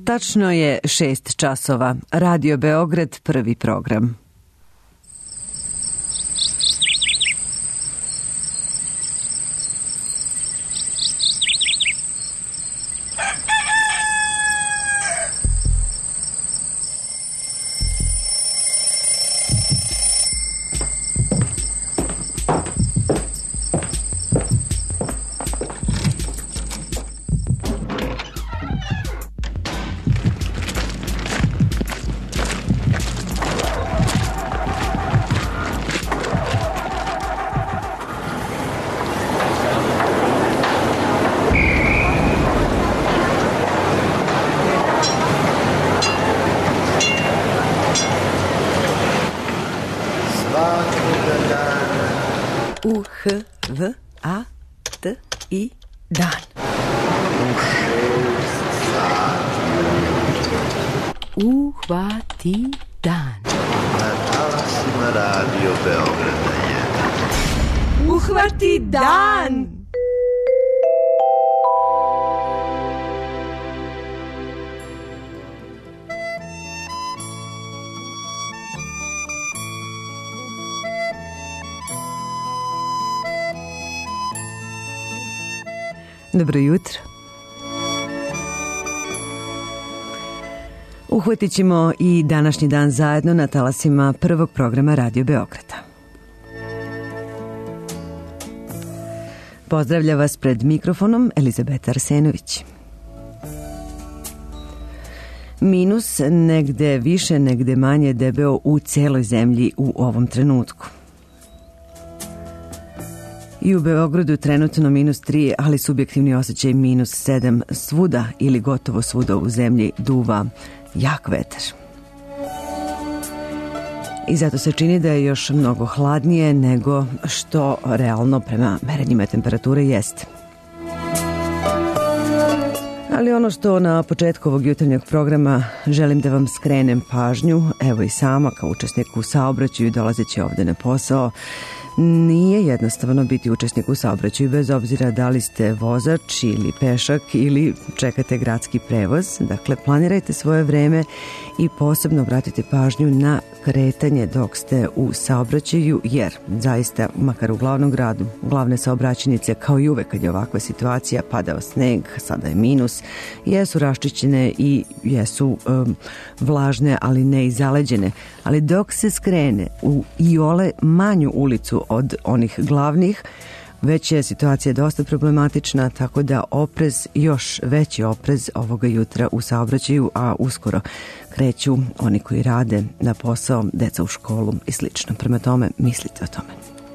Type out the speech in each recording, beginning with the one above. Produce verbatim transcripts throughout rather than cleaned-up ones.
Tačno je šest časova. Radio Beograd, prvi program. U H V A T I dan. Uhvati dan. Na talasima Radio Beograda jedan. Uhvati dan. Dobro jutro. Uhvatit ćemo i današnji dan zajedno na talasima prvog programa Radio Beograda. Pozdravlja vas pred mikrofonom Elizabeta Arsenović. Minus negde više, negde manje debeo u celoj zemlji u ovom trenutku. I u Beogradu trenutno minus tri, ali subjektivni osjećaj minus sedam. Svuda ili gotovo svuda u zemlji duva jak vetar. I zato se čini da je još mnogo hladnije nego što realno prema merenjima temperature jeste. Ali ono što na početku ovog jutarnjeg programa želim da vam skrenem pažnju, evo i sama kao učesnik u saobraćaju dolazeći ovde na posao, nije jednostavno biti učesnik u saobraćaju bez obzira da li ste vozač ili pešak ili čekate gradski prevoz. Dakle, planirajte svoje vreme i posebno obratite pažnju na kretanje dok ste u saobraćaju, jer zaista, makar u glavnom gradu, glavne saobraćajnice, kao i uvek kad je ovakva situacija, padao sneg, sada je minus, jesu raščišćene i jesu um, vlažne, ali ne i zaleđene. Ali dok se skrene u iole manju ulicu od onih glavnih, već je situacija dosta problematična, tako da oprez, još veći oprez ovoga jutra u saobraćaju, a uskoro kreću oni koji rade na posao, deca u školu i slično. Prema tome, mislite o tome.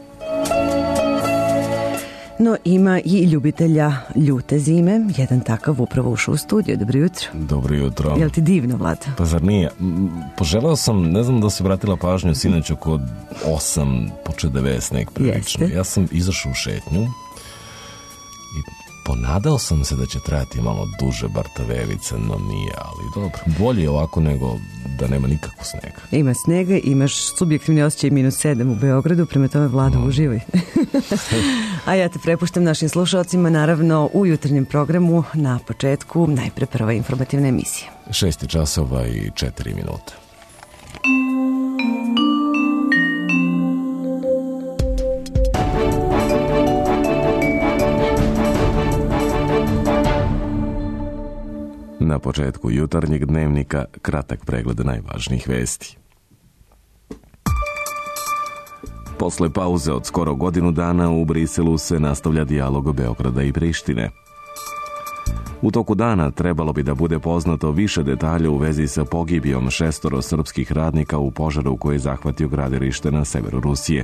No, ima i ljubitelja ljute zime. Jedan takav upravo ušao u studio. Dobro jutro. Dobro jutro. Jel ti divno, Vlada? Pa zar nije? Poželeo sam, ne znam da se vratila pažnju, sinoć oko osam poče da veje sneg prilično. Ja sam izašao u šetnju i ponadao sam se da će trajati malo duže bar ta vevica, no nije, ali dobro. Bolje je ovako nego da nema nikakvu snega. Ima snega, imaš subjektivni osjećaj minus sedam u Beogradu, prema tome, Vlada, no. Uživaj. A ja te prepuštam našim slušalcima, naravno, u jutarnjem programu na početku, najpre prva informativna emisija. Šesti časova i četiri minuta. Na početku jutarnjeg dnevnika kratak pregled najvažnijih vesti. Posle pauze od skoro godinu dana u Briselu se nastavlja dijalog Beograda i Prištine. U toku dana trebalo bi da bude poznato više detalja u vezi sa pogibijom šestoro srpskih radnika u požaru koji je zahvatio gradilište na severu Rusije.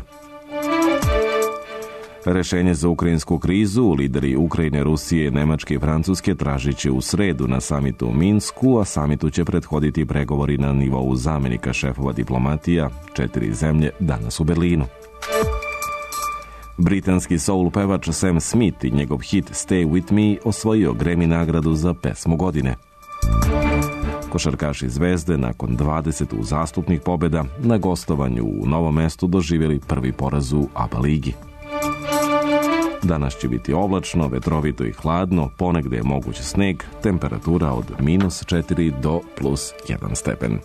Rešenje za ukrajinsku krizu lideri Ukrajine, Rusije, Nemačke i Francuske tražit će u sredu na samitu u Minsku, a samitu će prethoditi pregovori na nivou zamenika šefova diplomatija četiri zemlje danas u Berlinu. Britanski soul pevač Sam Smith i njegov hit Stay With Me osvojio Grammy nagradu za pesmu godine. Košarkaši Zvezde nakon dvadeset uzastopnih pobjeda na gostovanju u Novom Mestu doživjeli prvi poraz u A B A ligi. Danas će biti oblačno, vetrovito i hladno, ponegde je moguće sneg, temperatura od minus četiri do plus jedan stepen.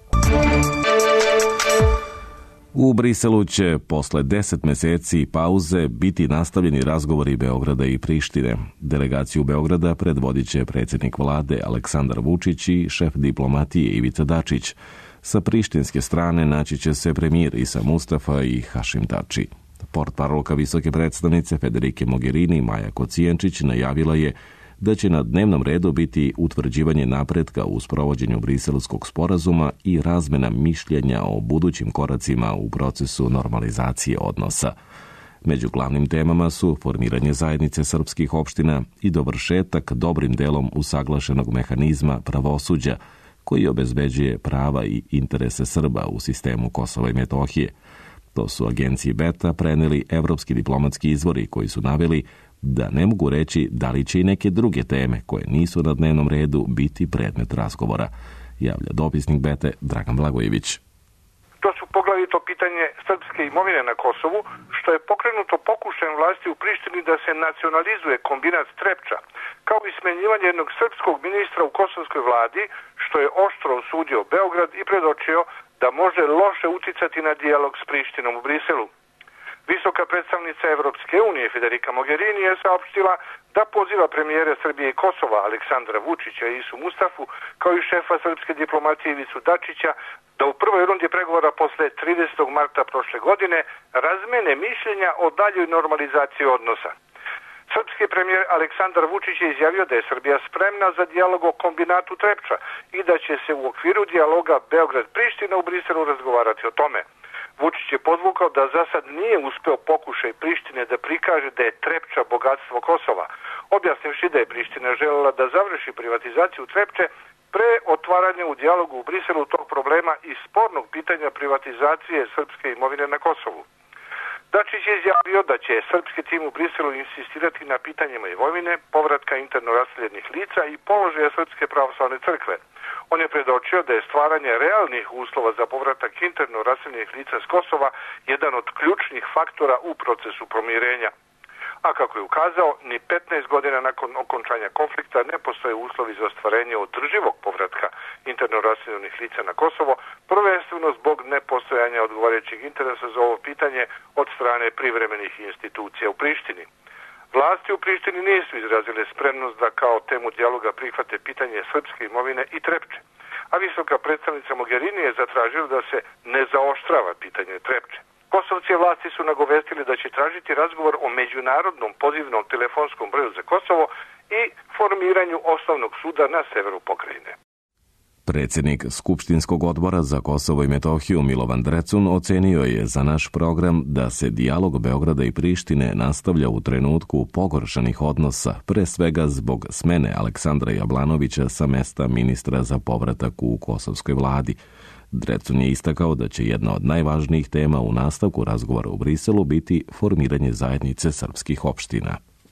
U Briselu će posle deset meseci pauze biti nastavljeni razgovori Beograda i Prištine. Delegaciju Beograda predvodit će predsjednik vlade Aleksandar Vučić i šef diplomatije Ivica Dačić. Sa prištinske strane naći će se premijer Isa Mustafa i Hašim Tači. Portparolka visoke predstavnice Federike Mogherini Maja Kocijančić najavila je da će na dnevnom redu biti utvrđivanje napretka u sprovođenju Briselskog sporazuma i razmena mišljenja o budućim koracima u procesu normalizacije odnosa. Među glavnim temama su formiranje zajednice srpskih opština i dovršetak dobrim delom usaglašenog mehanizma pravosuđa koji obezbeđuje prava i interese Srba u sistemu Kosova i Metohije. To su agenciji Beta preneli evropski diplomatski izvori koji su naveli da ne mogu reći da li će i neke druge teme koje nisu na dnevnom redu biti predmet razgovora, javlja dopisnik Bete Dragan Blagojević. To su poglavito pitanje srpske imovine na Kosovu, što je pokrenuto pokušajem vlasti u Prištini da se nacionalizuje kombinat Trepča, kao i smenjivanje jednog srpskog ministra u kosovskoj vladi, što je oštro osudio Beograd i predočio da može loše uticati na dijalog s Prištinom u Briselu. Visoka predstavnica Evropske unije Federika Mogherini je saopštila da poziva premijere Srbije i Kosova Aleksandra Vučića i Isu Mustafu, kao i šefa srpske diplomatije Ivicu Dačića, da u prvoj rundi pregovora posle tridesetog marta prošle godine razmene mišljenja o daljoj normalizaciji odnosa. Srpski premijer Aleksandar Vučić je izjavio da je Srbija spremna za dijalog o kombinatu Trepča i da će se u okviru dijaloga Beograd-Priština u Briselu razgovarati o tome. Vučić je podvukao da za sad nije uspeo pokušaj Prištine da prikaže da je Trepča bogatstvo Kosova, objasnivši da je Priština želela da završi privatizaciju Trepče pre otvaranja u dijalogu u Briselu tog problema i spornog pitanja privatizacije srpske imovine na Kosovu. Dačić je izjavio da će srpski tim u Briselu insistirati na pitanjima imovine, povratka interno raseljenih lica i položaja Srpske pravoslavne crkve. On je predočio da je stvaranje realnih uslova za povratak interno raseljenih lica s Kosova jedan od ključnih faktora u procesu pomirenja. A kako je ukazao, ni petnaest godina nakon okončanja konflikta ne postoje uslovi za ostvarenje održivog povratka interno raseljenih lica na Kosovo, prvenstveno zbog nepostojanja odgovarajućeg interesa za ovo pitanje od strane privremenih institucija u Prištini. Vlasti u Prištini nisu izrazile spremnost da kao temu dijaloga prihvate pitanje srpske imovine i Trepče, a visoka predstavnica Mogherini je zatražila da se ne zaoštrava pitanje Trepče. Kosovci vlasti su nagovestili da će tražiti razgovor o međunarodnom pozivnom telefonskom broju za Kosovo i formiranju osnovnog suda na severu pokrajine. Predsjednik Skupštinskog odbora za Kosovo i Metohiju Milovan Drecun ocenio je za naš program da se dijalog Beograda i Prištine nastavlja u trenutku pogoršanih odnosa, pre svega zbog smene Aleksandra Jablanovića sa mesta ministra za povratak u kosovskoj vladi. Drecun je istakao da će jedna od najvažnijih tema u nastavku razgovora u Briselu biti formiranje zajednice srpskih opština.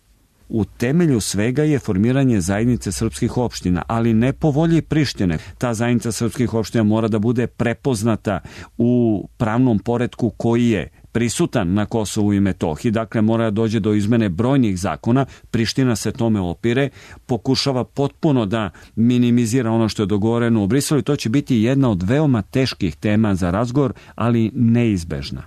U temelju svega je formiranje zajednice srpskih opština, ali ne po volji Prištine. Ta zajednica srpskih opština mora da bude prepoznata u pravnom poretku koji je prisutan na Kosovu i Metohiji, dakle mora da dođe do izmene brojnih zakona. Priština se tome opire, pokušava potpuno da minimizira ono što je dogovoreno u Briselu i to će biti jedna od veoma teških tema za razgovor, ali neizbežna.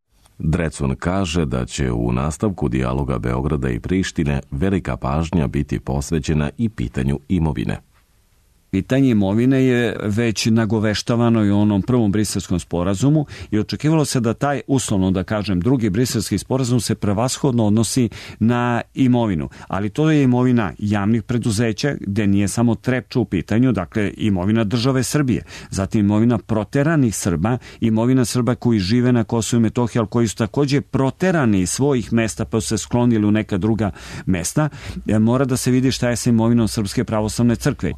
Drecun kaže da će u nastavku dijaloga Beograda i Prištine velika pažnja biti posvećena i pitanju imovine. Pitanje imovine je već nagoveštavano i u onom prvom briselskom sporazumu i očekivalo se da taj, uslovno da kažem, drugi briselski sporazum se prevashodno odnosi na imovinu. Ali to je imovina javnih preduzeća gde nije samo Trepča u pitanju, dakle imovina države Srbije, zatim imovina proteranih Srba, imovina Srba koji žive na Kosovu i Metohiji, ali koji su također proterani iz svojih mesta pa su se sklonili u neka druga mesta. Mora da se vidi šta je sa imovinom Srpske pravoslavne crkve.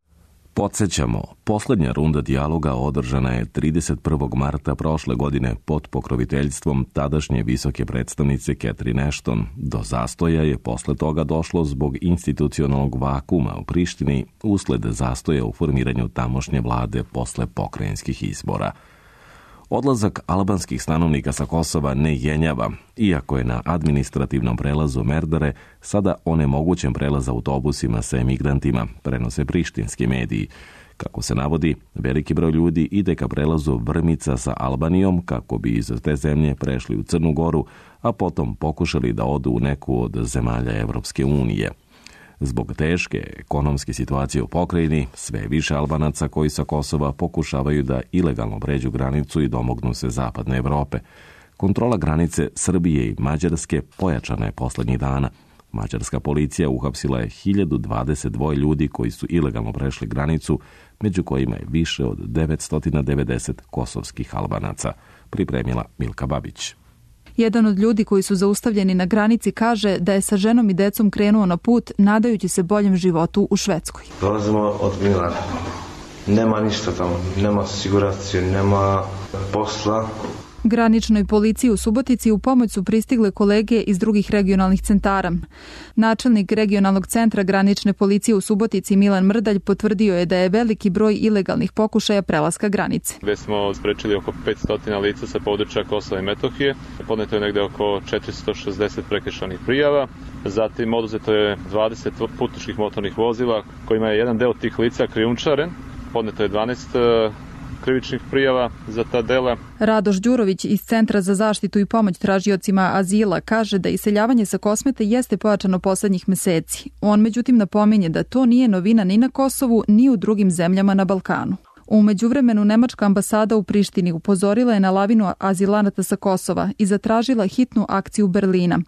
Podsjećamo, posljednja runda dijaloga održana je trideset prvog marta prošle godine pod pokroviteljstvom tadašnje visoke predstavnice Catherine Ashton. Do zastoja je posle toga došlo zbog institucionalnog vakuma u Prištini usled zastoja u formiranju tamošnje vlade posle pokrajinskih izbora. Odlazak albanskih stanovnika sa Kosova ne jenjava, iako je na administrativnom prelazu Merdare sada onemogućen prelaz autobusima sa emigrantima, prenose prištinski mediji. Kako se navodi, veliki broj ljudi ide ka prelazu Vrmica sa Albanijom kako bi iz te zemlje prešli u Crnu Goru, a potom pokušali da odu u neku od zemalja Evropske unije. Zbog teške ekonomske situacije u pokrajini, sve više Albanaca koji sa Kosova pokušavaju da ilegalno pređu granicu i domognu se zapadne Evrope. Kontrola granice Srbije i Mađarske pojačana je poslednjih dana. Mađarska policija uhapsila je hiljadu dvadeset dva ljudi koji su ilegalno prešli granicu, među kojima je više od devetsto devedeset kosovskih Albanaca, pripremila Milka Babić. Jedan od ljudi koji su zaustavljeni na granici kaže da je sa ženom i decom krenuo na put nadajući se boljem životu u Švedskoj. Dolazimo od Milana. Nema ništa tamo, nema siguracije, nema posla. Graničnoj policiji u Subotici u pomoć su pristigle kolege iz drugih regionalnih centara. Načelnik regionalnog centra granične policije u Subotici Milan Mrdalj potvrdio je da je veliki broj ilegalnih pokušaja prelaska granice. Već smo sprečili oko petsto lica sa područja Kosova i Metohije. Podneto je negde oko četiristo šezdeset prekršajnih prijava. Zatim oduzeto je dvadeset putničkih motornih vozila kojima je jedan deo tih lica krijumčaren. Podneto je dvanaest krivičnih prijava za ta dela. Radoš Đurović iz Centra za zaštitu i pomoć tražiocima azila kaže da iseljavanje sa Kosmeta jeste pojačano poslednjih meseci. On međutim napominje da to nije novina ni na Kosovu, ni u drugim zemljama na Balkanu. U međuvremenu Nemačka ambasada u Prištini upozorila je na lavinu azilanata sa Kosova i zatražila hitnu akciju Berlina.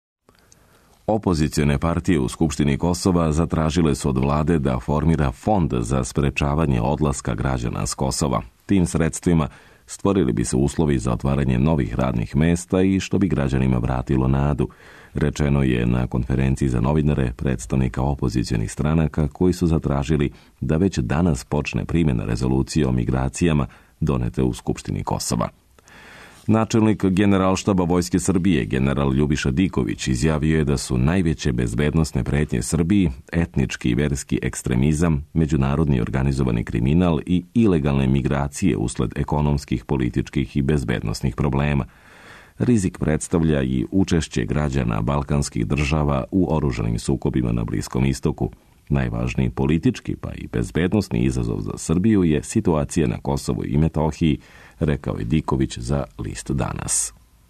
Opozicione partije u Skupštini Kosova zatražile su od vlade da formira fond za sprečavanje odlaska građana s Kosova. Tim sredstvima stvorili bi se uslovi za otvaranje novih radnih mesta i što bi građanima vratilo nadu. Rečeno je na konferenciji za novinare predstavnika opozicionih stranaka koji su zatražili da već danas počne primjena rezolucije o migracijama donete u Skupštini Kosova. Načelnik Generalštaba Vojske Srbije, general Ljubiša Diković, izjavio je da su najveće bezbednosne pretnje Srbiji etnički i verski ekstremizam, međunarodni organizovani kriminal i ilegalne migracije usled ekonomskih, političkih i bezbednosnih problema. Rizik predstavlja i učešće građana balkanskih država u oružanim sukobima na Bliskom istoku. Najvažniji politički pa i bezbednosni izazov za Srbiju je situacija na Kosovu i Metohiji, rekao je Diković za list Danas.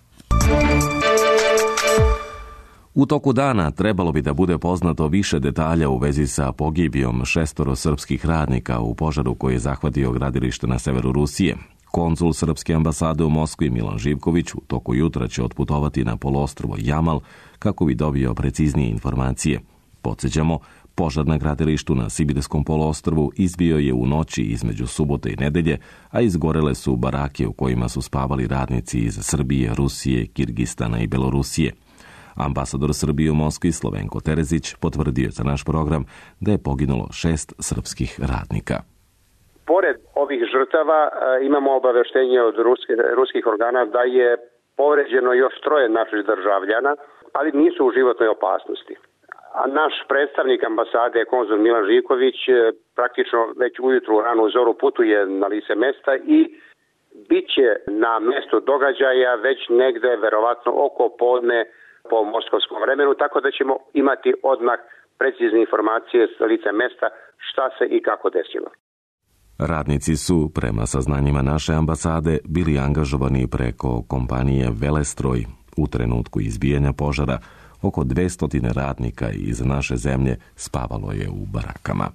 U toku dana trebalo bi da bude poznato više detalja u vezi sa pogibijom šestoro srpskih radnika u požaru koji je zahvatio gradilište na severu Rusije. Konzul srpske ambasade u Moskvi Milan Živković u toku jutra će otputovati na poluostrvo Jamal kako bi dobio preciznije informacije. Podsjećamo, požar na gradilištu na Sibirskom poluostrvu izbio je u noći između subote i nedelje, a izgorele su barake u kojima su spavali radnici iz Srbije, Rusije, Kirgistana i Belorusije. Ambasador Srbije u Moskvi Slovenko Terezić potvrdio za naš program da je poginulo šest srpskih radnika. Pored ovih žrtava imamo obaveštenje od ruske, ruskih organa da je povređeno još troje naših državljana, ali nisu u životnoj opasnosti. A naš predstavnik ambasade, konzul Milan Živković, praktično već ujutru rano u zoru putuje na lice mesta i bit će na mestu događaja već negde, verovatno oko podne po moskovskom vremenu, tako da ćemo imati odmah precizne informacije sa lice mesta šta se i kako desilo. Radnici su, prema saznanjima naše ambasade, bili angažovani preko kompanije Velestroj. U trenutku izbijanja požara oko dvesta radnika iz naše zemlje spavalo je u barakama.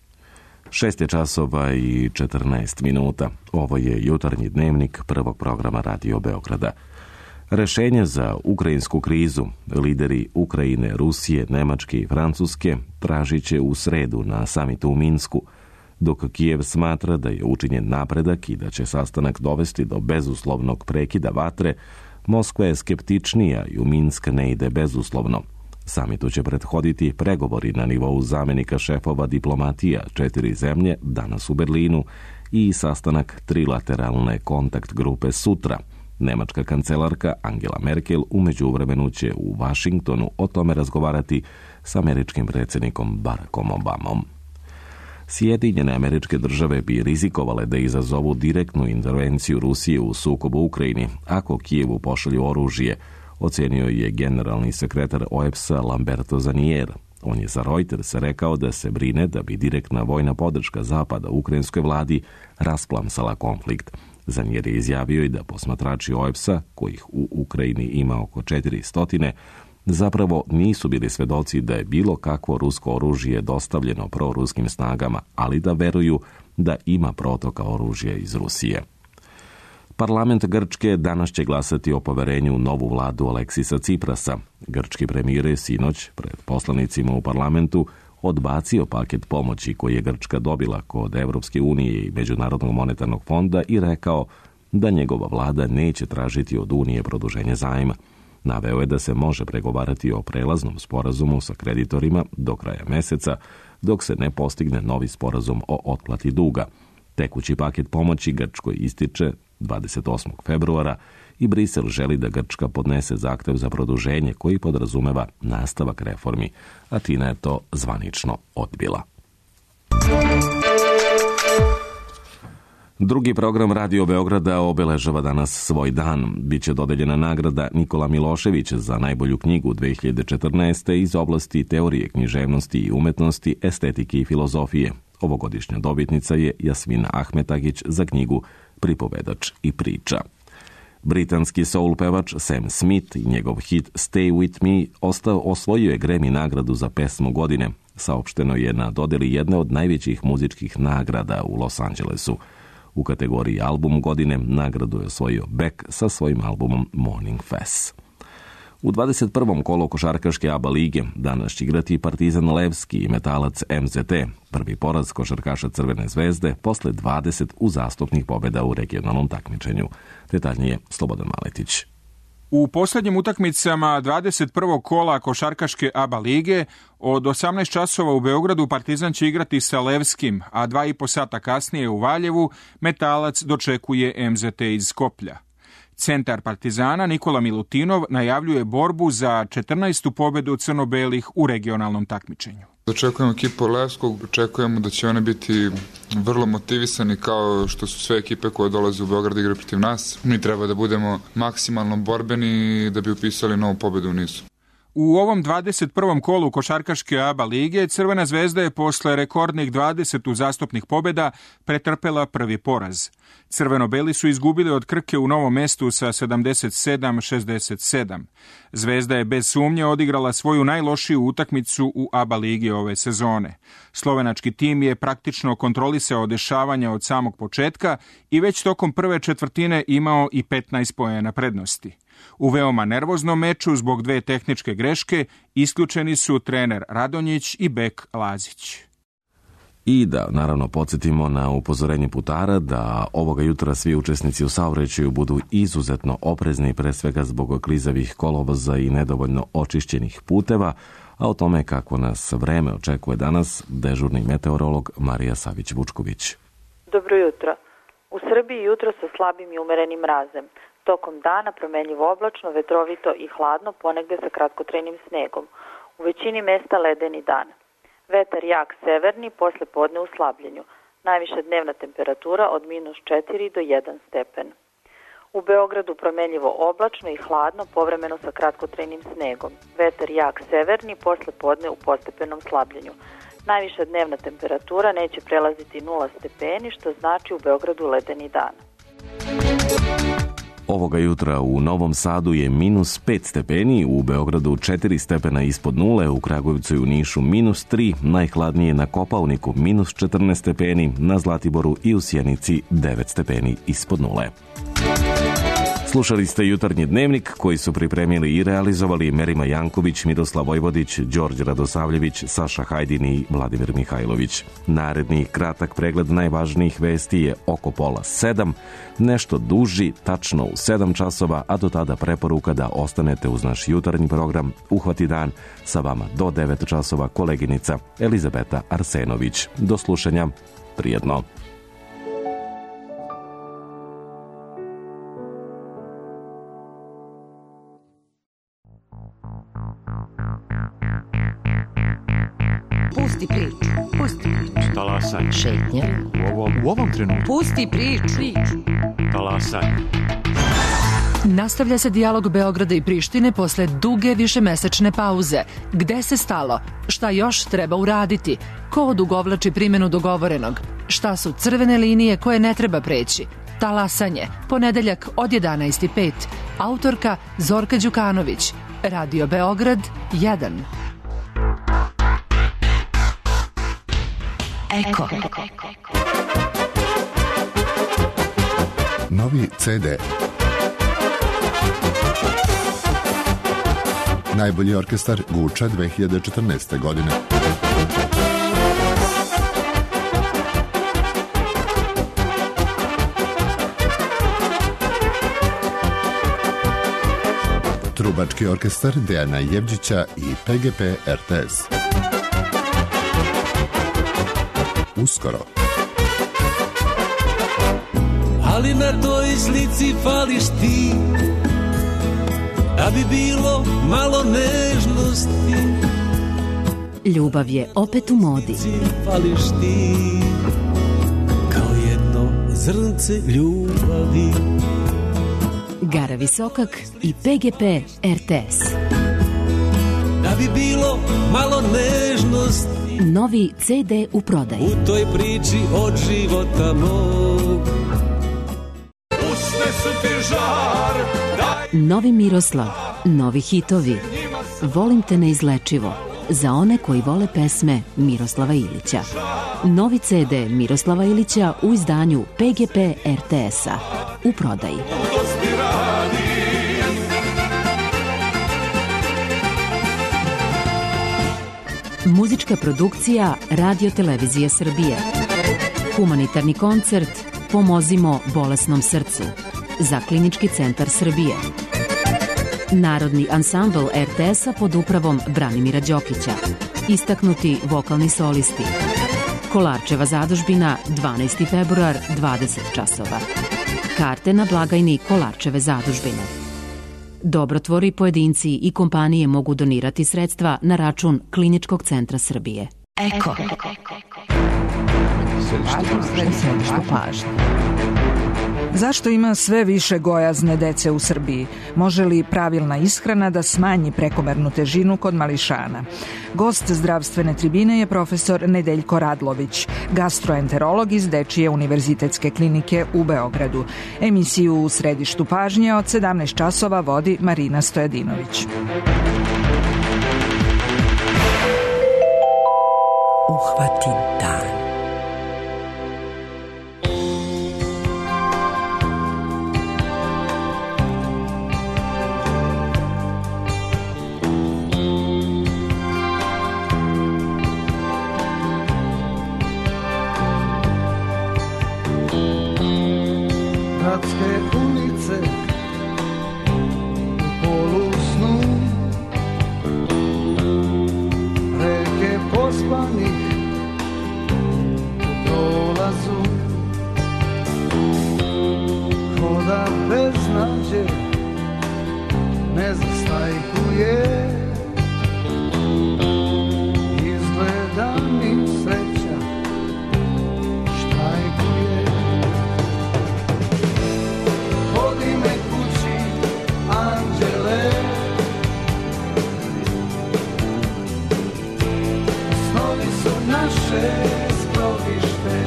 Šest je časova i četrnaest minuta. Ovo je jutarnji dnevnik prvog programa Radio Beograda. Rešenje za ukrajinsku krizu lideri Ukrajine, Rusije, Nemačke i Francuske tražit će u sredu na samitu u Minsku. Dok Kijev smatra da je učinjen napredak i da će sastanak dovesti do bezuslovnog prekida vatre, Moskva je skeptičnija i u Minsk ne ide bezuslovno. Samitu će prethoditi pregovori na nivou zamenika šefova diplomatija četiri zemlje danas u Berlinu i sastanak trilateralne kontakt grupe sutra. Nemačka kancelarka Angela Merkel u međuvremenu će u Vašingtonu o tome razgovarati s američkim predsjednikom Barackom Obamom. Sjedinjene Američke Države bi rizikovale da izazovu direktnu intervenciju Rusije u sukobu u Ukrajini ako Kijevu pošalju oružje, ocenio je generalni sekretar O E B S-a Lamberto Zanier. On je za Reuters rekao da se brine da bi direktna vojna podrška Zapada ukrajinskoj vladi rasplamsala konflikt. Zanier je izjavio i da posmatrači O E B S-a, kojih u Ukrajini ima oko četiristo, zapravo nisu bili svedoci da je bilo kakvo rusko oružje dostavljeno proruskim snagama, ali da veruju da ima protoka oružja iz Rusije. Parlament Grčke danas će glasati o poverenju u novu vladu Aleksisa Ciprasa. Grčki premijer je sinoć pred poslanicima u parlamentu odbacio paket pomoći koji je Grčka dobila kod Evropske unije i Međunarodnog monetarnog fonda i rekao da njegova vlada neće tražiti od Unije produženje zajma. Naveo je da se može pregovarati o prelaznom sporazumu sa kreditorima do kraja meseca, dok se ne postigne novi sporazum o otplati duga. Tekući paket pomoći Grčkoj ističe dvadeset osmog februara i Brisel želi da Grčka podnese zahtev za produženje koji podrazumeva nastavak reformi, a Tina je to zvanično odbila. Drugi program Radio Beograda obeležava danas svoj dan. Biće dodeljena nagrada Nikola Milošević za najbolju knjigu dve hiljade četrnaeste. iz oblasti teorije književnosti i umetnosti, estetike i filozofije. Ovogodišnja dobitnica je Jasmina Ahmetagić za knjigu Pripovedač i priča. Britanski soul pevač Sam Smith i njegov hit Stay With Me ostao, osvojio je Grammy nagradu za pesmu godine. Saopšteno je na dodeli jedne od najvećih muzičkih nagrada u Los Angelesu. U kategoriji album godine nagradu je osvojio Beck sa svojim albumom Morning Fess. U dvadeset prvom kolu košarkaške A B A lige danas će igrati Partizan Levski i Metalac M Z T. Prvi poraz košarkaša Crvene zvezde posle dvadeset uzastopnih pobjeda u regionalnom takmičenju. Detaljnije Slobodan Maletić. U posljednjim utakmicama dvadeset prvog kola košarkaške A B A lige od osamnaest časova u Beogradu Partizan će igrati sa Levskim, a dva i po sata kasnije u Valjevu Metalac dočekuje M Z T iz Skoplja. Centar Partizana Nikola Milutinov najavljuje borbu za četrnaestu pobjedu crno-belih u regionalnom takmičenju. Očekujemo ekipu Levskog, očekujemo da će one biti vrlo motivisani kao što su sve ekipe koje dolaze u Beograd igrati protiv nas. Mi treba da budemo maksimalno borbeni da bi upisali novu pobjedu u nizu. U ovom dvadeset prvom kolu košarkaške A B A lige Crvena zvezda je posle rekordnih dvadeset uzastopnih pobjeda pretrpela prvi poraz. Crveno-beli su izgubili od Krke u Novom Mestu sa sedamdeset sedam šezdeset sedam. Zvezda je bez sumnje odigrala svoju najlošiju utakmicu u A B A ligi ove sezone. Slovenački tim je praktično kontrolisao dešavanja od samog početka i već tokom prve četvrtine imao i petnaest poena prednosti. U veoma nervoznom meču zbog dve tehničke greške isključeni su trener Radonjić i bek Lazić. I da, naravno, podsjetimo na upozorenje putara da ovoga jutra svi učesnici u saobraćaju budu izuzetno oprezni, pre svega zbog klizavih kolovoza i nedovoljno očišćenih puteva, a o tome kako nas vreme očekuje danas dežurni meteorolog Marija Savić-Vučković. Dobro jutro. U Srbiji jutro sa slabim i umerenim mrazem. Tokom dana promenljivo oblačno, vetrovito i hladno, ponegde sa kratkotrajnim snegom. U većini mesta ledeni dan. Vetar jak severni, posle podne u slabljenju. Najviša dnevna temperatura od minus četiri do jedan stepen. U Beogradu promenljivo oblačno i hladno, povremeno sa kratkotrajnim snegom. Vetar jak severni, posle podne u postepenom slabljenju. Najviša dnevna temperatura neće prelaziti nula stepeni, što znači u Beogradu ledeni dan. Ovoga jutra u Novom Sadu je minus pet stepeni, u Beogradu četiri stepena ispod nule, u Kragujevcu i u Nišu minus tri, najhladnije na Kopaoniku minus četrnaest stepeni, na Zlatiboru i u Sjenici devet stepeni ispod nule. Slušali ste Jutarnji dnevnik koji su pripremili i realizovali Merima Janković, Miroslav Vojvodić, Đorđe Radosavljević, Saša Hajdin i Vladimir Mihajlović. Naredni kratak pregled najvažnijih vesti je oko pola sedam, nešto duži, tačno u sedam časova, a do tada preporuka da ostanete uz naš jutarnji program Uhvati dan, sa vama do devet časova koleginica Elizabeta Arsenović. Do slušanja, prijetno. Pusti priču. Pusti priču. Talasaj. Šetnja. U ovom, u ovom trenutku. Pusti priču. Talasaj. Nastavlja se dijalog Beograda i Prištine posle duge višemesečne pauze. Gde se stalo? Šta još treba uraditi? Ko odugovlači primjenu dogovorenog? Šta su crvene linije koje ne treba preći? Talasanje. Ponedeljak od jedanaest i pet. Autorka Zorka Đukanović. Radio Beograd jedan. Eko. Novi ce de. Najbolji orkestar Guča dve hiljade četrnaeste. godine. Trubački orkestar Dejana Jevđića i pe ge pe er te es. Uskoro. Ali na toj slici fališ ti, da bi bilo malo nežnosti. Ljubav je opet u modi. Fališ ti, kao jedno zrnce ljubavi. Gara Visokak i pe ge pe er te es. Da bi bilo malo nežnosti. Novi ce de u prodaji. U toj priči od života mog. Usne su ti žar, daj. Novi Miroslav, novi hitovi. Volim te neizlečivo. Za one koji vole pesme Miroslava Ilića. Novi ce de Miroslava Ilića u izdanju pe ge pe er te es-a. U prodaji. Muzička produkcija Radio Televizije Srbije. Humanitarni koncert Pomozimo bolesnom srcu za Klinički centar Srbije. Narodni ansambl er te es-a pod upravom Branimira Đokića. Istaknuti vokalni solisti. Kolarčeva zadužbina, dvanaesti februar, dvadeset časova. Karte na blagajni Kolarčeve zadužbine. Dobrotvori, pojedinci i kompanije mogu donirati sredstva na račun Kliničkog centra Srbije. Eko. Središte pažnje. Zašto ima sve više gojazne dece u Srbiji? Može li pravilna ishrana da smanji prekomernu težinu kod mališana? Gost zdravstvene tribine je profesor Nedeljko Radlović, gastroenterolog iz Dečije univerzitetske klinike u Beogradu. Emisiju u Središtu pažnje od sedamnaest časova vodi Marina Stojadinović. Uhvati dan. Gradske ulice u polusnu, reke pospanih u prolazu, hoda bez nađe, ne zastajkuje, izgleda mi sreća štrajkuje. Vodi me kući, anđele, snovi su naše skrovište.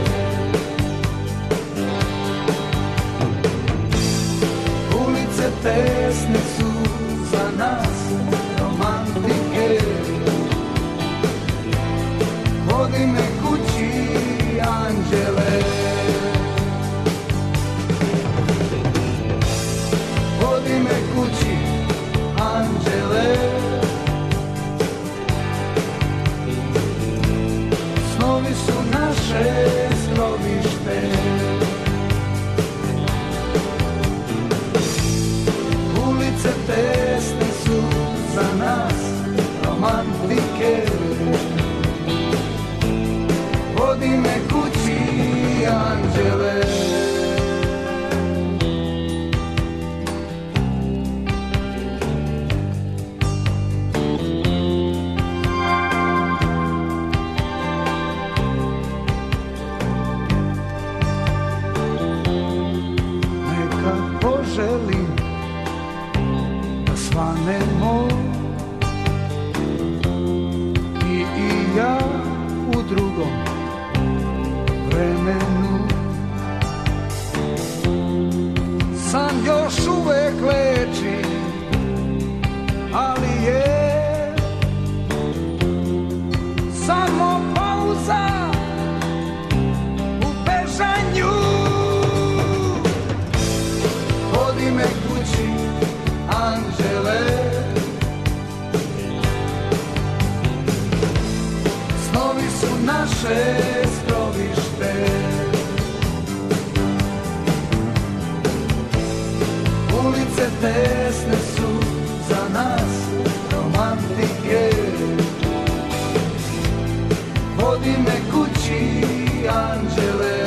Ulice tesne su za nas romantike. Vodi me kući, anđele. Vodi me kući, anđele. Snovi su naše skrovište. Ulice tesne su za nas romantike. Vodi me kući, anđele. samo pauza u bežanju. Vodi me kući, anđele, snovi su naše skrovište. Ulice tesne su za nas romantike. Vodi me kući, anđele.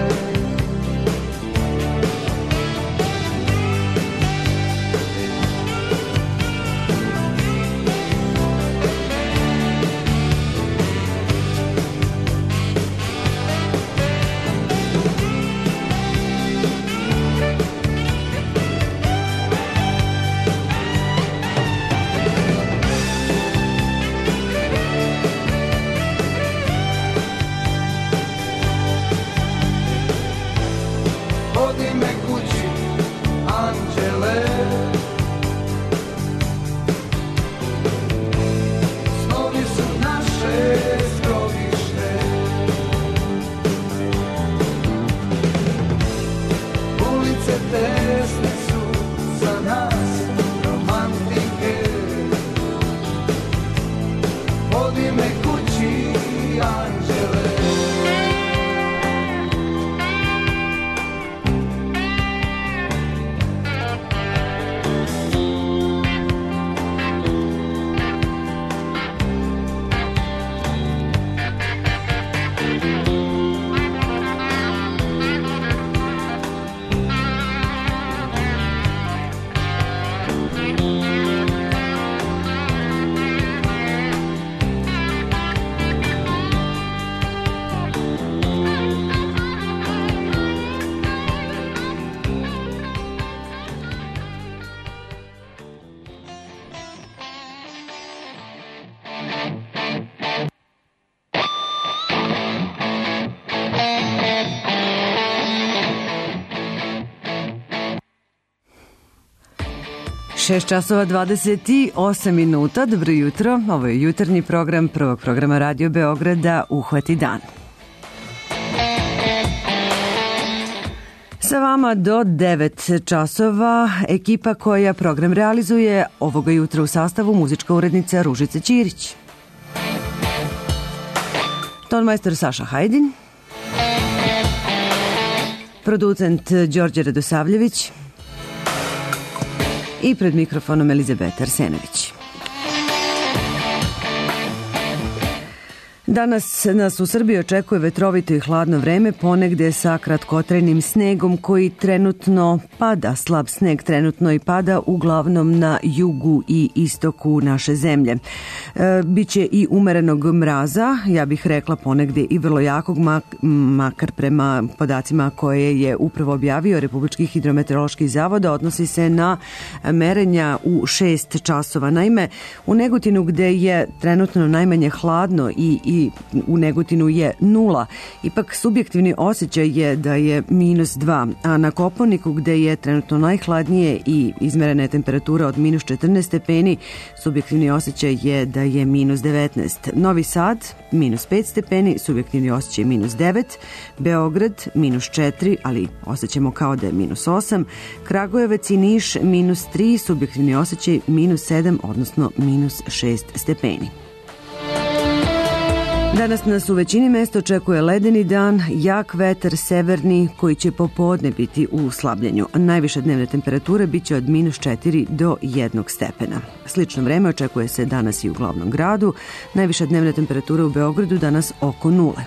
šest časova dvadeset osam minuta. Dobro jutro. Ovo je jutarnji program prvog programa Radio Beograda Uhvati dan. Sa vama do devet časova ekipa koja program realizuje ovoga jutra u sastavu muzička urednica Ružica Ćirić, tonmajstor Saša Hajdin, producent Đorđe Radosavljević i pred mikrofonom Elizabeta Arsenović. Danas nas u Srbiji očekuje vetrovito i hladno vreme, ponegde sa kratkotrajnim snegom koji trenutno pada. Slab sneg trenutno i pada uglavnom na jugu i istoku naše zemlje. E, biće i umerenog mraza, ja bih rekla ponegde i vrlo jakog, mak, makar prema podacima koje je upravo objavio Republički hidrometeorološki zavod, odnosi se na merenja u šest časova. Naime, u Negotinu gde je trenutno najmanje hladno i, i u Negotinu je nula, ipak subjektivni osjećaj je da je minus dva, a na Kopaoniku gde je trenutno najhladnije i izmerena je temperatura od minus četrnaest stepeni, subjektivni osjećaj je da je minus devetnaest. Novi Sad minus pet stepeni, subjektivni osjećaj minus devet, Beograd minus četiri, ali osjećamo kao da je minus osam, Kragujevac i Niš minus tri, subjektivni osjećaj minus sedam, odnosno minus šest stepeni. Danas nas u većini mesta očekuje ledeni dan, jak vetar severni koji će popodne biti u slabljenju. Najviša dnevna temperatura biće od minus četiri do jednog stepena. Slično vreme očekuje se danas i u glavnom gradu. Najviša dnevna temperatura u Beogradu danas oko nule.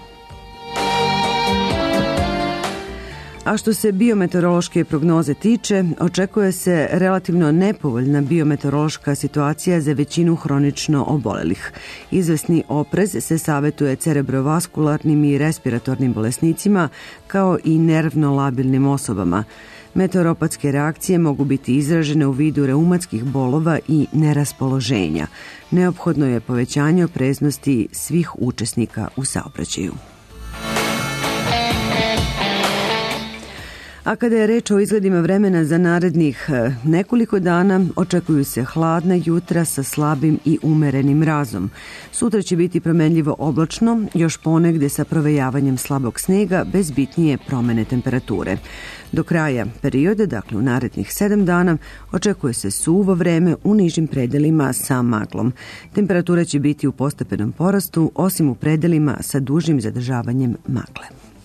A što se biometeorološke prognoze tiče, očekuje se relativno nepovoljna biometeorološka situacija za većinu hronično obolelih. Izvesni oprez se savetuje cerebrovaskularnim i respiratornim bolesnicima kao i nervno labilnim osobama. Meteoropatske reakcije mogu biti izražene u vidu reumatskih bolova i neraspoloženja. Neophodno je povećanje opreznosti svih učesnika u saobraćaju. A kada je reč o izgledima vremena za narednih nekoliko dana, očekuju se hladna jutra sa slabim i umerenim mrazom. Sutra će biti promenljivo oblačno, još ponegde sa provejavanjem slabog snega bez bitnije promene temperature. Do kraja perioda, dakle u narednih sedam dana, očekuje se suvo vreme u nižim predelima sa maglom. Temperatura će biti u postepenom porastu, osim u predelima sa dužim zadržavanjem magle.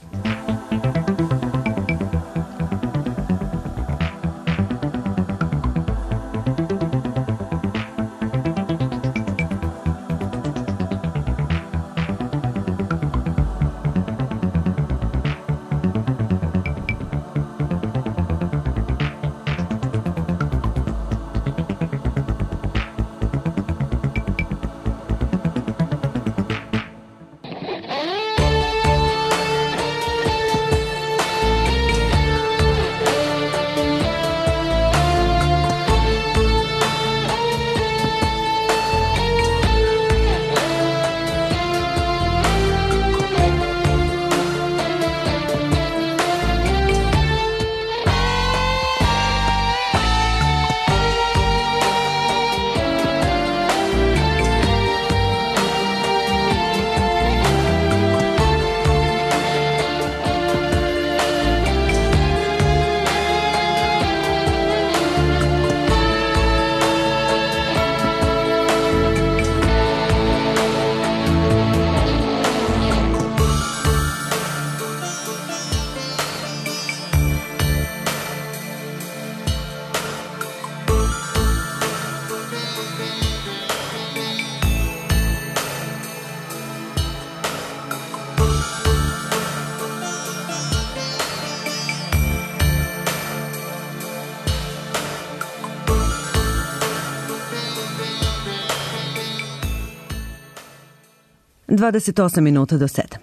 dvadeset osam minuta do sedam.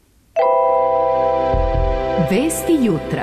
Vesti jutra.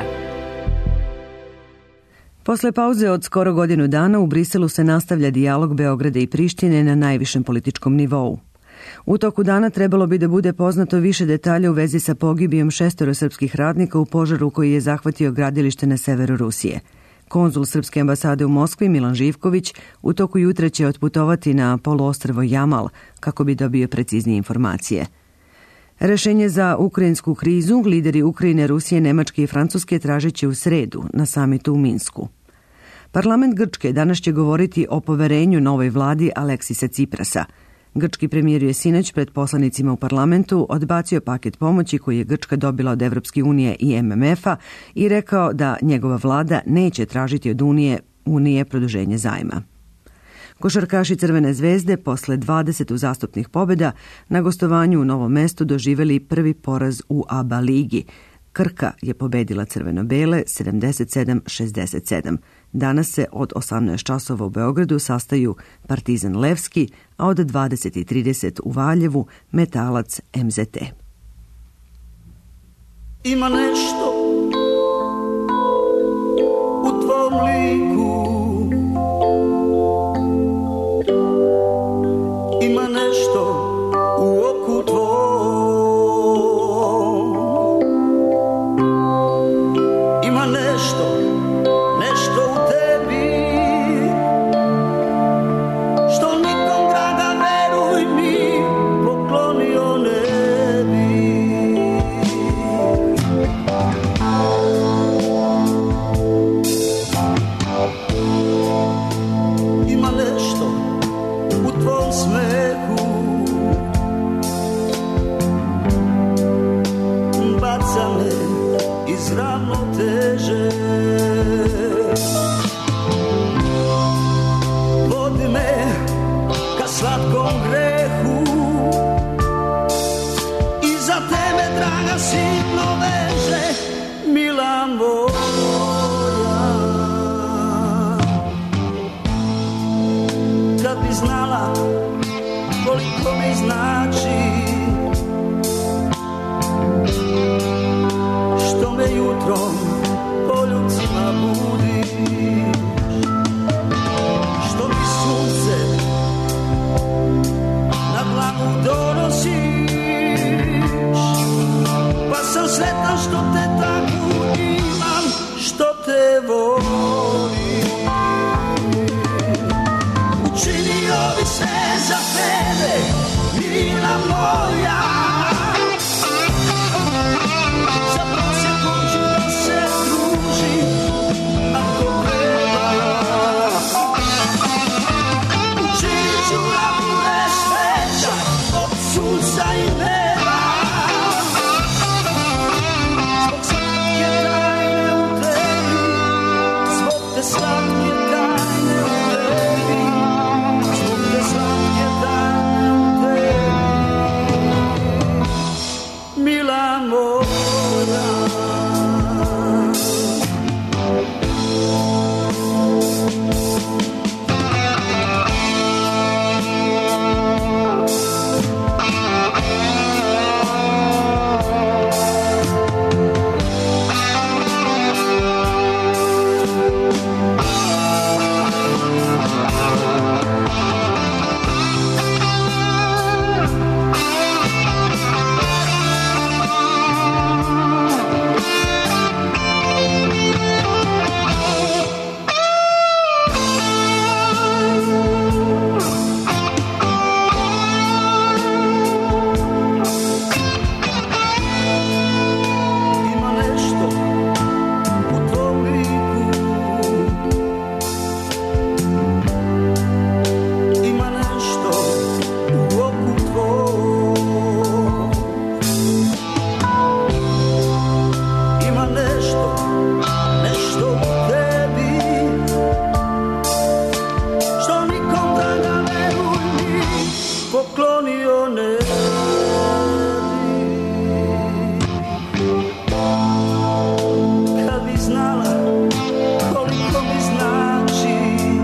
Posle pauze od skoro godinu dana u Briselu se nastavlja dijalog Beograda i Prištine na najvišem političkom nivou. U toku dana trebalo bi da bude poznato više detalja u vezi sa pogibijom šestoro srpskih radnika u požaru koji je zahvatio gradilište na severu Rusije. Konzul Srpske ambasade u Moskvi Milan Živković u toku jutra će otputovati na poluostrvo Jamal kako bi dobio preciznije informacije. Rešenje za ukrajinsku krizu lideri Ukrajine, Rusije, Nemačke i Francuske tražeće u sredu na samitu u Minsku. Parlament Grčke danas će govoriti o poverenju novoj vladi Aleksisa Ciprasa. Grčki premijer je sinoć pred poslanicima u parlamentu odbacio paket pomoći koji je Grčka dobila od Evropske unije i M M F-a i rekao da njegova vlada neće tražiti od Unije, Unije produženje zajma. Košarkaši Crvene zvezde posle dvadeset uzastopnih pobjeda na gostovanju u Novom Mestu doživeli prvi poraz u A B A ligi. Krka je pobedila crveno-bele sedamdeset sedam šezdeset sedam. Danas se od osamnaest časova u Beogradu sastaju Partizan Levski, a od dvadeset i trideset u Valjevu Metalac M Z T. Ima nešto u tvom liku, ima nešto u oku tvom, ima nešto, nešto u tebi, što nikom, draga, veruj mi, poklonio ne bi. Ima nešto u tvom smehu, baca me iz ravnoteže, vodi me ka slatkom grehu, i za tebe, draga, sitno veže, mila moja. Kad bi znala koliko mi znači što me jutrom poljubcima budiš, što mi sunce na dlanu donosiš, pa sam sretan što te tako imam, moja. Za prosjekom ću da se družim, ako treba. Učinit ću da budeš veća od sunca i neba. Zbog slatke tajne u tebi, zbog te slatke tajne u tebi, zbog te slatke tajne u tebi, mila moja. Ima nešto u tvom liku, ima nešto u oku tvom, ima nešto, nešto u tebi, što nikom draga veruj mi poklonio ne bi. Kad bi znala koliko mi znači,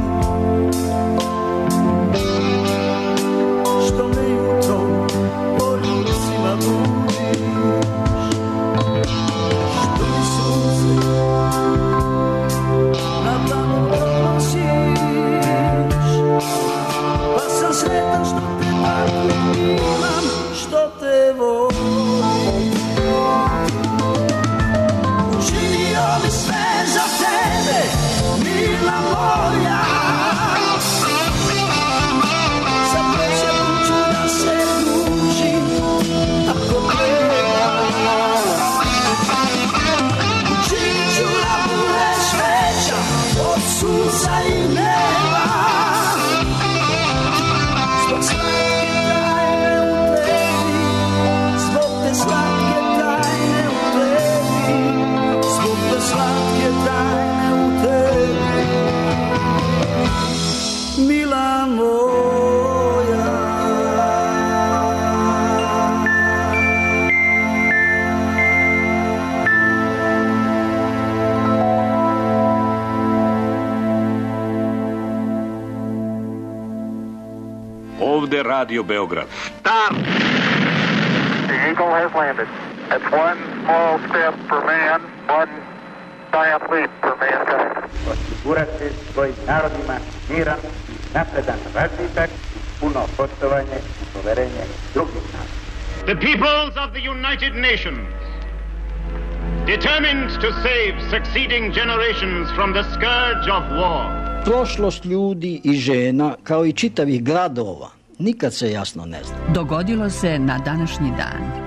što me jutrom poljubcima budiš, što mi sunce na dlanu podnosiš, pa sam sretan što te tako imam, što te volim. Učinio bi sve za tebe, mila moja. Za prosjekom ću da se družim, ako treba. Učinit ću da budeš veća od sunca i neba. Zbog slatke tajne u tebi, zbog te slatke tajne u tebi, zbog te slatke tajne u tebi, mila moja. Ovde Radio Beograd. Stop! The Eagle has landed. That's one small step for man, one giant leap for mankind. Osigurati svojim narodima miran, napredan razvitak, puno poštovanje i poverenje drugih naroda. The peoples of the United Nations, determined to save succeeding generations from the scourge of war. Prošlost ljudi i žena, kao i čitavih gradova, nikad se jasno ne zna. Dogodilo se na današnji dan.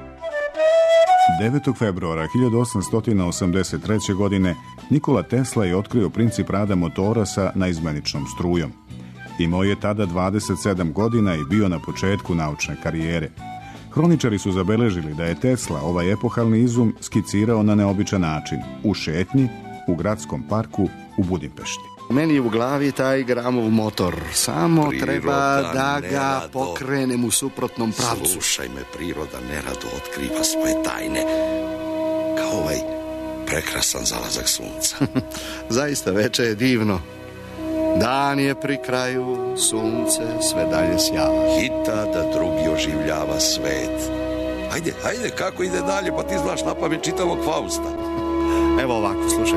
devetog februara hiljadu osamsto osamdeset treće. godine Nikola Tesla je otkrio princip rada motora sa naizmeničnom strujom. Imao je tada dvadeset sedam godina i bio na početku naučne karijere. Hroničari su zabeležili da je Tesla ovaj epohalni izum skicirao na neobičan način, u šetnji, u gradskom parku u Budimpešti. Meni je u glavi taj Gramov motor. Samo Priroda treba da ga nerado pokrenem u suprotnom pravcu. Slušaj me, priroda nerado otkriva svoje tajne. Kao ovaj prekrasan zalazak sunca. Zaista veče je divno. Dan je pri kraju, sunce sve dalje sjava. Hita da drugi oživljava svet. Ajde, ajde, kako ide dalje, pa ti znaš napamet čitavog Fausta. Evo ovako, slušaj.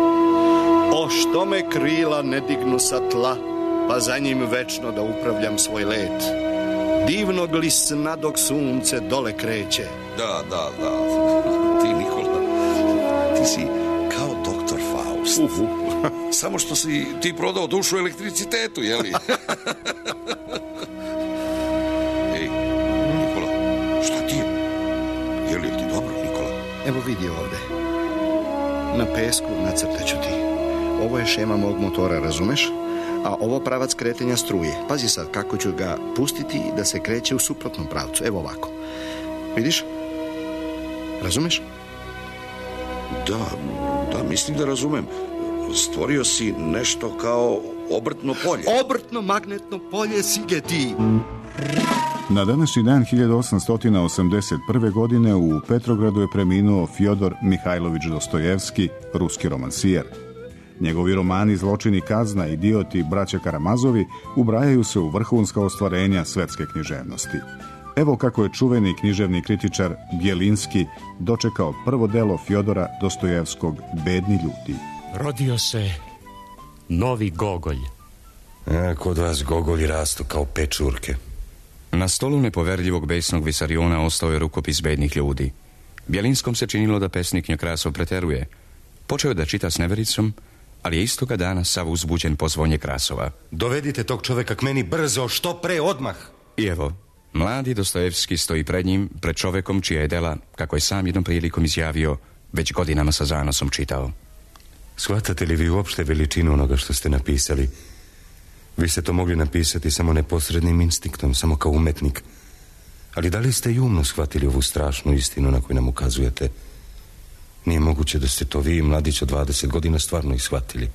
O što me krila ne dignu sa tla, pa za njim večno da upravljam svoj let. Divnog li sna dok sunce dole kreće. Da, da, da. Ti, Nikola, ti si kao doktor Faust. Uhu. Samo što si ti prodao dušu elektricitetu, jeli? Ej, Evo vidi ovde. Na pesku nacrtaću ti. Ovo je šema mog motora, razumeš? A ovo pravac kretanja struje. Pazi sad kako ću ga pustiti da se kreće u suprotnom pravcu. Evo ovako. Vidiš? Razumeš? Da, da, mislim da razumem. Stvorio si nešto kao obrtno polje. Obrtno magnetno polje, sige ti. Na današnji dan hiljadu osamsto osamdeset prve. godine u Petrogradu je preminuo Fjodor Mihajlović Dostojevski, ruski romansijer. Njegovi romani Zločin i kazna, Idiot i Braća Karamazovi ubrajaju se u vrhunska ostvarenja svetske književnosti. Evo kako je čuveni književni kritičar Bjelinski dočekao prvo delo Fjodora Dostojevskog Bedni ljudi. Rodio se novi Gogolj. A, kod vas Gogolji rastu kao pečurke. Na stolu nepoverljivog besnog Visariona ostao je rukopis Bednih ljudi. Bjelinskom se činilo da pesnik Njokrasov preteruje. Počeo je da čita s nevericom, ali je istoga dana sav uzbuđen po zvonje Krasova. Dovedite tog čoveka k meni brzo, što pre, odmah. I evo, mladi Dostojevski stoji pred njim, pred čovekom čija je dela, kako je sam jednom prilikom izjavio, već godinama sa zanosom čitao. Shvatate li vi uopšte veličinu onoga što ste napisali? Vi ste to mogli napisati samo neposrednim instinktom, samo kao umetnik. Ali da li ste i umno shvatili ovu strašnu istinu na koju nam ukazujete? Nije moguće da ste to vi, mladić od dvadeset godina, stvarno ih shvatili.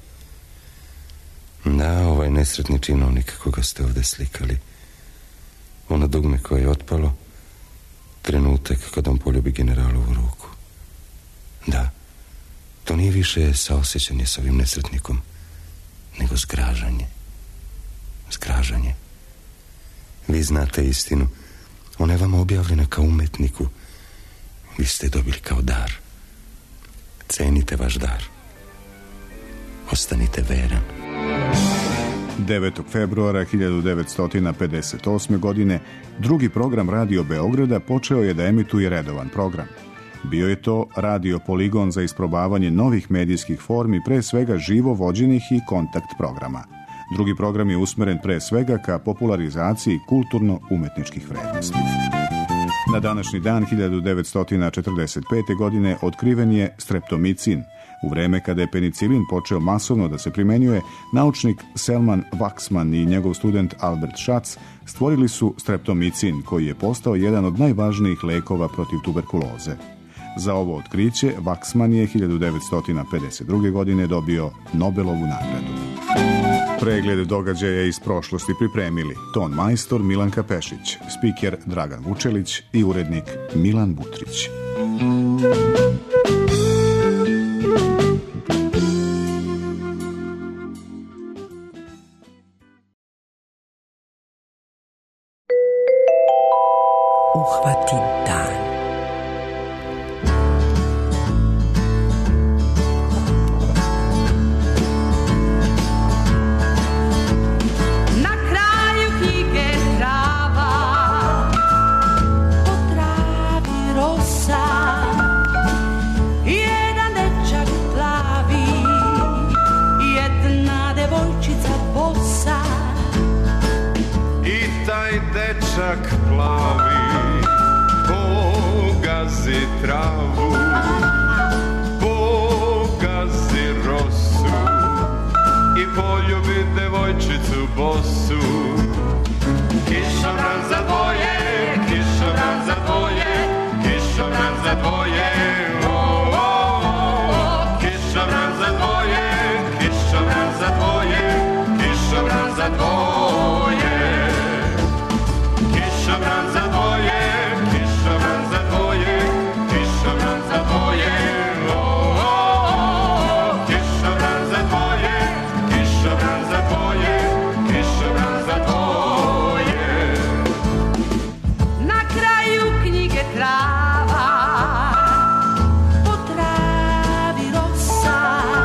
Da, ovaj nesretni činovnik koga ste ovde slikali. Ono dugme koje je otpalo, trenutak kad on poljubi generalovu ruku. Da, to nije više saosećanje s ovim nesretnikom, nego zgražanje. Zgražanje. Vi znate istinu. Ona je vama objavljena kao umetniku. Vi ste je dobili kao dar. Cenite vaš dar. Ostanite veran. devetog februara hiljadu devetsto pedeset osme. godine drugi program Radio Beograda počeo je da emituje redovan program. Bio je to radio poligon za isprobavanje novih medijskih formi, pre svega živo vođenih i kontakt programa. Drugi program je usmeren pre svega ka popularizaciji kulturno-umetničkih vrednosti. Na današnji dan hiljadu devetsto četrdeset pete. godine otkriven je streptomicin. U vreme kada je penicilin počeo masovno da se primenjuje, naučnik Selman Waksman i njegov student Albert Schatz stvorili su streptomicin, koji je postao jedan od najvažnijih lekova protiv tuberkuloze. Za ovo otkriće Waksman je hiljadu devetsto pedeset druge. godine dobio Nobelovu nagradu. Pregled događaja iz prošlosti pripremili ton majstor Milanka Pešić, spiker Dragan Vučelić i urednik Milan Butrić. Uhvati dan. Dečak plavi pogazi travu, pogazi rosu i poljubi devojčicu bosu. Kišobran za dvoje, kišobran za dvoje, kišobran za dvoje, o, o, o. Kišobran za dvoje, kišobran za dvoje, kišobran za dvoje. Kišobran za dvoje, kišobran za dvoje, kišobran za dvoje, o, o, o. Kišobran za dvoje, kišobran za dvoje, kišobran za dvoje. Na kraju knjige trava, po travi rosa,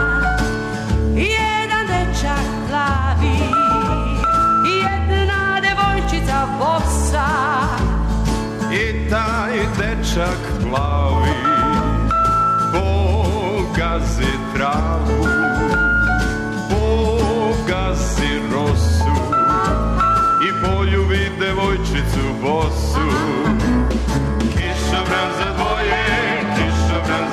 jedan dečak plavi, jedna devojčica bosa. I taj dečak plavi pogazi travu, pogazi rosu i poljubi devojčicu bosu. Kišobran za dvoje, kišobran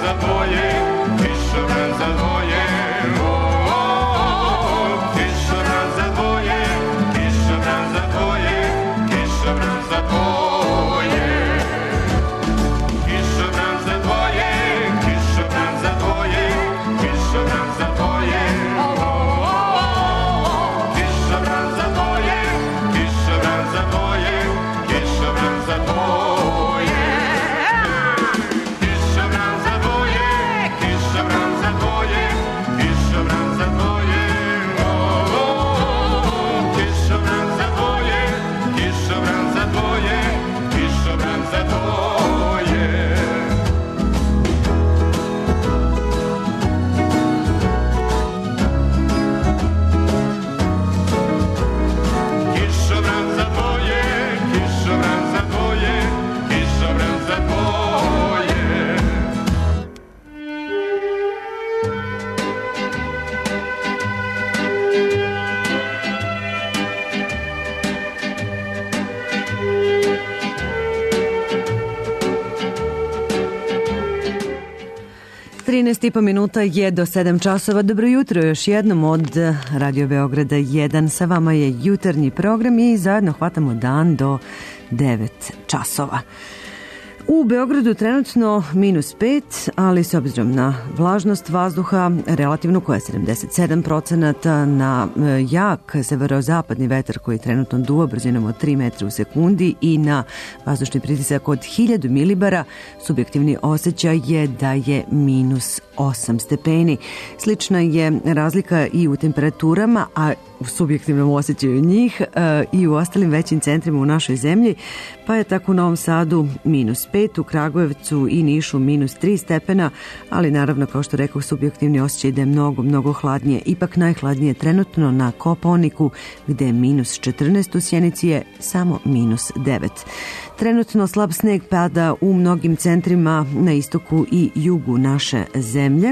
trinaest i po minuta je do sedam časova. Dobro jutro još jednom od Radio Beograda jedan. Sa vama je jutarnji program i zajedno hvatamo dan do devet časova. U Beogradu trenutno minus pet, ali s obzirom na vlažnost vazduha, relativno koja je sedamdeset sedam procenata, na jak severozapadni vetar koji trenutno duva brzinom od tri metra u sekundi i na vazdušni pritisak od hiljadu milibara, subjektivni osjećaj je da je minus osam stepeni. Slična je razlika i u temperaturama, a u subjektivnom osjećaju njih e, i u ostalim većim centrima u našoj zemlji, pa je tako u Novom Sadu minus pet, u Kragujevcu i Nišu minus tri stepena, ali naravno, kao što rekao, subjektivni osjećaj da je mnogo, mnogo hladnije. Ipak najhladnije trenutno na Kopaoniku, gde je minus četrnaest, u Sjenici je samo minus devet. Trenutno slab sneg pada u mnogim centrima na istoku i jugu naše zemlje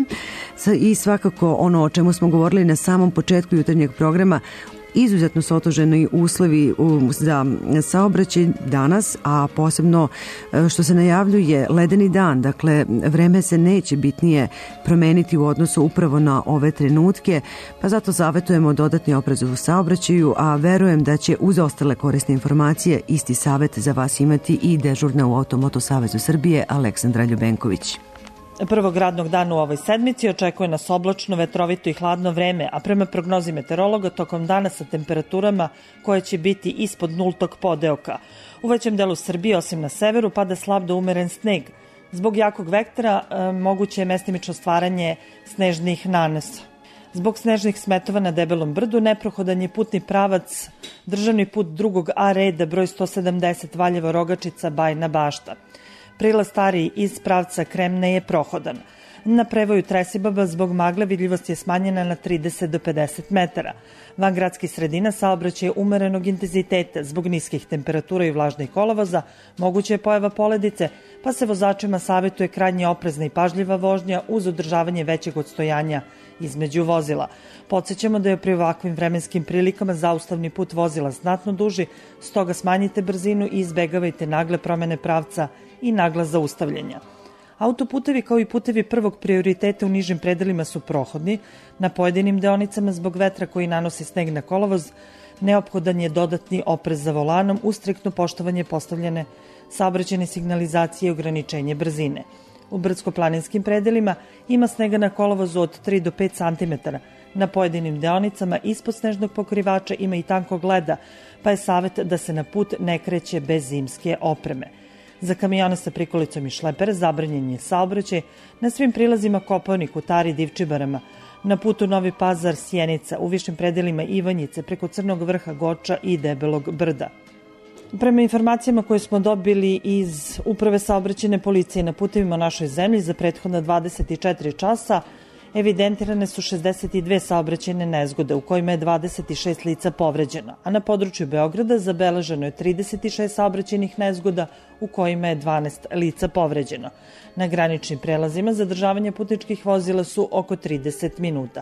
i svakako ono o čemu smo govorili na samom početku jutarnjeg programa, izuzetno su otežani uslovi za saobraćaj danas, a posebno što se najavljuje ledeni dan, dakle vreme se neće bitnije promeniti u odnosu upravo na ove trenutke, pa zato savjetujemo dodatni oprez u saobraćaju, a verujem da će uz ostale korisne informacije isti savjet za vas imati i dežurna u Automoto Savezu Srbije Aleksandra Ljubenković. Prvog radnog dana u ovoj sedmici očekuje nas oblačno, vetrovito i hladno vreme, a prema prognozi meteorologa tokom dana sa temperaturama koje će biti ispod nultog podeoka. U većem delu Srbije, osim na severu, pada slab do umeren sneg. Zbog jakog vektora e, moguće je mestimično stvaranje snežnih nanesa. Zbog snežnih smetova na Debelom brdu neprohodan je putni pravac državni put drugog A reda broj sto sedamdeset Valjevo Rogačica Bajna Bašta. Prilaz stariji iz pravca Kremne je prohodan. Na prevoju Tresibaba zbog magle vidljivost je smanjena na trideset do pedeset metara. Van gradskih sredina saobraćaj je umerenog intenziteta. Zbog niskih temperatura i vlažnih kolovoza moguće je pojava poledice, pa se vozačima savjetuje krajnje oprezna i pažljiva vožnja uz održavanje većeg odstojanja između vozila. Podsjećamo da je pri ovakvim vremenskim prilikama zaustavni put vozila znatno duži, stoga smanjite brzinu i izbegavajte nagle promene pravca i nagla zaustavljanja. Autoputevi kao i putevi prvog prioriteta u nižim predelima su prohodni. Na pojedinim deonicama zbog vetra koji nanosi sneg na kolovoz neophodan je dodatni oprez za volanom uz striktno poštovanje postavljene saobraćajne signalizacije i ograničenje brzine. U brdsko-planinskim predelima ima snega na kolovozu od tri do pet centimetara. Na pojedinim deonicama ispod snežnog pokrivača ima i tankog leda, pa je savjet da se na put ne kreće bez zimske opreme. Za kamione sa prikolicom i šlepere zabranjen je saobraćaj na svim prilazima Kopaonik, Tari, Divčibarama, na putu Novi Pazar, Sjenica, u višim predelima Ivanjice, preko Crnog vrha, Goča i Debelog brda. Prema informacijama koje smo dobili iz Uprave saobraćajne policije na putevima našoj zemlji za prethodna dvadeset četiri časa, evidentirane su šezdeset dve saobraćajne nezgode u kojima je dvadeset šest lica povređeno, a na području Beograda zabeleženo je trideset šest saobraćajnih nezgoda u kojima je dvanaest lica povređeno. Na graničnim prelazima zadržavanje putničkih vozila su oko trideset minuta.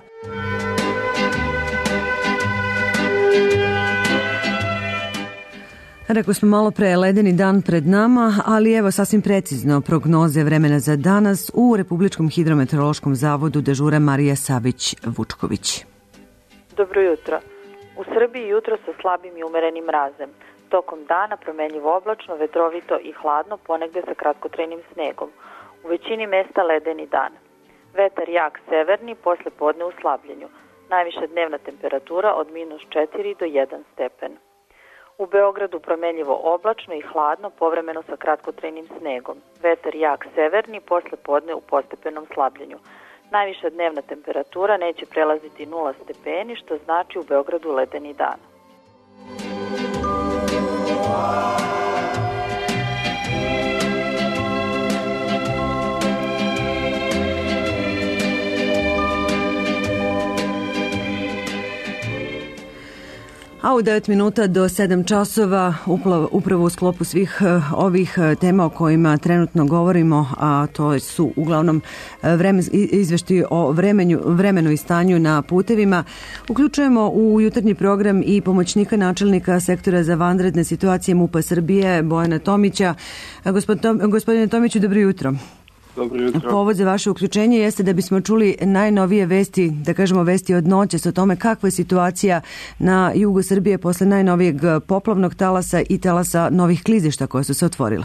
Rekli smo malo pre, ledeni dan pred nama, ali evo sasvim precizno prognoze vremena za danas u Republičkom hidrometeorološkom zavodu dežura Marija Savić-Vučković. Dobro jutro. U Srbiji jutro sa slabim i umerenim mrazem. Tokom dana promenljivo oblačno, vetrovito i hladno, ponegde sa kratkotrajnim snegom. U većini mesta ledeni dan. Vetar jak severni, posle podne u slabljenju. Najviša dnevna temperatura od minus četiri do jedan stepen. U Beogradu promenljivo oblačno i hladno, povremeno sa kratkotrajnim snegom. Vetar jak severni, posle podne u postepenom slabljenju. Najviša dnevna temperatura neće prelaziti nula stepeni, što znači u Beogradu ledeni dan. A u devet minuta do sedam časova upravo u sklopu svih ovih tema o kojima trenutno govorimo, a to su uglavnom vremen, izveštaji o vremenu, vremenu i stanju na putevima, uključujemo u jutarnji program i pomoćnika načelnika sektora za vanredne situacije MUP-a Srbije Bojana Tomića. Gospodine Tomiću, dobro jutro. Dobro jutro. Povod za vaše uključenje jeste da bismo čuli najnovije vesti, da kažemo vesti od noćas o tome kakva je situacija na jugu Srbije posle najnovijeg poplavnog talasa i talasa novih klizišta koja su se otvorila.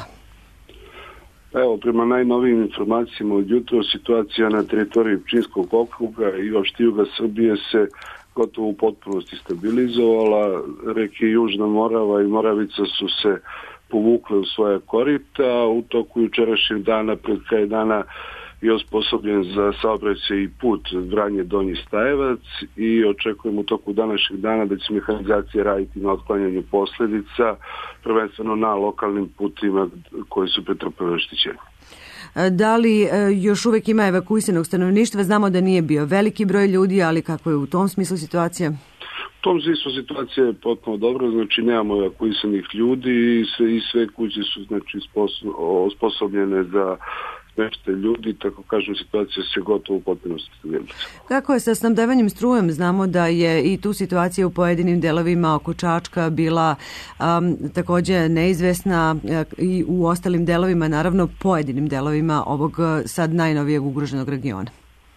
Evo, prema najnovijim informacijama od jutra, situacija na teritoriji Pčinjskog okruga i uopšte juga Srbije se gotovo u potpunosti stabilizovala. Reke Južna Morava i Moravica su se povukle u svoje korita. U toku jučerašnjeg dana, pred kraj dana, je osposobljen za saobraćaj i put Vranje Donji Stajevac i očekujemo u toku današnjeg dana da će mehanizacija raditi na otklanjanju posledica, prvenstveno na lokalnim putima koji su pretrpeli oštećenje. Da li još uvek ima evakuisanog stanovništva? Znamo da nije bio veliki broj ljudi, ali kako je u tom smislu situacija? U tom smislu situacija je potpuno dobra, znači nemamo evakuisanih ljudi i sve, i sve kuće su znači osposobljene za smeštaj ljudi, tako kažem, situacija se gotovo u potpunosti stabilizovala. Kako je sa snabdevanjem strujem? Znamo da je i tu situacija u pojedinim delovima oko Čačka bila um, također neizvesna uh, i u ostalim delovima, naravno pojedinim delovima ovog sad najnovijeg ugroženog regiona.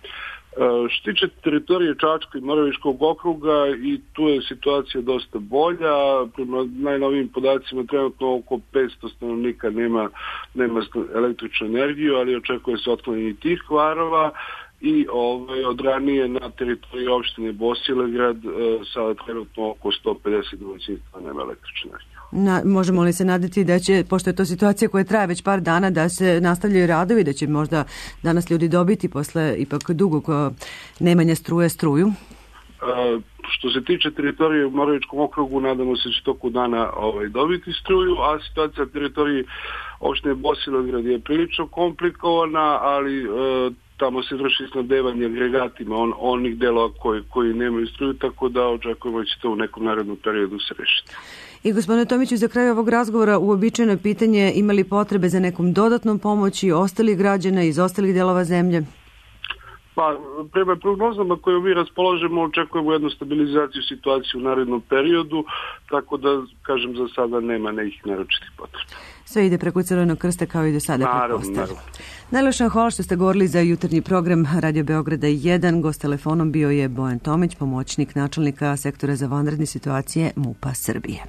Što tiče teritorije Čačka i Moravičkog okruga, i tu je situacija dosta bolja. Prema najnovijim podacima trenutno oko petsto stanovnika nema, nema električnu energiju, ali očekuje se otklanjanje tih kvarova. I ovaj, od ranije na teritoriji opštine Bosilegrad sada trenutno oko sto pedeset domaćinstva nema električnu energiju. Na, možemo li se nadati da će, pošto je to situacija koja traje već par dana, da se nastavljaju radovi, da će možda danas ljudi dobiti posle ipak dugog nemanja struje struju? E, što se tiče teritorije u Moravičkom okrugu, nadamo se da će toku dana ovaj, dobiti struju, a situacija na teritoriji opštine Bosilegrad je prilično komplikovana, ali e, tamo se vrši snabdevanje agregatima on, onih delova koji, koji nemaju struju, tako da očekujemo da će to u nekom narednom periodu se rešiti. I gospodine Tomiću, za kraj ovog razgovora uobičajeno pitanje, imali potrebe za nekom dodatnom pomoći ostalih građana iz ostalih delova zemlje? Pa, prema prognozama koje mi raspolažemo, očekujemo jednu stabilizaciju situacije u narednom periodu, tako da, kažem, za sada nema nekih naročitih potreba. Sve ide preko Crvenog krsta kao i do sada. Naravno, naravno. Najlepša hvala što ste govorili za jutarnji program Radio Beograda jedan. Gost telefonom bio je Bojan Tomić, pomoćnik načelnika sektora za vanredne situacije MUP-a Srbije.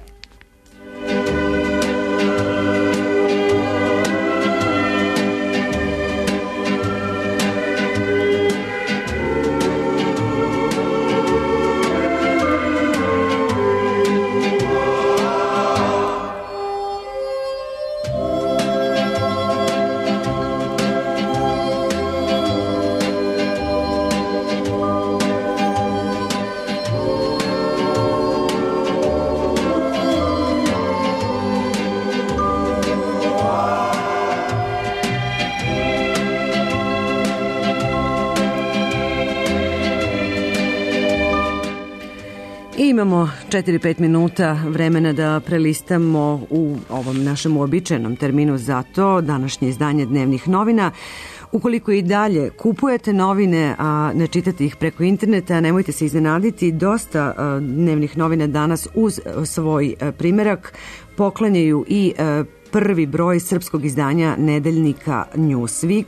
Imamo četiri pet minuta vremena da prelistamo u ovom našem uobičajenom terminu za to današnje izdanje dnevnih novina. Ukoliko i dalje kupujete novine, a ne čitate ih preko interneta, nemojte se iznenaditi, dosta dnevnih novina danas uz svoj primerak poklanjaju i prvi broj srpskog izdanja nedeljnika Newsweek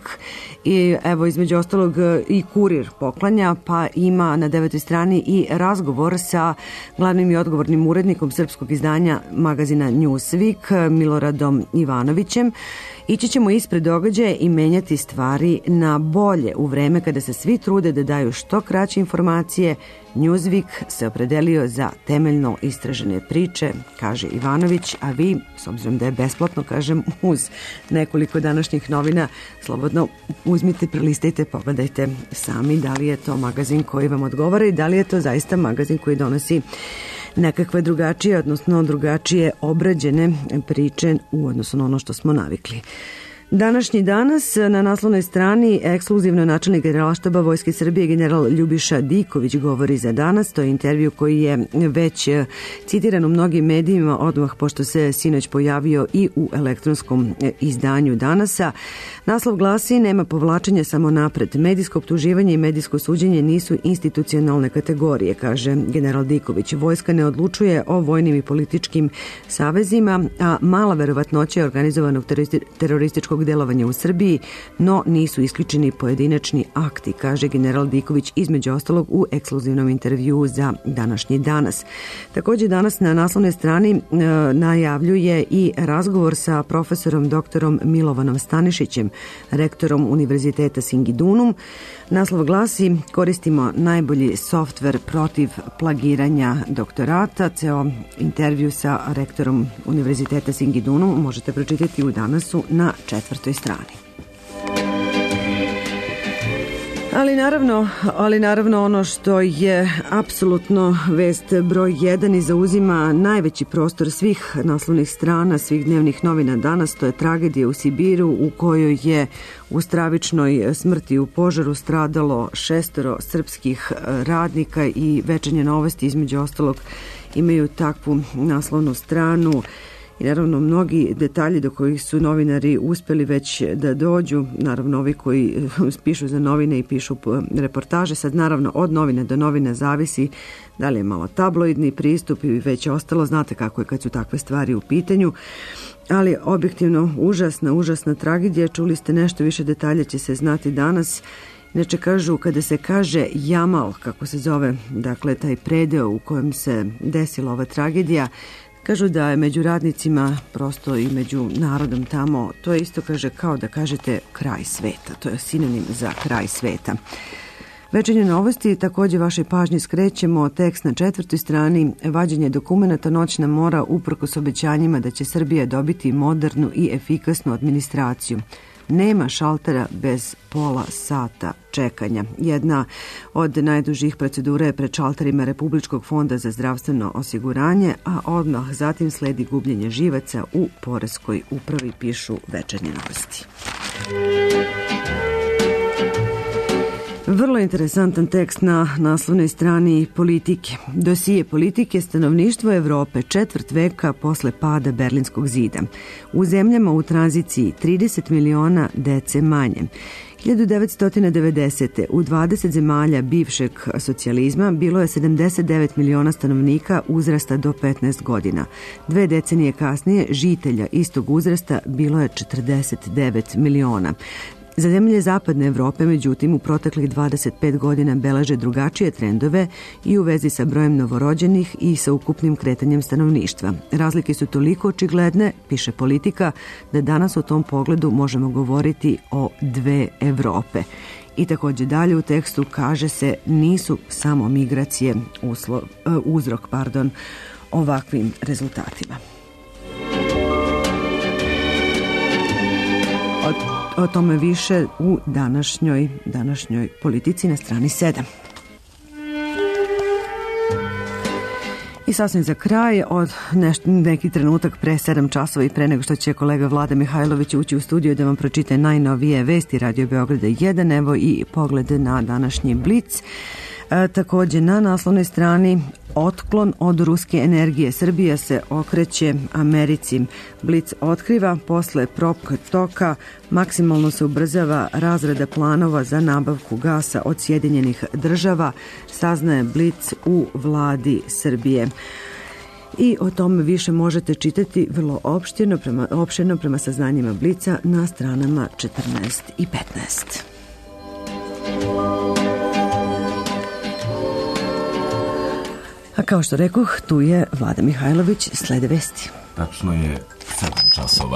i evo između ostalog i Kurir poklanja, pa ima na devetoj strani i razgovor sa glavnim i odgovornim urednikom srpskog izdanja magazina Newsweek Miloradom Ivanovićem. Ići ćemo ispred događaja i menjati stvari na bolje u vreme kada se svi trude da daju što kraće informacije. Newsweek se opredelio za temeljno istražene priče, kaže Ivanović, a vi, s obzirom da je besplatno, kažem, uz nekoliko današnjih novina, slobodno uzmite, prelistajte, pogledajte sami da li je to magazin koji vam odgovara i da li je to zaista magazin koji donosi nekakve drugačije, odnosno drugačije obrađene priče u odnosu na ono što smo navikli. Današnji danas na naslovnoj strani ekskluzivno načelnik Generalštaba Vojske Srbije general Ljubiša Diković govori za danas. To je intervju koji je već citiran u mnogim medijima odmah pošto se sinoć pojavio i u elektronskom izdanju Danasa. Naslov glasi: nema povlačenja, samo napred. Medijsko optuživanje i medijsko suđenje nisu institucionalne kategorije, kaže general Diković. Vojska ne odlučuje o vojnim i političkim savezima, a mala verovatnoća organizovanog terorističkog svog delovanja u Srbiji, no nisu isključeni pojedinačni akti, kaže general Diković između ostalog u ekskluzivnom intervjuu za današnji danas. Također danas na naslovnoj strani e, najavljuje i razgovor sa profesorom doktorom Milovanom Stanišićem, rektorom Univerziteta Singidunum. Naslov glasi: koristimo najbolji softver protiv plagiranja doktorata. Ceo intervju sa rektorom Univerziteta Singidunum možete pročitati u Danasu na četvrtoj strani. Ali naravno, ali naravno ono što je apsolutno vest broj jedan i zauzima najveći prostor svih naslovnih strana, svih dnevnih novina danas, to je tragedija u Sibiru u kojoj je u stravičnoj smrti u požaru stradalo šestoro srpskih radnika i Večernje novosti između ostalog imaju takvu naslovnu stranu. I naravno mnogi detalji do kojih su novinari uspeli već da dođu, naravno ovi koji pišu za novine i pišu reportaže, sad naravno od novine do novine zavisi da li je malo tabloidni pristup i već ostalo, znate kako je kad su takve stvari u pitanju, ali objektivno užasna, užasna tragedija, čuli ste nešto više detalja će se znati danas. Inače kažu, kada se kaže Jamal, kako se zove, dakle taj predeo u kojem se desila ova tragedija, kažu da je među radnicima, prosto i među narodom tamo, to je isto kaže kao da kažete kraj sveta, to je sinonim za kraj sveta. Večernje novosti, također vašoj pažnji skrećemo tekst na četvrtoj strani, vađenje dokumenata Noćna mora uprkos obećanjima da će Srbija dobiti modernu i efikasnu administraciju. Nema šaltera bez pola sata čekanja. Jedna od najdužih procedura je pred šalterima Republičkog fonda za zdravstveno osiguranje, a odmah zatim sledi gubljenje živaca u poreskoj upravi, pišu Večernje novosti. Vrlo interesantan tekst na naslovnoj strani Politike. Dosije Politike, stanovništvo Evrope četvrt veka posle pada Berlinskog zida. U zemljama u tranziciji trideset miliona dece manje. hiljadu devetsto devedesete. u dvadeset zemalja bivšeg socijalizma bilo je sedamdeset devet miliona stanovnika uzrasta do petnaest godina. Dve decenije kasnije žitelja istog uzrasta bilo je četrdeset devet miliona. Za zemlje zapadne Evrope, međutim, u proteklih dvadeset pet godina beleže drugačije trendove i u vezi sa brojem novorođenih i sa ukupnim kretanjem stanovništva. Razlike su toliko očigledne, piše Politika, da danas u tom pogledu možemo govoriti o dve Evrope. I također dalje u tekstu kaže se nisu samo migracije uslo, uzrok pardon, ovakvim rezultatima. Od O tome više u današnjoj, današnjoj Politici na strani sedam. I sasvim za kraj, od nešto, neki trenutak pre sedam časova i pre nego što će kolega Vlada Mihajlović ući u studiju da vam pročite najnovije vesti Radio Beograda jedan, evo i poglede na današnji Blic. E, također na naslovnoj strani otklon od ruske energije. Srbija se okreće Americi. Blic otkriva posle propka toka maksimalno se ubrzava razrada planova za nabavku gasa od Sjedinjenih država, saznaje Blic u vladi Srbije. I o tome više možete čitati vrlo opštirno prema, opširno prema saznanjima Blica na stranama četrnaest i petnaest. A kao što rekoh, tu je Vlada Mihajlović, slede vesti. Tačno je sedam časova.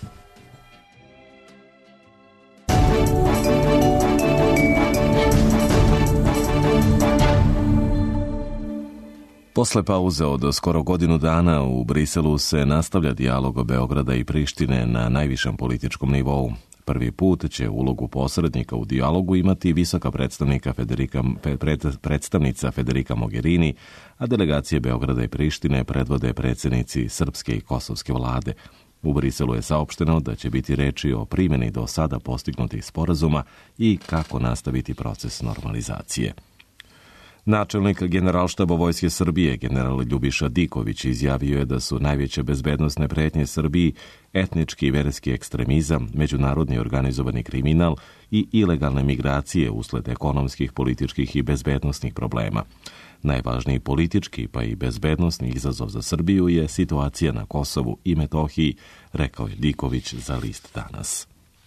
Posle pauze od skoro godinu dana u Briselu se nastavlja dijalog Beograda i Prištine na najvišem političkom nivou. Prvi put će ulogu posrednika u dijalogu imati visoka predstavnika Federica, pred, predstavnica Federica Mogherini, a delegacije Beograda i Prištine predvode predsjednici srpske i kosovske vlade. U Briselu je saopšteno da će biti reči o primjeni do sada postignutih sporazuma i kako nastaviti proces normalizacije. Načelnik Generalštaba Vojske Srbije, general Ljubiša Diković, izjavio je da su najveće bezbednosne pretnje Srbiji etnički i verski ekstremizam, međunarodni organizovani kriminal i ilegalne migracije usled ekonomskih, političkih i bezbednosnih problema. Najvažniji politički pa i bezbednosni izazov za Srbiju je situacija na Kosovu i Metohiji, rekao je Diković za list Danas.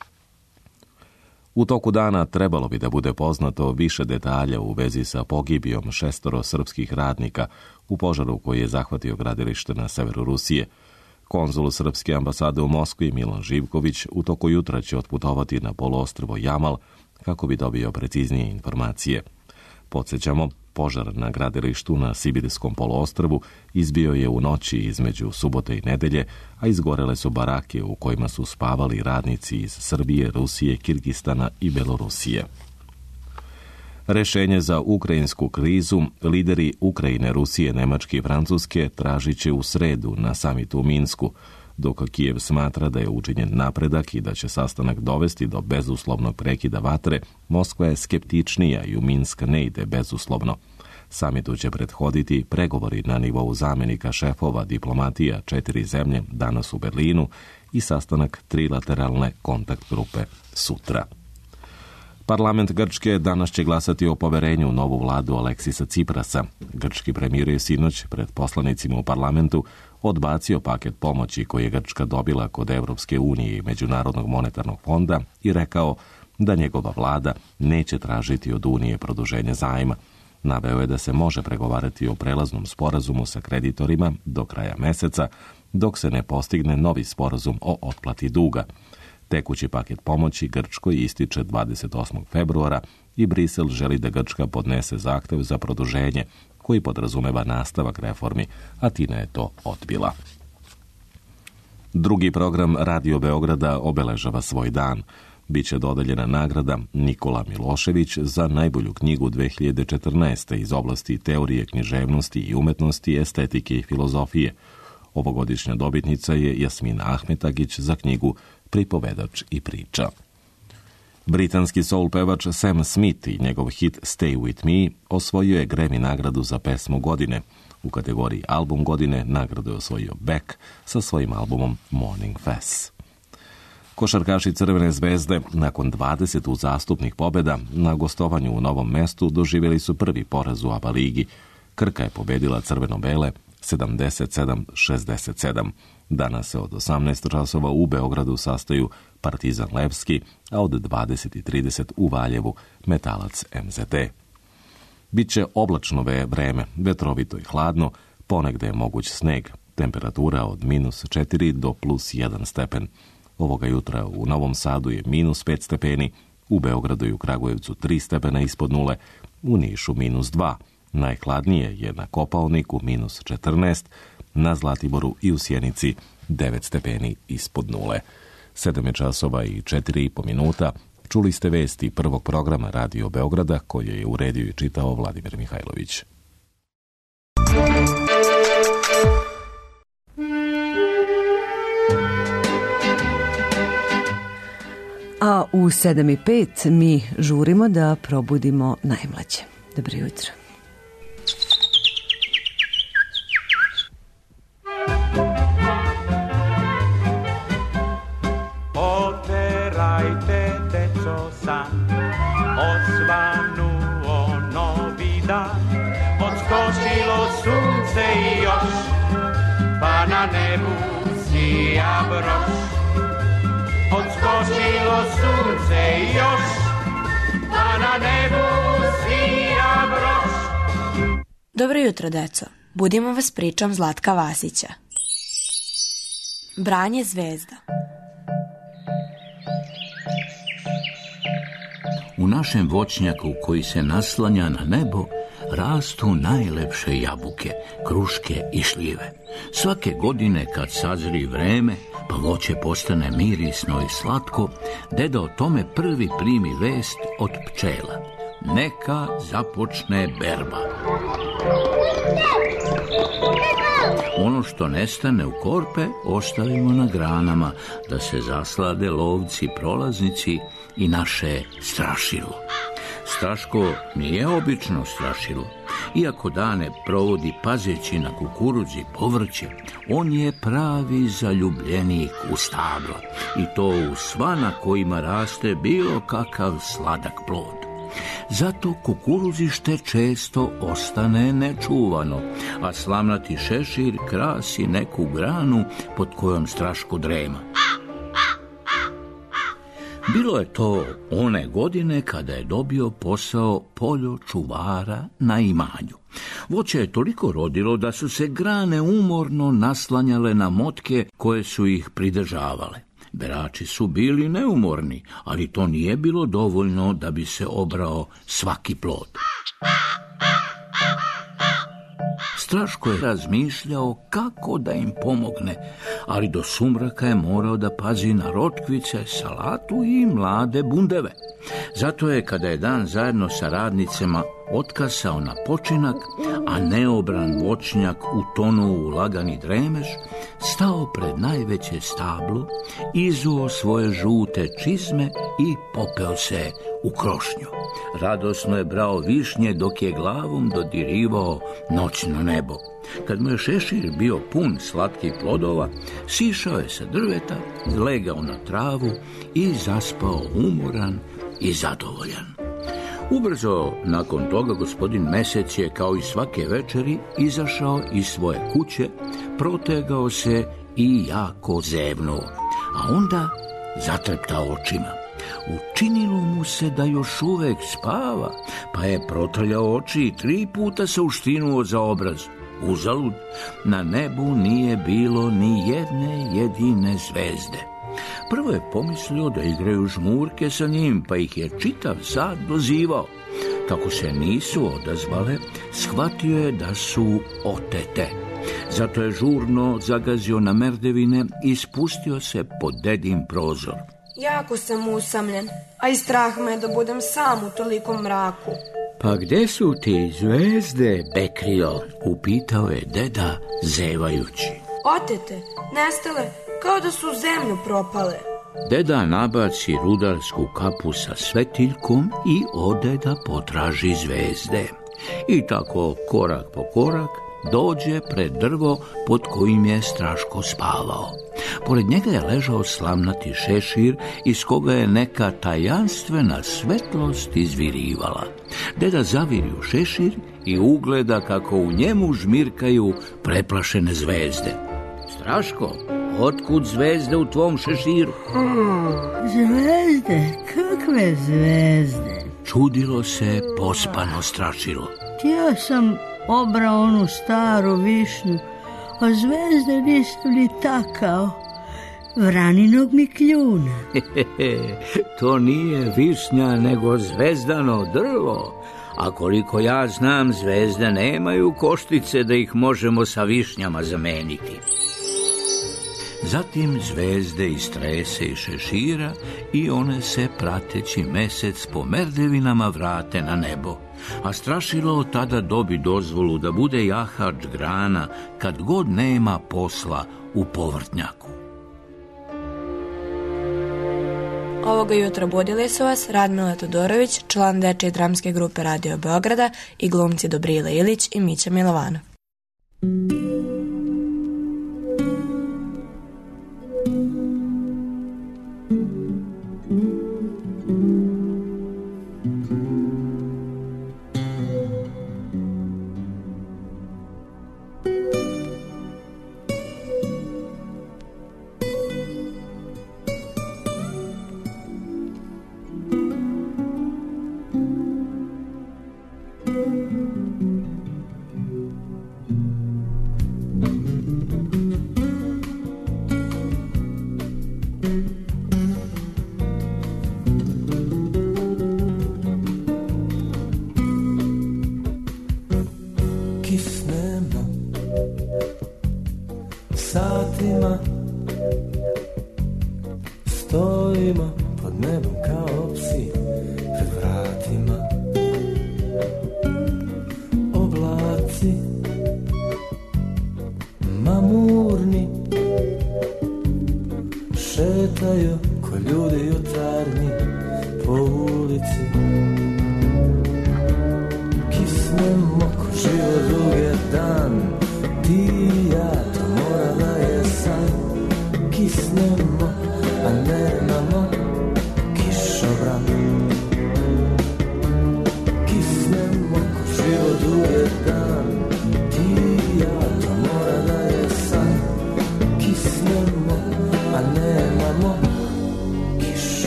U toku dana trebalo bi da bude poznato više detalja u vezi sa pogibijom šestoro srpskih radnika u požaru koji je zahvatio gradilište na severu Rusije. Konzul srpske ambasade u Moskvi Milan Živković u toku jutra će otputovati na poluostrvo Jamal kako bi dobio preciznije informacije. Podsjećamo, požar na gradilištu na Sibirskom poluostrvu izbio je u noći između subote i nedelje, a izgorele su barake u kojima su spavali radnici iz Srbije, Rusije, Kirgistana i Belorusije. Rešenje za ukrajinsku krizu lideri Ukrajine, Rusije, Nemačke i Francuske tražit će u sredu na samitu u Minsku, dok Kijev smatra da je učinjen napredak i da će sastanak dovesti do bezuslovnog prekida vatre, Moskva je skeptičnija i u Minsk ne ide bezuslovno. Samitu će prethoditi pregovori na nivou zamjenika šefova diplomatija četiri zemlje danas u Berlinu i sastanak trilateralne kontakt grupe sutra. Parlament Grčke danas će glasati o poverenju u novu vladu Aleksisa Ciprasa. Grčki premijer je sinoć pred poslanicima u parlamentu odbacio paket pomoći koji je Grčka dobila kod Evropske unije i Međunarodnog monetarnog fonda i rekao da njegova vlada neće tražiti od Unije produženje zajma. Naveo je da se može pregovarati o prelaznom sporazumu sa kreditorima do kraja meseca, dok se ne postigne novi sporazum o otplati duga. Tekući paket pomoći Grčkoj ističe dvadeset osmog februara i Brisel želi da Grčka podnese zahtev za produženje koji podrazumeva nastavak reformi, a Tina je to odbila. Drugi program Radio Beograda obeležava svoj dan. Biće dodeljena nagrada Nikola Milošević za najbolju knjigu dve hiljade četrnaeste. iz oblasti teorije književnosti i umetnosti, estetike i filozofije. Ovogodišnja dobitnica je Jasmina Ahmetagić za knjigu Pripovedač i priča. Britanski soul pevač Sam Smith i njegov hit Stay With Me osvojio je Grammy nagradu za pesmu godine. U kategoriji album godine nagradu je osvojio Beck sa svojim albumom Morning Fess. Košarkaši Crvene zvezde nakon dvadeset uzastopnih pobjeda na gostovanju u Novom Mestu doživjeli su prvi poraz u A B A ligi. Krka je pobedila crveno-bele sedamdeset sedam šezdeset sedam. Danas se od osamnaest časova u Beogradu sastaju Partizan Levski, a od dvadeset trideset u Valjevu Metalac M Z T. Biće oblačno vreme, vetrovito i hladno, ponegde je moguć sneg, temperatura od minus četiri do plus jedan stepen. Ovoga jutra u Novom Sadu je minus pet stepeni, u Beogradu i u Kragujevcu tri stepena ispod nule, u Nišu minus dva. Najhladnije je na Kopaoniku minus četrnaest, na Zlatiboru i u Sjenici devet stepeni ispod nule. sedam je časova i četiri i po minuta. Čuli ste vesti prvog programa Radio Beograda koje je uredio i čitao Vladimir Mihajlović. A u sedam i pet mi žurimo da probudimo najmlađe. Dobro jutro. Oterajte, deco, san, osvanuo novi dan, odskočilo sunce i još, pa na nebu sija broš. Odskočilo sunce i još, pa na nebu sija broš. Dobro jutro, deco. Budimo vas pričom Zlatka Vasića. Branje zvezda. U našem voćnjaku koji se naslanja na nebo rastu najlepše jabuke, kruške i šljive. Svake godine kad sazri vreme, pa voće postane mirisno i slatko, deda o tome prvi primi vest od pčela. Neka započne berba. Ono što nestane u korpe ostavimo na granama da se zaslade lovci, prolaznici i naše strašilo. Straško nije obično strašilo. Iako dane provodi pazeći na kukuruz i povrće, on je pravi zaljubljenik u stabla i to u sva na kojima raste bilo kakav sladak plod. Zato kukuruzište često ostane nečuvano, a slamnati šešir krasi neku granu pod kojom Straško drema. Bilo je to one godine kada je dobio posao poljočuvara na imanju. Voće je toliko rodilo da su se grane umorno naslanjale na motke koje su ih pridržavale. Berači su bili neumorni, ali to nije bilo dovoljno da bi se obrao svaki plod. Straško je razmišljao kako da im pomogne, ali do sumraka je morao da pazi na rotkvice, salatu i mlade bundeve. Zato je, kada je dan zajedno sa radnicama otkasao na počinak, a neobran voćnjak utonuo u lagani dremež, stao pred najveće stablo, izuo svoje žute čizme i popeo se u krošnju. Radosno je brao višnje dok je glavom dodirivao noćno nebo. Kad mu je šešir bio pun slatkih plodova, sišao je sa drveta, legao na travu i zaspao umoran i zadovoljan. Ubrzo nakon toga gospodin Mesec je, kao i svake večeri, izašao iz svoje kuće, protegao se i jako zevnuo, a onda zatreptao očima. Učinilo mu se da još uvek spava, pa je protrljao oči i tri puta se uštinuo za obraz. Uzalud, na nebu nije bilo ni jedne jedine zvezde. Prvo je pomislio da igraju žmurke sa njim, pa ih je čitav sat dozivao. Kako se nisu odazvale, shvatio je da su otete. Zato je žurno zagazio na merdevine i spustio se pod dedin prozor. Jako sam usamljen, a i strah me da budem sam u tolikom mraku. Pa gde su ti zvezde, Bekrio? Upitao je deda zevajući. Otete, nestale, kao da su u zemlju propale. Deda nabaci rudarsku kapu sa svetiljkom i ode da potraži zvezde. I tako, korak po korak, dođe pred drvo pod kojim je Straško spavao. Pored njega je ležao slamnati šešir iz koga je neka tajanstvena svetlost izvirivala. Deda zaviri u šešir i ugleda kako u njemu žmirkaju preplašene zvezde. Straško, otkud zvezde u tvom šeširu? Oh, zvezde, kakve zvezde? Čudilo se pospano Strašilo. Ja sam obrao onu staru višnju, a zvezde nisu ni takao. Vraninog mi kljuna. To nije višnja, nego zvezdano drvo. A koliko ja znam, zvezde nemaju koštice da ih možemo sa višnjama zameniti. Zatim zvezde istrese iz šešira i one se, prateći mesec po merdevinama, vrate na nebo. A Strašilo tada dobi dozvolu da bude jahač grana kad god nema posla u povrtnjaku. Ovoga jutra budili su vas Radmila Todorović, član dečje dramske grupe Radio Beograda, i glumci Dobrila Ilić i Mića Milovanov.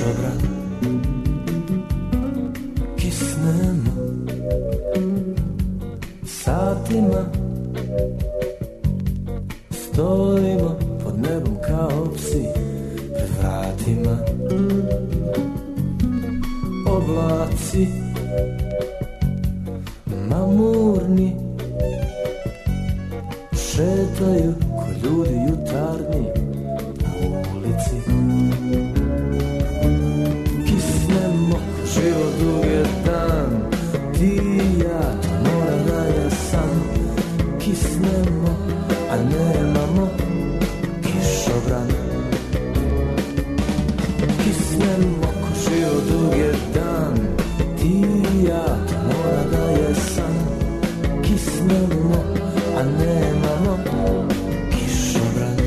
kišobran, kisnemo satima, stojimo pod nebom kao psi pred vratima. Oblaci mamurni šetaju ko ljudi jutarnji u ulici. Kisnemo, život dug je dan, ti i ja, to mora da je san. Kisnemo, a nemamo kišobran. Kisnemo, ko život dug je dan, ti i ja, to mora da je san. Kisnemo, a nemamo kišobran.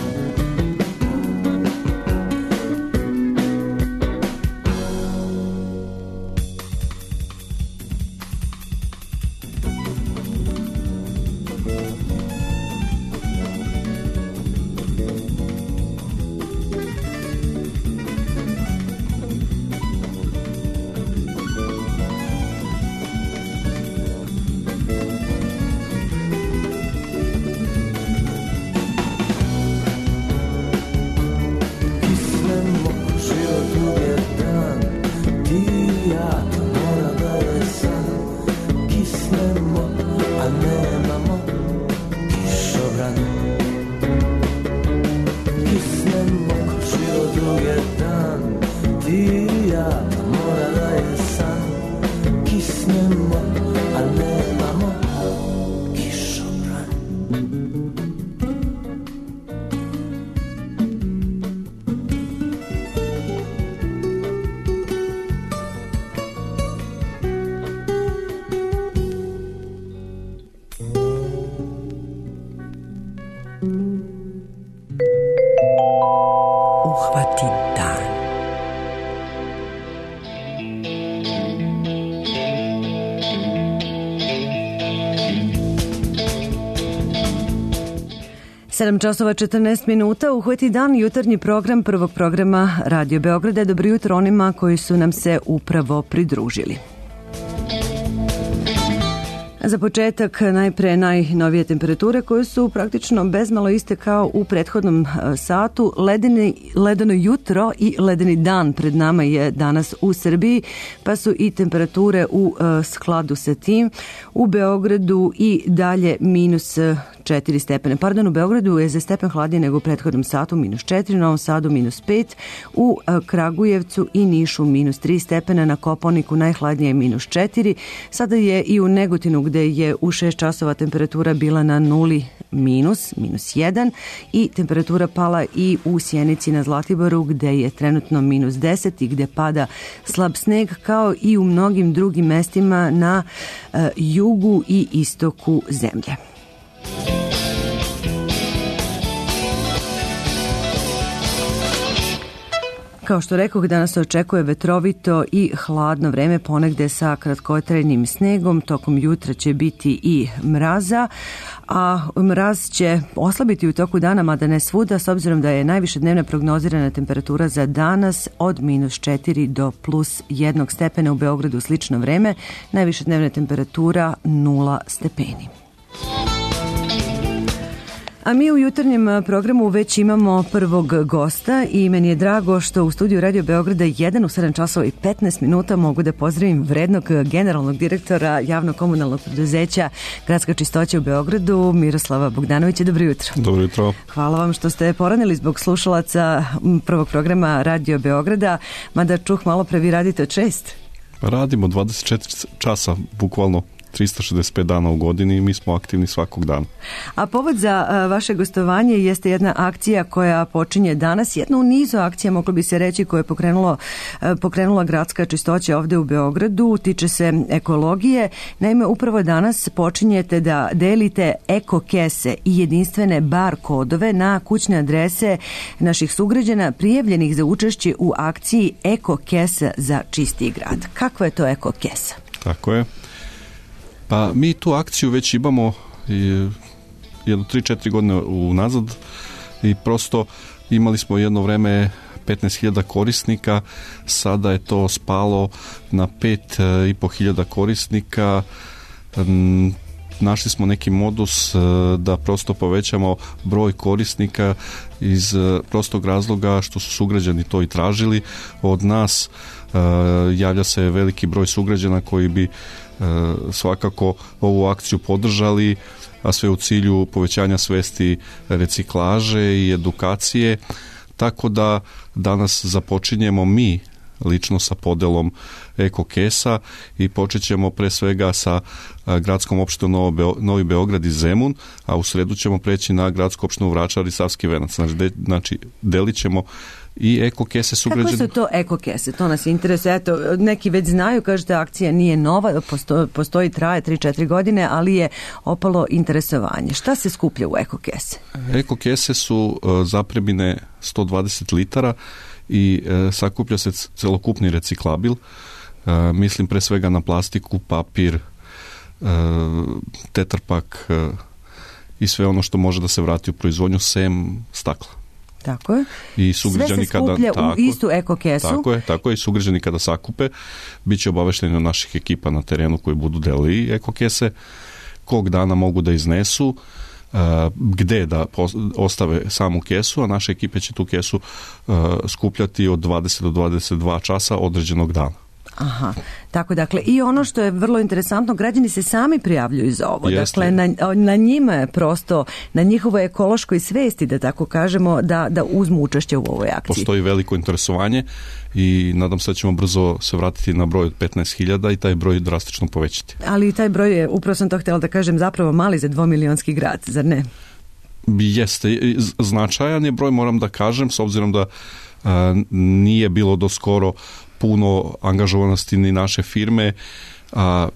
sedam časova četrnaest minuta, uhvati dan, jutarnji program prvog programa Radio Beograda. Dobro jutro onima koji su nam se upravo pridružili. Za početak najpre najnovije temperature koje su praktično bezmalo iste kao u prethodnom satu. Ledeni, ledeno jutro i ledeni dan pred nama je danas u Srbiji, pa su i temperature u skladu sa tim. U Beogradu i dalje minus četiri stepene. Pardon, u Beogradu je za stepen hladnije nego u prethodnom satu, minus četiri, u Novom Sadu minus pet, u Kragujevcu i Nišu minus tri stepena, na Kopaoniku najhladnije je minus četiri. Sada je i u Negotinu gde je u šest časova temperatura bila na nuli minus, minus jedan, i temperatura pala i u Sjenici na Zlatiboru gde je trenutno minus deset i gde pada slab sneg, kao i u mnogim drugim mestima na uh, jugu i istoku zemlje. Kao što rekoh, danas se očekuje vetrovito i hladno vreme, ponegde sa kratkotrajnim snegom. Tokom jutra će biti i mraza, a mraz će oslabiti u toku dana, mada ne svuda, s obzirom da je najviše dnevna prognozirana temperatura za danas od minus četiri do plus jednog stepena. U Beogradu slično vreme, najviše dnevna temperatura nula stepeni. A mi u jutarnjem programu već imamo prvog gosta i meni je drago što u studiju Radio Beograda jedan u sedam časova i petnaest minuta mogu da pozdravim vrednog generalnog direktora javnog komunalnog preduzeća Gradska čistoća u Beogradu, Miroslava Bogdanovića. Dobro jutro. Dobro jutro. Hvala vam što ste poranili zbog slušalaca prvog programa Radio Beograda, mada čuh malo pre, vi radite od šest. Radimo dvadeset četiri časa, bukvalno trista šezdeset pet dana u godini i mi smo aktivni svakog dana. A povod za a, vaše gostovanje jeste jedna akcija koja počinje danas, jedna u nizu akcija, moglo bi se reći, koje je pokrenulo, a, pokrenula Gradska čistoća ovde u Beogradu, tiče se ekologije. Naime, upravo danas počinjete da delite eko kese i jedinstvene bar kodove na kućne adrese naših sugrađana prijavljenih za učešće u akciji Eko kesa za čistiji grad. Kakva je to eko kesa? Tako je. Pa mi tu akciju već imamo jedno tri četiri godine unazad i prosto imali smo jedno vreme petnaest hiljada korisnika, sada je to spalo na pet i po hiljada korisnika. Našli smo neki modus da prosto povećamo broj korisnika iz prostog razloga što su sugrađani to i tražili od nas. Javlja se veliki broj sugrađana koji bi svakako ovu akciju podržali, a sve u cilju povećanja svesti reciklaže i edukacije, tako da danas započinjemo mi lično sa podelom eko kesa i počet ćemo pre svega sa gradskom opštinom Novi Beograd i Zemun, a u sredu ćemo preći na gradsku opštinu Vračar i Savski Venac. Znači, de, znači delit ćemo i eko kese sugrađani. Kako su to eko kese? To nas interesuje. Eto, neki već znaju, kažete, akcija nije nova, postoji, postoji traje tri četiri godine, ali je opalo interesovanje. Šta se skuplja u eko kese? Eko kese su uh, zapremine sto dvadeset litara i uh, sakuplja se celokupni reciklabil. Uh, mislim pre svega na plastiku, papir, uh, tetrapak uh, i sve ono što može da se vrati u proizvodnju, sem stakla. Tako je. I sugrađani sve se skuplja kada, u tako, istu eko kesu. Tako je, tako je. I sugrađani kada sakupe, bit će obavešteni od naših ekipa na terenu koji budu delili eko kese, kog dana mogu da iznesu, uh, gde da ostave samu kesu, a naše ekipe će tu kesu uh, skupljati od dvadeset do dvadeset dva časa određenog dana. Aha, tako dakle i ono što je vrlo interesantno, građani se sami prijavljuju za ovo. Jeste. Dakle, na, na njima je prosto, na njihovoj ekološkoj svesti, da tako kažemo, da, da uzmu učešće u ovoj akciji. Postoji veliko interesovanje i nadam se da ćemo brzo se vratiti na broj od petnaest hiljada i taj broj drastično povećati. Ali taj broj je, upravo sam to htjela da kažem, zapravo mali za dvomilionski grad, zar ne? Jeste, značajan je broj, moram da kažem, s obzirom da a, nije bilo do skoro puno angažovanosti ni naše firme a,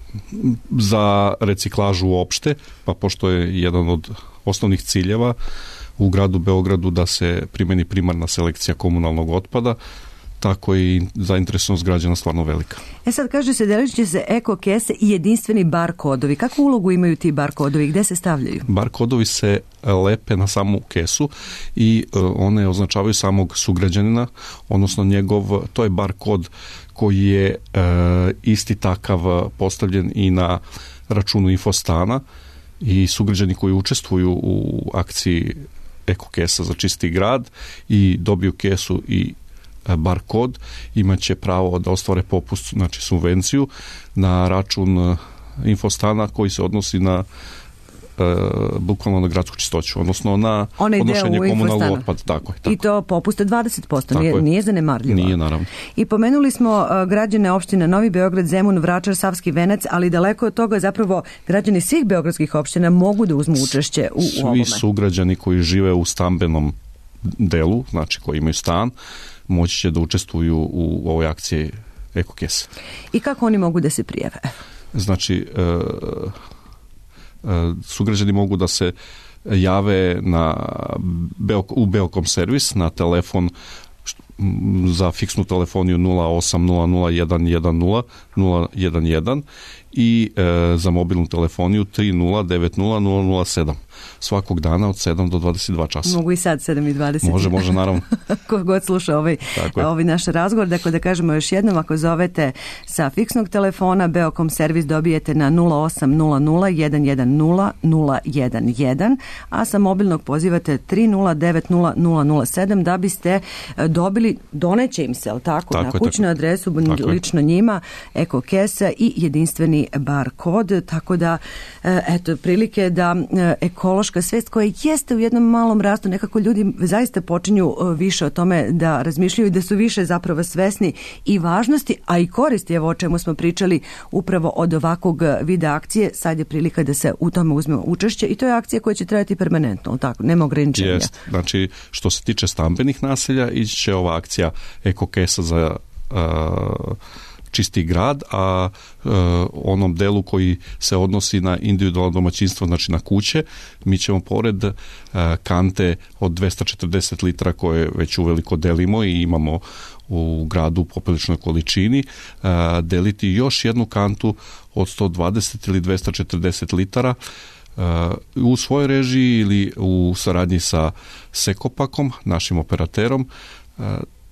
za reciklažu uopšte, pa pošto je jedan od osnovnih ciljeva u gradu Beogradu da se primeni primarna selekcija komunalnog otpada, tako i zainteresovanost građana stvarno velika. E sad kaže se, delit će se eko kese i jedinstveni bar kodovi. Kakvu ulogu imaju ti bar kodovi? Gde se stavljaju? Bar kodovi se lepe na samu kesu i one označavaju samog sugrađanina, odnosno njegov, to je bar kod koji je e, isti takav postavljen i na računu Infostana i sugrađani koji učestvuju u akciji eko kesa za čisti grad i dobiju kesu i bar kod, imaće pravo da ostvare popust, znači subvenciju na račun Infostana koji se odnosi na e, bukvalno na gradsku čistoću, odnosno na onaj odnošenje komunalnog otpada. Tako je, tako. I to popuste dvadeset posto, nije, nije zanemarljivo. Nije, naravno. I pomenuli smo uh, građane opštine Novi Beograd, Zemun, Vračar, Savski Venac, ali daleko od toga zapravo građani svih beogradskih opština mogu da uzmu učešće u, Svi u ovome. Svi sugrađani koji žive u stambenom delu, znači koji imaju stan, moći će da učestvuju u ovoj akciji eko kese. I kako oni mogu da se prijave? Znači, e, e, sugrađani mogu da se jave na Beo, u Beokom servis na telefon za fiksnu telefoniju nula osam nula nula jedan jedan nula nula jedan jedan i e, za mobilnu telefoniju tri nula devet nula nula nula sedam svakog dana od sedam do dvadeset dva časa. Mogu i sad sedam i dvadeset. Može, može, naravno. Ko god sluša ovaj, ovaj naš razgovor. Dakle, da kažemo još jednom, ako zovete sa fiksnog telefona, Beokom servis dobijete na nula osam nula nula jedan jedan nula nula jedan jedan, a sa mobilnog pozivate tri nula devet nula nula nula sedam da biste dobili, doneće im se, ali tako, tako na kućnu adresu, tako lično njima, eko kesa i jedinstveni bar kod, tako da, eto, prilike da ekološka svest koja jeste u jednom malom rastu, nekako ljudi zaista počinju više o tome da razmišljaju i da su više zapravo svesni i važnosti, a i koristi, evo o čemu smo pričali upravo od ovakvog vida akcije, sad je prilika da se u tome uzme učešće i to je akcija koja će trajati permanentno, tako, nema ograničenja. Jest, znači što se tiče stambenih naselja, ići će ova akcija eko kesa za uh, čisti grad, a e, onom delu koji se odnosi na individualno domaćinstvo, znači na kuće, mi ćemo pored e, kante od dvesta četrdeset litara koje već uveliko delimo i imamo u gradu u popriličnoj količini, e, deliti još jednu kantu od sto dvadeset ili dvesta četrdeset litara e, u svojoj režiji ili u saradnji sa Sekopakom, našim operaterom. e,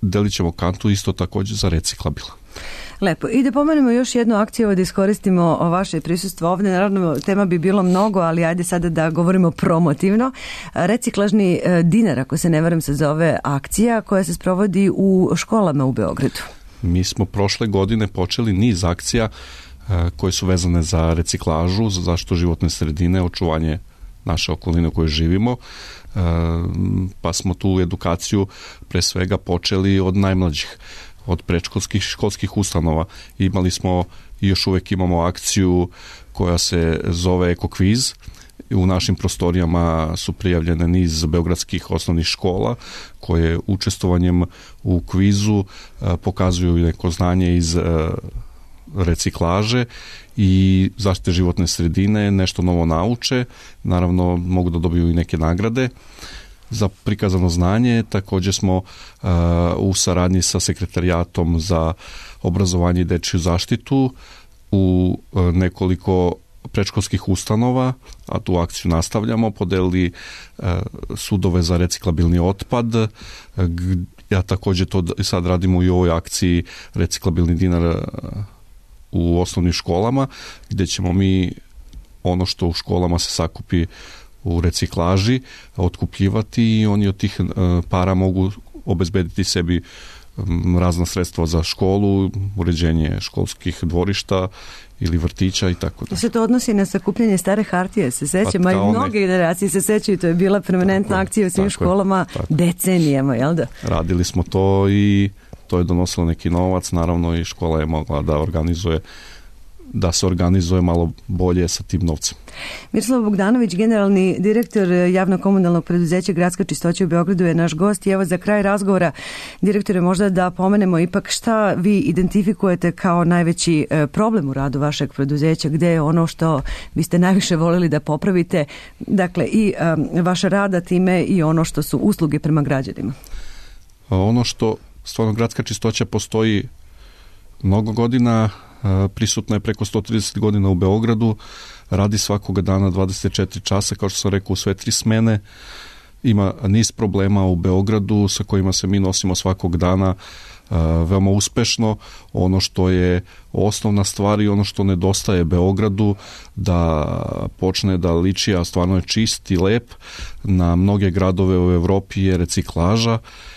delit ćemo kantu isto također za reciklabil. Lepo. I da pomenemo još jednu akciju, da iskoristimo vaše prisustvo ovdje. Naravno, tema bi bilo mnogo, ali ajde sada da govorimo promotivno. Reciklažni dinar, ako se ne varam, se zove akcija koja se sprovodi u školama u Beogradu. Mi smo prošle godine počeli niz akcija koje su vezane za reciklažu, za zaštitu životne sredine, očuvanje naše okoline u kojoj živimo, pa smo tu edukaciju pre svega počeli od najmlađih, od predškolskih školskih ustanova. Imali smo i još uvijek imamo akciju koja se zove Eko kviz. U našim prostorijama su prijavljene niz beogradskih osnovnih škola koje učestvovanjem u kvizu pokazuju neko znanje iz reciklaže i zaštite životne sredine, nešto novo nauče, naravno mogu da dobiju i neke nagrade za prikazano znanje. Također smo uh, u saradnji sa sekretarijatom za obrazovanje i dečju zaštitu u uh, nekoliko predškolskih ustanova, a tu akciju nastavljamo, podelili uh, sudove za reciklabilni otpad. Uh, ja također to sad radimo i u ovoj akciji reciklabilni dinar uh, u osnovnim školama, gdje ćemo mi ono što u školama se sakupi u reciklaži otkupljivati i oni od tih para mogu obezbediti sebi razna sredstva za školu, uređenje školskih dvorišta ili vrtića i tako da. Se to odnosi na sakupljanje stare hartije, se sećam, a i mnoge generacije se sećaju, to je bila permanentna akcija u svim školama decenijama, jel da? Radili smo to i to je donosilo neki novac, naravno i škola je mogla da organizuje da se organizuje malo bolje sa tim novcem. Miroslav Bogdanović, generalni direktor javno-komunalnog preduzeća Gradska čistoća u Beogradu, je naš gost i evo za kraj razgovora, direktore, možda da pomenemo ipak šta vi identifikujete kao najveći problem u radu vašeg preduzeća, gde je ono što biste najviše voljeli da popravite, dakle i um, vaša rada time i ono što su usluge prema građanima. Ono što stvarno Gradska čistoća postoji mnogo godina, prisutna je preko sto trideset godina u Beogradu, radi svakoga dana dvadeset četiri časa, kao što sam rekao, u sve tri smene. Ima niz problema u Beogradu sa kojima se mi nosimo svakog dana veoma uspešno. Ono što je osnovna stvar i ono što nedostaje Beogradu da počne da liči, a stvarno je čist i lep na mnoge gradove u Evropi, je reciklaža.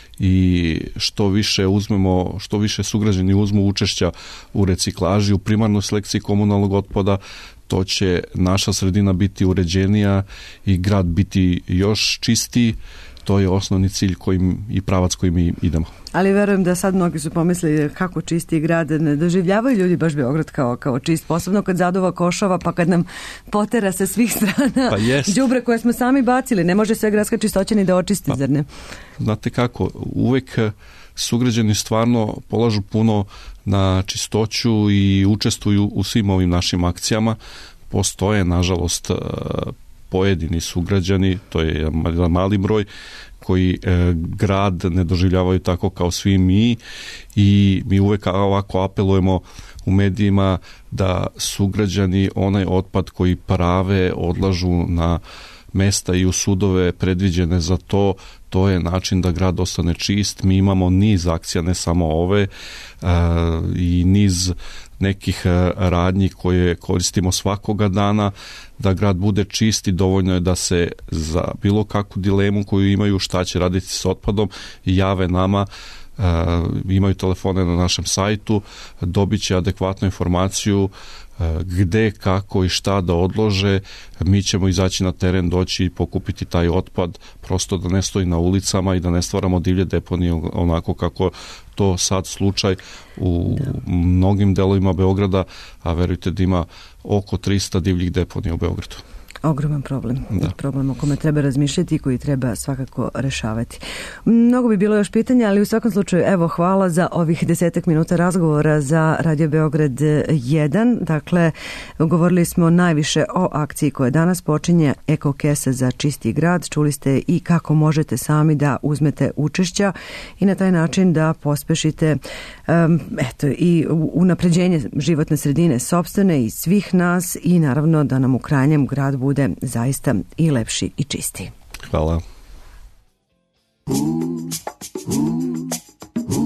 I što više uzmemo, što više sugrađani uzmu učešća u reciklaži, u primarnoj selekciji komunalnog otpada, to će naša sredina biti uređenija i grad biti još čistiji. To je osnovni cilj kojim i pravac kojim mi idemo. Ali verujem da sad mnogi su pomislili kako čisti grad, ne doživljavaju ljudi baš Beograd kao, kao čist, posebno kad zaduva košava, pa kad nam potera sa svih strana pa đubre koje smo sami bacili. Ne može sve gradska čistoća ni da očisti, pa, zar ne? Znate kako, uvek sugrađani stvarno polažu puno na čistoću i učestvuju u svim ovim našim akcijama. Postoje, nažalost, pojedini sugrađani, to je mali broj, koji e, grad ne doživljavaju tako kao svi mi i mi uvek ovako apelujemo u medijima da sugrađani onaj otpad koji prave odlažu na mesta i u sudove predviđene za to, to je način da grad ostane čist. Mi imamo niz akcija, ne samo ove, e, i niz nekih radnji koje koristimo svakoga dana da grad bude čist i dovoljno je da se za bilo kakvu dilemu koju imaju šta će raditi s otpadom jave nama. E, imaju telefone na našem sajtu, dobit će adekvatnu informaciju gde, kako i šta da odlože. Mi ćemo izaći na teren, doći i pokupiti taj otpad, prosto da ne stoji na ulicama i da ne stvaramo divlje deponije onako kako to sad slučaj u da. mnogim delovima Beograda, a verujte da ima oko tristo divljih deponija u Beogradu. Ogroman problem. Da. Problem o kome treba razmišljati i koji treba svakako rešavati. Mnogo bi bilo još pitanja, ali u svakom slučaju, evo, hvala za ovih desetak minuta razgovora za Radio Beograd jedan. Dakle, govorili smo najviše o akciji koja danas počinje, Eko kesa za čisti grad. Čuli ste i kako možete sami da uzmete učešća i na taj način da pospešite um, eto, i unapređenje životne sredine sopstvene i svih nas i naravno da nam u krajnjem grad bude zaista i lepši i čisti. Hvala. Ooh, ooh, ooh.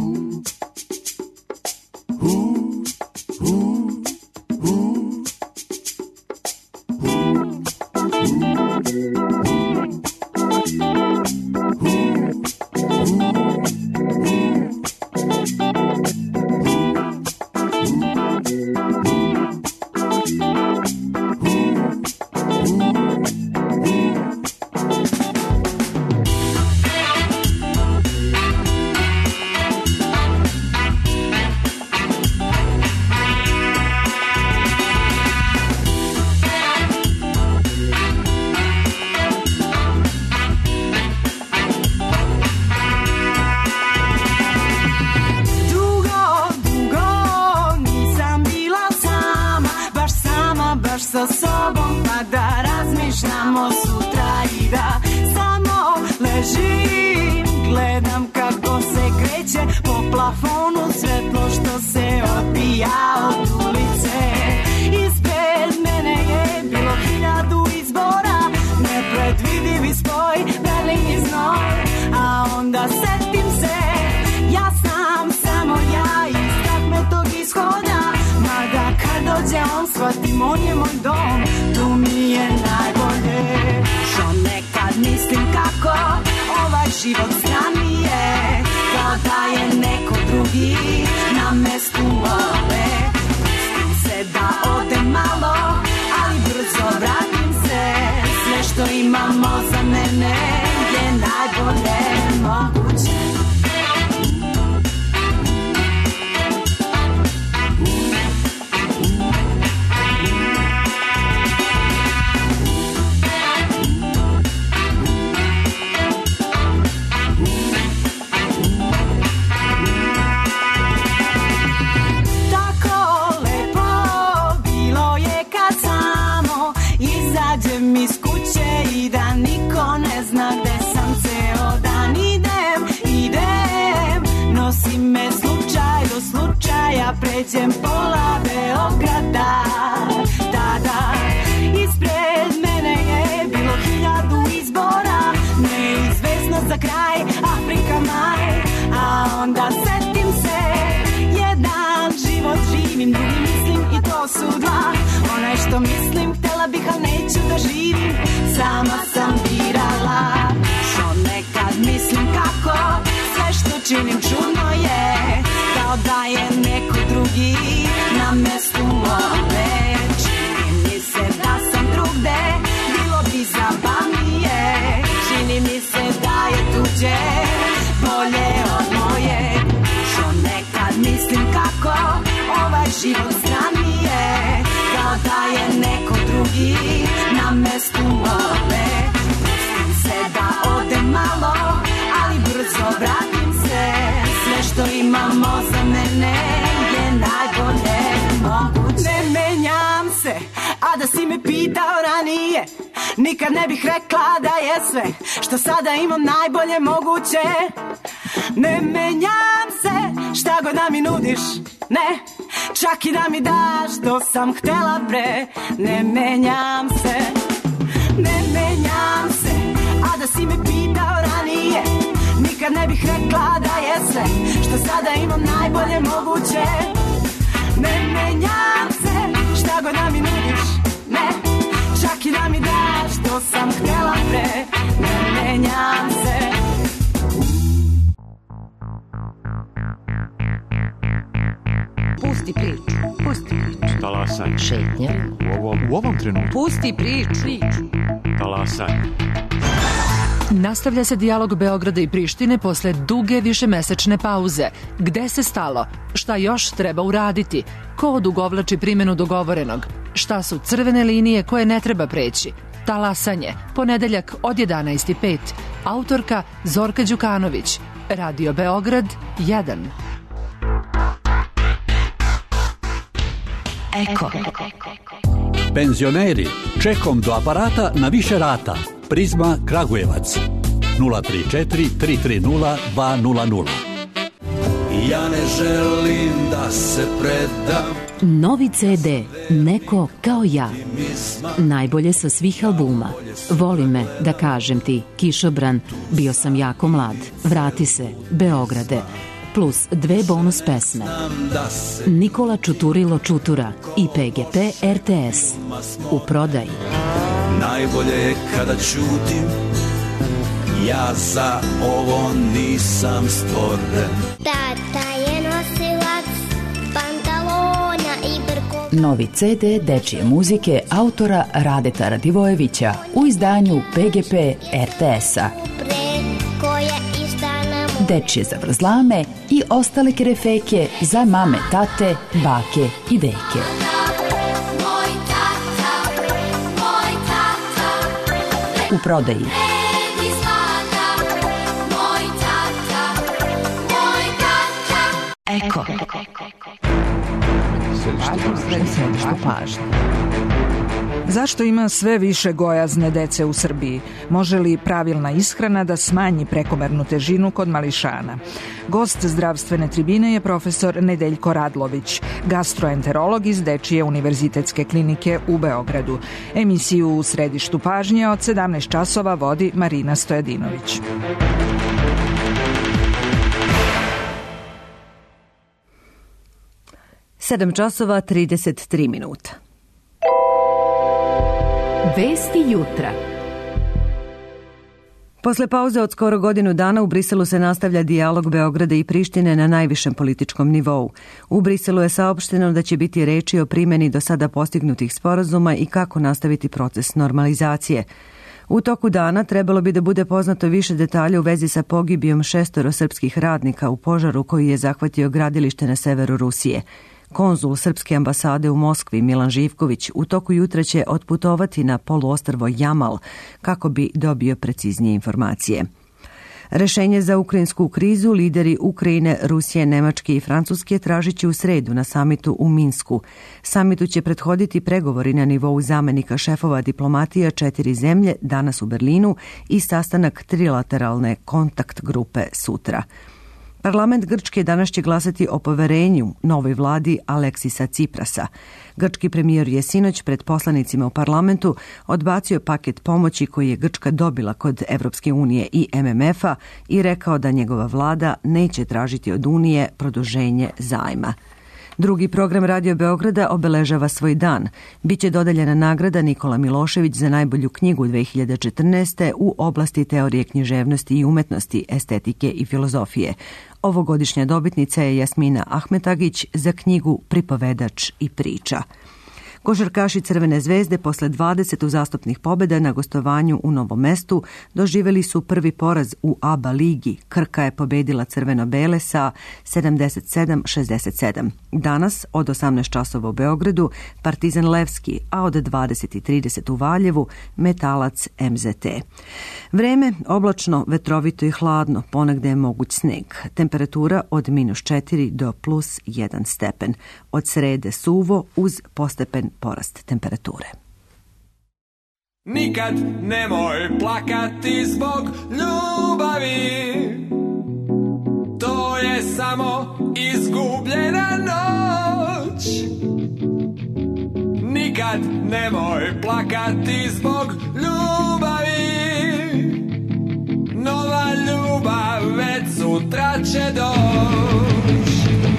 kuće, po plafonu svetlo što se odbija od ulice. Ispred mene je bilo hiljadu izbora, nepredvidivi spoj, veliki znoj. A onda setim se, ja sam samo ja i strah me tog ishoda. Mada kad dođe on, shvatim, on je moj dom, tu mi je najbolje. Što nekad mislim kako ovaj život strani je, kao da je neko drugi na mestu mole. Pustim se da odem malo, ali brzo vratim se. Sve što imamo za mene je najbolje moguće. Izađem iz kuće i da niko ne zna gde sam ceo dan. Idem, idem, nosi me slučaj do slučaja, pređem pola Beograda. Da, da, ispred mene je bilo hiljadu izbora, neizvesno za kraj, Afrika maj. A onda setim se, jedan život živim, drugi mislim i to su dva. Onaj što mislim, htela bih, a neću da živim, sama sam birala. Što nekad mislim kako sve što činim čudno je, kao da je neko drugi na mestu mole. Čini mi se da sam drugde, bilo bi zabavnije. Čini mi se da je tuđe bolje od moje. Što nekad mislim kako ovaj život strani je, kao da je neko drugi na mestu mole. Pustim se da odem malo, ali brzo vratim se. Sve što imamo za mene je najbolje moguće. Ne menjam se, a da si me pitao ranije, nikad ne bih rekla da je sve što sada imam najbolje moguće. Ne menjam se, šta god da mi nudiš, ne, čak i da mi daš što sam htela pre. Ne menjam se, ne menjam se, a da si me pitao ranije, nikad ne bih rekla da je sve što sada imam najbolje moguće. Ne menjam se, šta god da mi nudiš, ne, čak i da mi daš što sam htela pre. Ne menjam se. Pusti priču, pusti priču. Talasaj. Šetnja. U ovom, u ovom trenutku. Pusti priču. Talasaj. Nastavlja se dijalog Beograda i Prištine posle duge višemesečne pauze. Gde se stalo? Šta još treba uraditi? Ko odugovlači primjenu dogovorenog? Šta su crvene linije koje ne treba preći? Talasanje. Ponedeljak od jedanaest i pet. Autorka Zorka Đukanović. Radio Beograd jedan. Eko. Penzioneri, čekom do aparata na više rata. Prizma Kragujevac nula tri četiri tri tri nula dva nula nula. Ja ne želim da se predam. Novi ce de Neko kao ja. Najbolje sa svih albuma. Voli me, da kažem ti, Kišobran, bio sam jako mlad. Vrati se, Beograde. Plus dve bonus pesme. Nikola Čuturilo Čutura i pe ge pe er te es. U prodaji. Najbolje je kada ćutim, ja za ovo nisam stvoren. Tata je nosilac pantalona i brkova. Novi ce de dečije muzike autora Radeta Radivojevića u izdanju pe ge pe er te es-a. Dečije zavrzlame i ostale kerefeke za mame, tate, bake i deke. U prodaji. Eko. Središte pažnje. Zašto ima sve više gojazne dece u Srbiji? Može li pravilna ishrana da smanji prekomernu težinu kod mališana? Gost zdravstvene tribine je profesor Nedeljko Radlović, gastroenterolog iz Dečije univerzitetske klinike u Beogradu. Emisiju U središtu pažnje od sedamnaest časova vodi Marina Stojadinović. sedam časova trideset tri minuta. Vesti jutra. Posle pauze od skoro godinu dana u Briselu se nastavlja dijalog Beograda i Prištine na najvišem političkom nivou. U Briselu je saopšteno da će biti reči o primjeni do sada postignutih sporazuma i kako nastaviti proces normalizacije. U toku dana trebalo bi da bude poznato više detalja u vezi sa pogibijom šestoro srpskih radnika u požaru koji je zahvatio gradilište na severu Rusije. Konzul Srpske ambasade u Moskvi Milan Živković u toku jutra će otputovati na poluostrvo Jamal kako bi dobio preciznije informacije. Rešenje za ukrajinsku krizu lideri Ukrajine, Rusije, Nemačke i Francuske tražit će u sredu na samitu u Minsku. Samitu će prethoditi pregovori na nivou zamenika šefova diplomatija četiri zemlje danas u Berlinu i sastanak trilateralne kontakt grupe sutra. Parlament Grčke danas će glasati o poverenju novoj vladi Aleksisa Ciprasa. Grčki premijer je sinoć pred poslanicima u parlamentu odbacio paket pomoći koji je Grčka dobila kod Evropske unije i M M F-a i rekao da njegova vlada neće tražiti od Unije produženje zajma. Drugi program Radio Beograda obeležava svoj dan. Biće dodeljena nagrada Nikola Milošević za najbolju knjigu dve hiljade četrnaeste. u oblasti teorije književnosti i umetnosti, estetike i filozofije. Ovogodišnja dobitnica je Jasmina Ahmetagić za knjigu Pripovedač i priča. Košarkaši Crvene zvezde posle dvadeset uzastopnih pobjeda na gostovanju u Novom Mestu doživjeli su prvi poraz u A B A ligi. Krka je pobedila crveno-bele sa sedamdeset sedam šezdeset sedam. Danas od osamnaest časova u Beogradu Partizan Levski, a od dvadeset i trideset u Valjevu Metalac M Z T. Vreme oblačno, vetrovito i hladno, ponegde je moguć sneg. Temperatura od minus četiri do plus jedan stepen. Od srede suvo uz postepen porast temperature. Nikad nemoj plakati zbog ljubavi, to je samo izgubljena noć. Nikad nemoj plakati zbog ljubavi, nova ljubav već sutra će doć.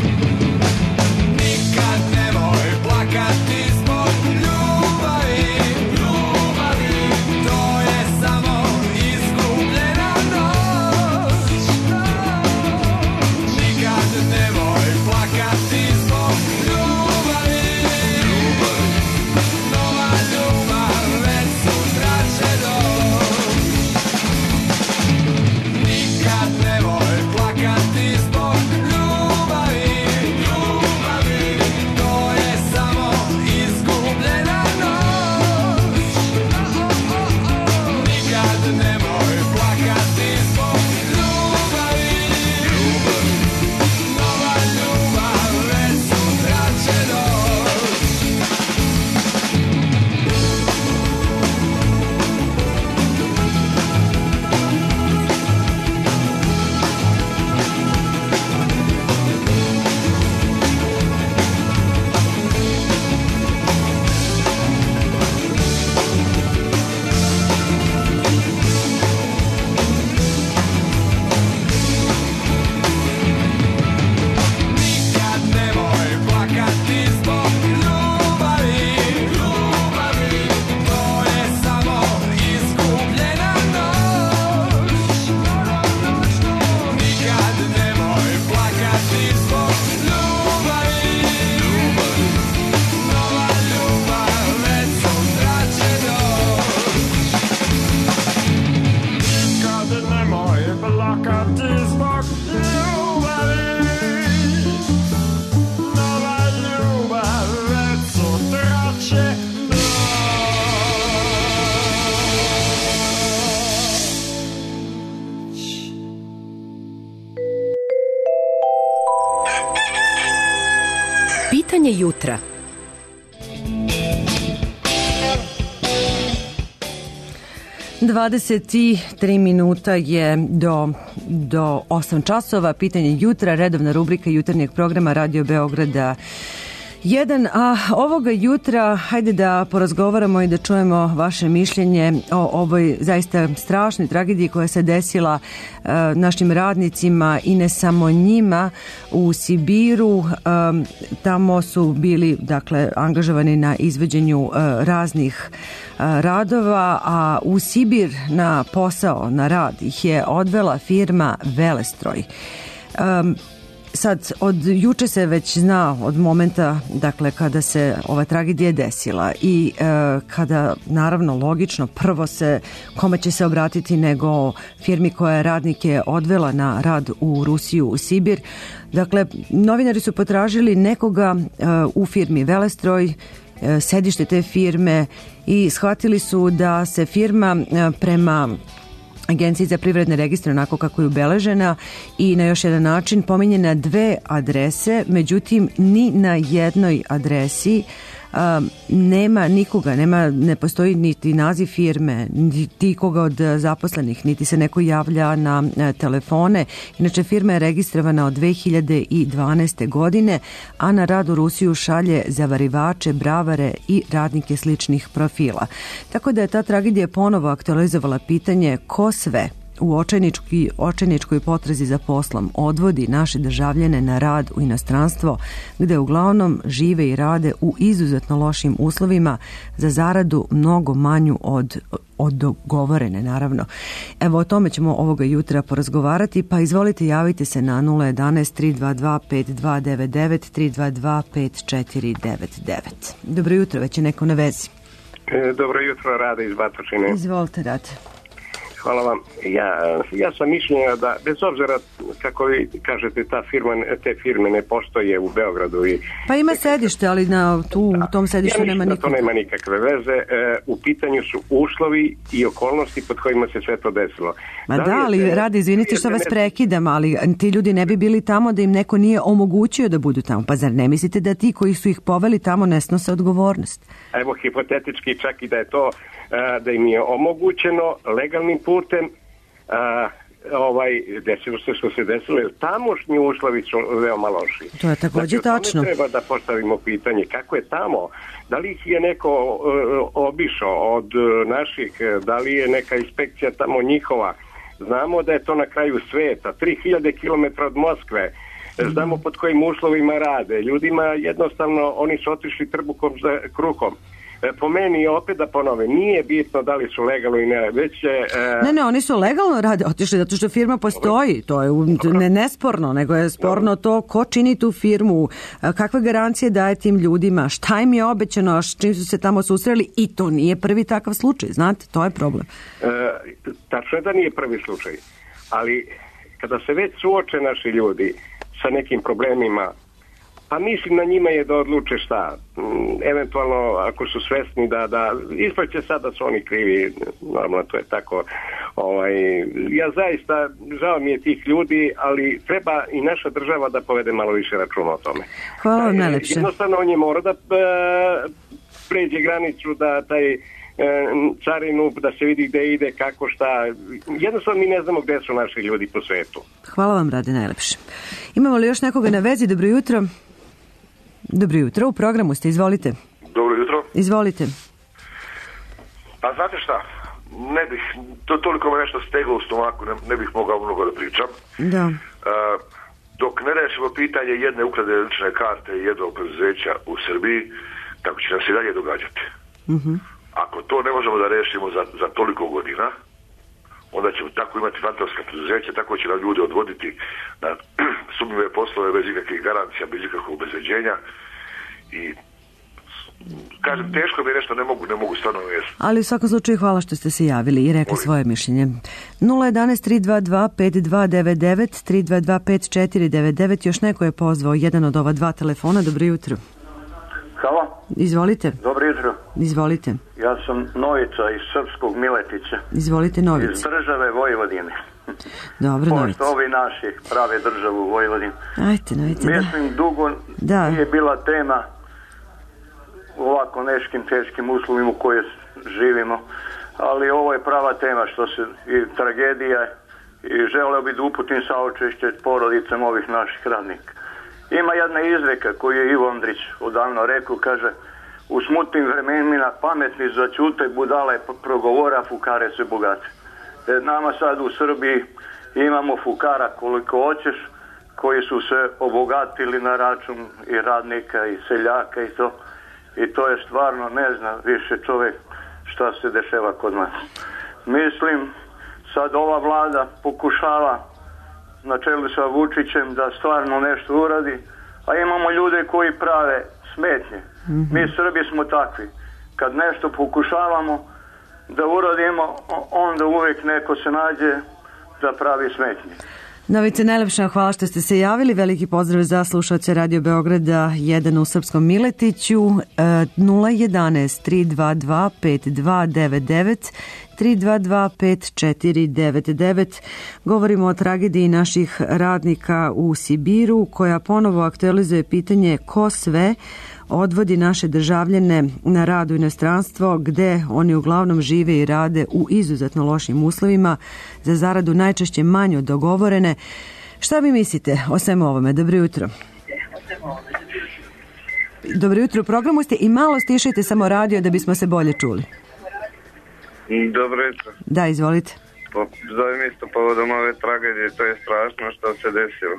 Nikad nemoj plakati zbog ljubavi, ljubavi, to je samo izgubljena noć. Nikad nemoj plakati zbog ljubavi, ljubavi, nova ljubav već sutra će doć. Nikad nemoj plakati zbog ljubavi, ljubavi, to je samo izgubljena noć. Nikad nemoj plakati zbog ljubavi, ljubavi, nova ljubav već sutra će doć. Nikad nemoj plakati zbog ljubavi, ljubavi, to je samo izgubljena noć. Nikad nemoj plakati zbog ljubavi, ljubavi, nova ljubav već sutra će doć. Nikad nemoj plakati zbog ljubavi, nova ljubav već sutra će doć. Pitanje jutra. dvadeset tri minuta je do, do osam časova. Pitanje jutra, redovna rubrika jutarnjeg programa Radio Beograda jedan, a ovoga jutra hajde da porazgovaramo i da čujemo vaše mišljenje o ovoj zaista strašnoj tragediji koja se desila e, našim radnicima i ne samo njima u Sibiru. E, tamo su bili dakle angažovani na izvođenju e, raznih e, radova, a u Sibir na posao, na rad ih je odvela firma Velestroj. E, Sad, od juče se već zna od momenta dakle, kada se ova tragedija desila i e, kada, naravno, logično, prvo se, kome će se obratiti nego firmi koja je radnike odvela na rad u Rusiju, u Sibir. Dakle, novinari su potražili nekoga e, u firmi Velestroj, e, sedište te firme, i shvatili su da se firma e, prema Agenciji za privredne registre, onako kako je ubeležena i na još jedan način pominjena dve adrese, međutim ni na jednoj adresi a, nema nikoga, nema, ne postoji niti naziv firme, niti koga od zaposlenih, niti se neko javlja na a, telefone. Inače, firma je registrovana od dve hiljade dvanaeste. godine, a na rad u Rusiju šalje zavarivače, bravare i radnike sličnih profila. Tako da je ta tragedija ponovo aktualizovala pitanje ko sve u očajničkoj, očajničkoj potrazi za poslom odvodi naše državljane na rad u inostranstvo, gde uglavnom žive i rade u izuzetno lošim uslovima za zaradu mnogo manju od, od dogovorene, naravno. Evo, o tome ćemo ovoga jutra porazgovarati, pa izvolite, javite se na nula jedanaest, tri dva dva, pet dva devet devet, tri dva dva, pet četiri devet devet. Dobro jutro, već je neko na vezi. E, dobro jutro, Rade iz Batočine. Izvolite, Rade. Hvala vam. Ja, ja sam mišljenja da, bez obzira kako vi kažete, ta firma, te firme ne postoje u Beogradu. I, pa ima sedište, ali na tu, u tom sedištu ja nema nikog. nikog. To nema nikakve veze. E, u pitanju su uslovi i okolnosti pod kojima se sve to desilo. Ma da, da ali te, Rade, izvinite što vas ne... prekidam, ali ti ljudi ne bi bili tamo da im neko nije omogućio da budu tamo. Pa zar ne mislite da ti koji su ih poveli tamo ne snose odgovornost? Evo, hipotetički, čak i da je to, da im je omogućeno legalnim putem, a, ovaj, desilo se što se desilo, jer tamošnji uslovi su veoma loši. To je takođe znači, tačno. Treba da postavimo pitanje kako je tamo, da li ih je neko uh, obišao od uh, naših, da li je neka inspekcija tamo njihova. Znamo da je to na kraju sveta, tri hiljade kilometara od Moskve. Znamo pod kojim uslovima rade. Ljudima jednostavno, oni su otišli trbukom za kruhom. Po meni, opet da ponovim, nije bitno da li su legalno i ne, već je... E... Ne, ne, oni su legalno rade, otišli zato što firma postoji, to je ne, nesporno, nego je sporno to ko čini tu firmu, kakve garancije daje tim ljudima, šta im je obećano, s čim su se tamo susreli, i to nije prvi takav slučaj, znate, to je problem. E, tačno je da nije prvi slučaj, ali kada se već suoče naši ljudi sa nekim problemima, pa mislim na njima je da odluče šta. Eventualno, ako su svesni da, da ispaće sad da su oni krivi, normalno to je tako. Ovaj, ja zaista, žao mi je tih ljudi, ali treba i naša država da povede malo više računa o tome. Hvala vam najlepše. Jednostavno, on je mora da pređe granicu, da taj carinu, da se vidi gde ide, kako, šta. Jednostavno mi ne znamo gde su naši ljudi po svetu. Hvala vam, Rade, najlepše. Imamo li još nekoga na vezi? Dobro jutro. Dobro jutro, u programu ste, izvolite. Dobro jutro. Izvolite. Pa znate šta, ne bih, to toliko me nešto steglo u stomaku, ne, ne bih mogao mnogo da pričam. Da. Uh, dok ne rešimo pitanje jedne ukradene lične karte i jednog preduzeća u Srbiji, tako će nam se dalje događati. Uh-huh. Ako to ne možemo da rešimo za, za toliko godina, onda ćemo tako imati fantomska preduzeća, tako će nam ljudi odvoditi na sumnjive poslove bez ikakvih garancija, bez ikakvog obezbeđenja i kažem, teško mi je nešto, ne mogu, ne mogu stvarno mjesto. Ali u svakom slučaju hvala što ste se javili i rekli Molim. svoje mišljenje. nula jedanaest, tri dva dva, pet dva devet devet, tri dva dva, pet četiri devet devet, još neko je pozvao jedan od ova dva telefona. Dobro jutro. Halo. Izvolite. Dobro jutro. Izvolite. Ja sam Novica iz srpskog Miletića. Izvolite, Novica. Iz države Vojvodine. Dobro, Novica. Pošto ovi naši prave državu Vojvodine. Ajte, Novica, da. Mislim, dugo da. nije bila tema u ovako neškim teškim uslovima u koje živimo, ali ovo je prava tema što se i tragedija i želeo bi da uputim saučešće porodicama ovih naših radnika. Ima jedna izreka koju je Ivo Andrić odavno rekao, kaže: u smutnim vremenima pametni zaćute, budale progovora, fukare se bogate. E, nama sad u Srbiji imamo fukara koliko hoćeš, koji su se obogatili na račun i radnika i seljaka i to. I to je stvarno, ne zna više čovjek šta se dešava kod nas. Mislim, sad ova vlada pokušava na čelu sa Vučićem da stvarno nešto uradi, a imamo ljude koji prave smetnje. Mm-hmm. Mi Srbi smo takvi. Kad nešto pokušavamo da uradimo, onda uvijek neko se nađe da pravi smetnje. Novice, najlepša hvala što ste se javili. Veliki pozdrav za slušaoce Radio Beograda jedan u Srpskom Miletiću. nula jedanaest tri dva dva pet dva devet devet tri dva dva pet četiri devet devet. Govorimo o tragediji naših radnika u Sibiru, koja ponovo aktualizuje pitanje ko sve odvodi naše državljane na rad u inostranstvo, gde oni uglavnom žive i rade u izuzetno lošim uslovima, za zaradu najčešće manje od dogovorene. Šta vi mislite o svemu ovome? Dobro jutro. Dobro jutro, u programu ste i malo stišajte samo radio da bismo se bolje čuli. Dobro jutro. Da, izvolite. Po, zovem isto povodom ove tragedije, to je strašno što se desilo.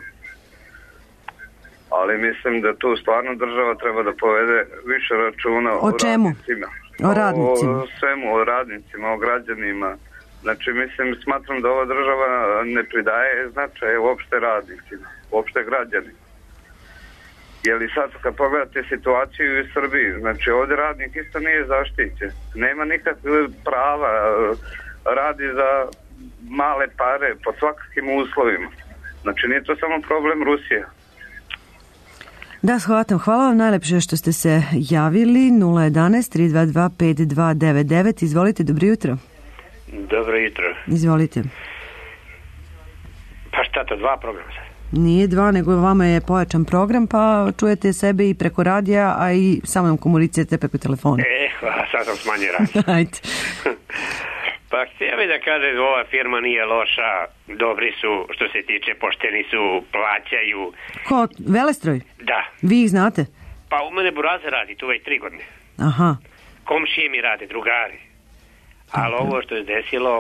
Ali mislim da tu stvarno država treba da povede više računa o, o čemu? radnicima. O radnicima. O svemu, o radnicima, o građanima. Znači, mislim, smatram da ova država ne pridaje značaje uopšte radnicima, uopšte građanima. Jer i sad kad pogledate situaciju u Srbiji, znači ovdje radnik isto nije zaštićen. Nema nikakve prava, radi za male pare, pod svakakvim uslovima. Znači nije to samo problem Rusije. Da, shvatam. Hvala vam najlepše što ste se javili. nula jedanaest tri dva dva pet dva devet devet. Izvolite, dobro jutro. Dobro jutro. Izvolite. Pa šta to, dva programa sad? Nije dva, nego vama je pojačan program, pa čujete sebe i preko radija, a i samo nam komunicirate preko telefona. E, hvala, sad sam smanjio radio. Ajde. Pa htio bi da kažem, ova firma nije loša, dobri su, što se tiče, pošteni su, plaćaju. Ko, Velestroj? Da. Vi ih znate? Pa u mene Buraze radi tu već tri godine. Aha. Komšije mi rade, drugari. Ali ovo što je desilo,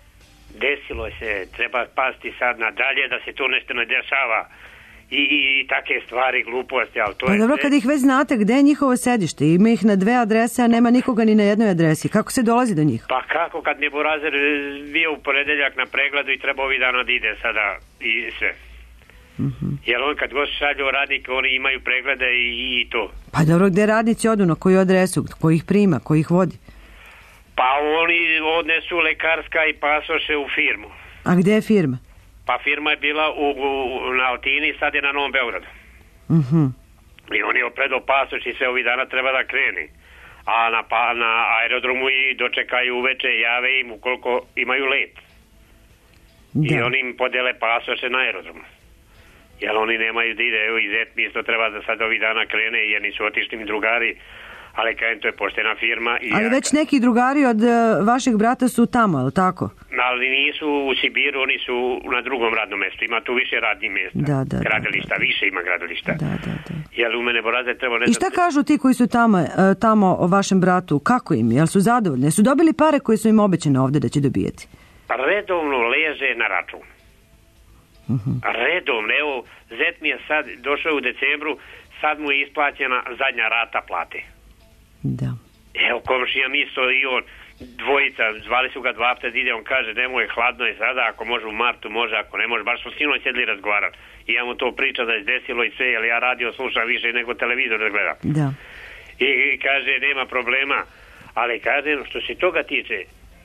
desilo se, treba pasti sad nadalje da se tu nešto ne dešava. I, i, i take stvari, gluposti, ali to pa je... dobro, kad ih već znate, gde je njihovo sedište? Ima ih na dve adrese, a nema nikoga ni na jednoj adresi. Kako se dolazi do njih? Pa kako kad mi Burazer bio u ponedeljak na pregledu i treba ovih dana da ide sada i sve. Mm-hmm. Jer on kad god šalju radnike, oni imaju preglede i, i to. Pa dobro, gde radnici odu, na koju adresu, ko ih prima, ko ih vodi? Pa oni odnesu lekarska i pasoše u firmu. A gde je firma? Pa firma je bila u, u, na Altini, sad je na Novom Beogradu. Mhm. I on je opredao pasoš i sve ovih dana treba da kreni. A na, pa, na aerodromu i dočekaju uveče, jave im ukoliko imaju let. Da. I oni im podele pasoše na aerodromu. Jer oni nemaju da ide, evo i zet mi isto treba da sad ovih dana krene, jer nisu otišli mi drugari. Ali kajem, to je poštena firma. I ali ja... već neki drugari od uh, vašeg brata su tamo, ali tako? Ali nisu u Sibiru, oni su na drugom radnom mjestu. Ima tu više radnih mjesta. Da, da, gradilišta, da, da. više ima gradilišta. Da, da, da. Jel u mene Boraze treba... Ne I šta kažu ti koji su tamo, uh, tamo o vašem bratu? Kako im? Jel su zadovoljni? Su dobili pare koje su im obećane ovdje da će dobijeti? Redovno leže na račun. Uh-huh. Redovno. Evo, zet mi je sad došao u decembru, sad mu je isplaćena zadnja rata plate. Da. Evo, komšija mi isto i on, dvojica, zvali su ga dva puta da ide, on kaže, nemoj, hladno je sada, ako može u martu, može, ako ne može, baš smo sinoć sjedli razgovarati. I ja mu to priča da je desilo i sve, jer ja radio slušam više nego televizor da gledam. Da. I, i kaže, nema problema, ali kaže, što se toga tiče,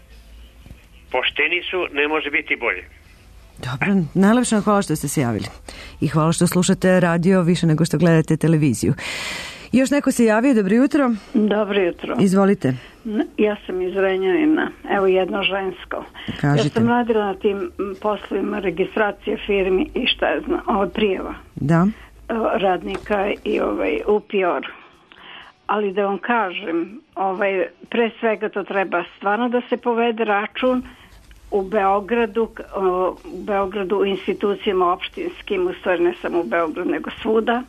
pošteni su, ne može biti bolje. Dobro, najlepša hvala što ste se javili. I hvala što slušate radio više nego što gledate televiziju. Još neko se javio, dobro jutro. Dobro jutro. Izvolite. Ja sam iz Renjanina, evo jedno žensko. Kažite. Ja sam radila na tim poslovima registracije firmi i šta je znam, ovo prijeva. Da. Radnika i ovaj U P R. ali da vam kažem, ovaj, pre svega to treba stvarno da se povede račun u Beogradu, u Beogradu u institucijama opštinskim, u stvari ne samo u Beogradu nego svuda,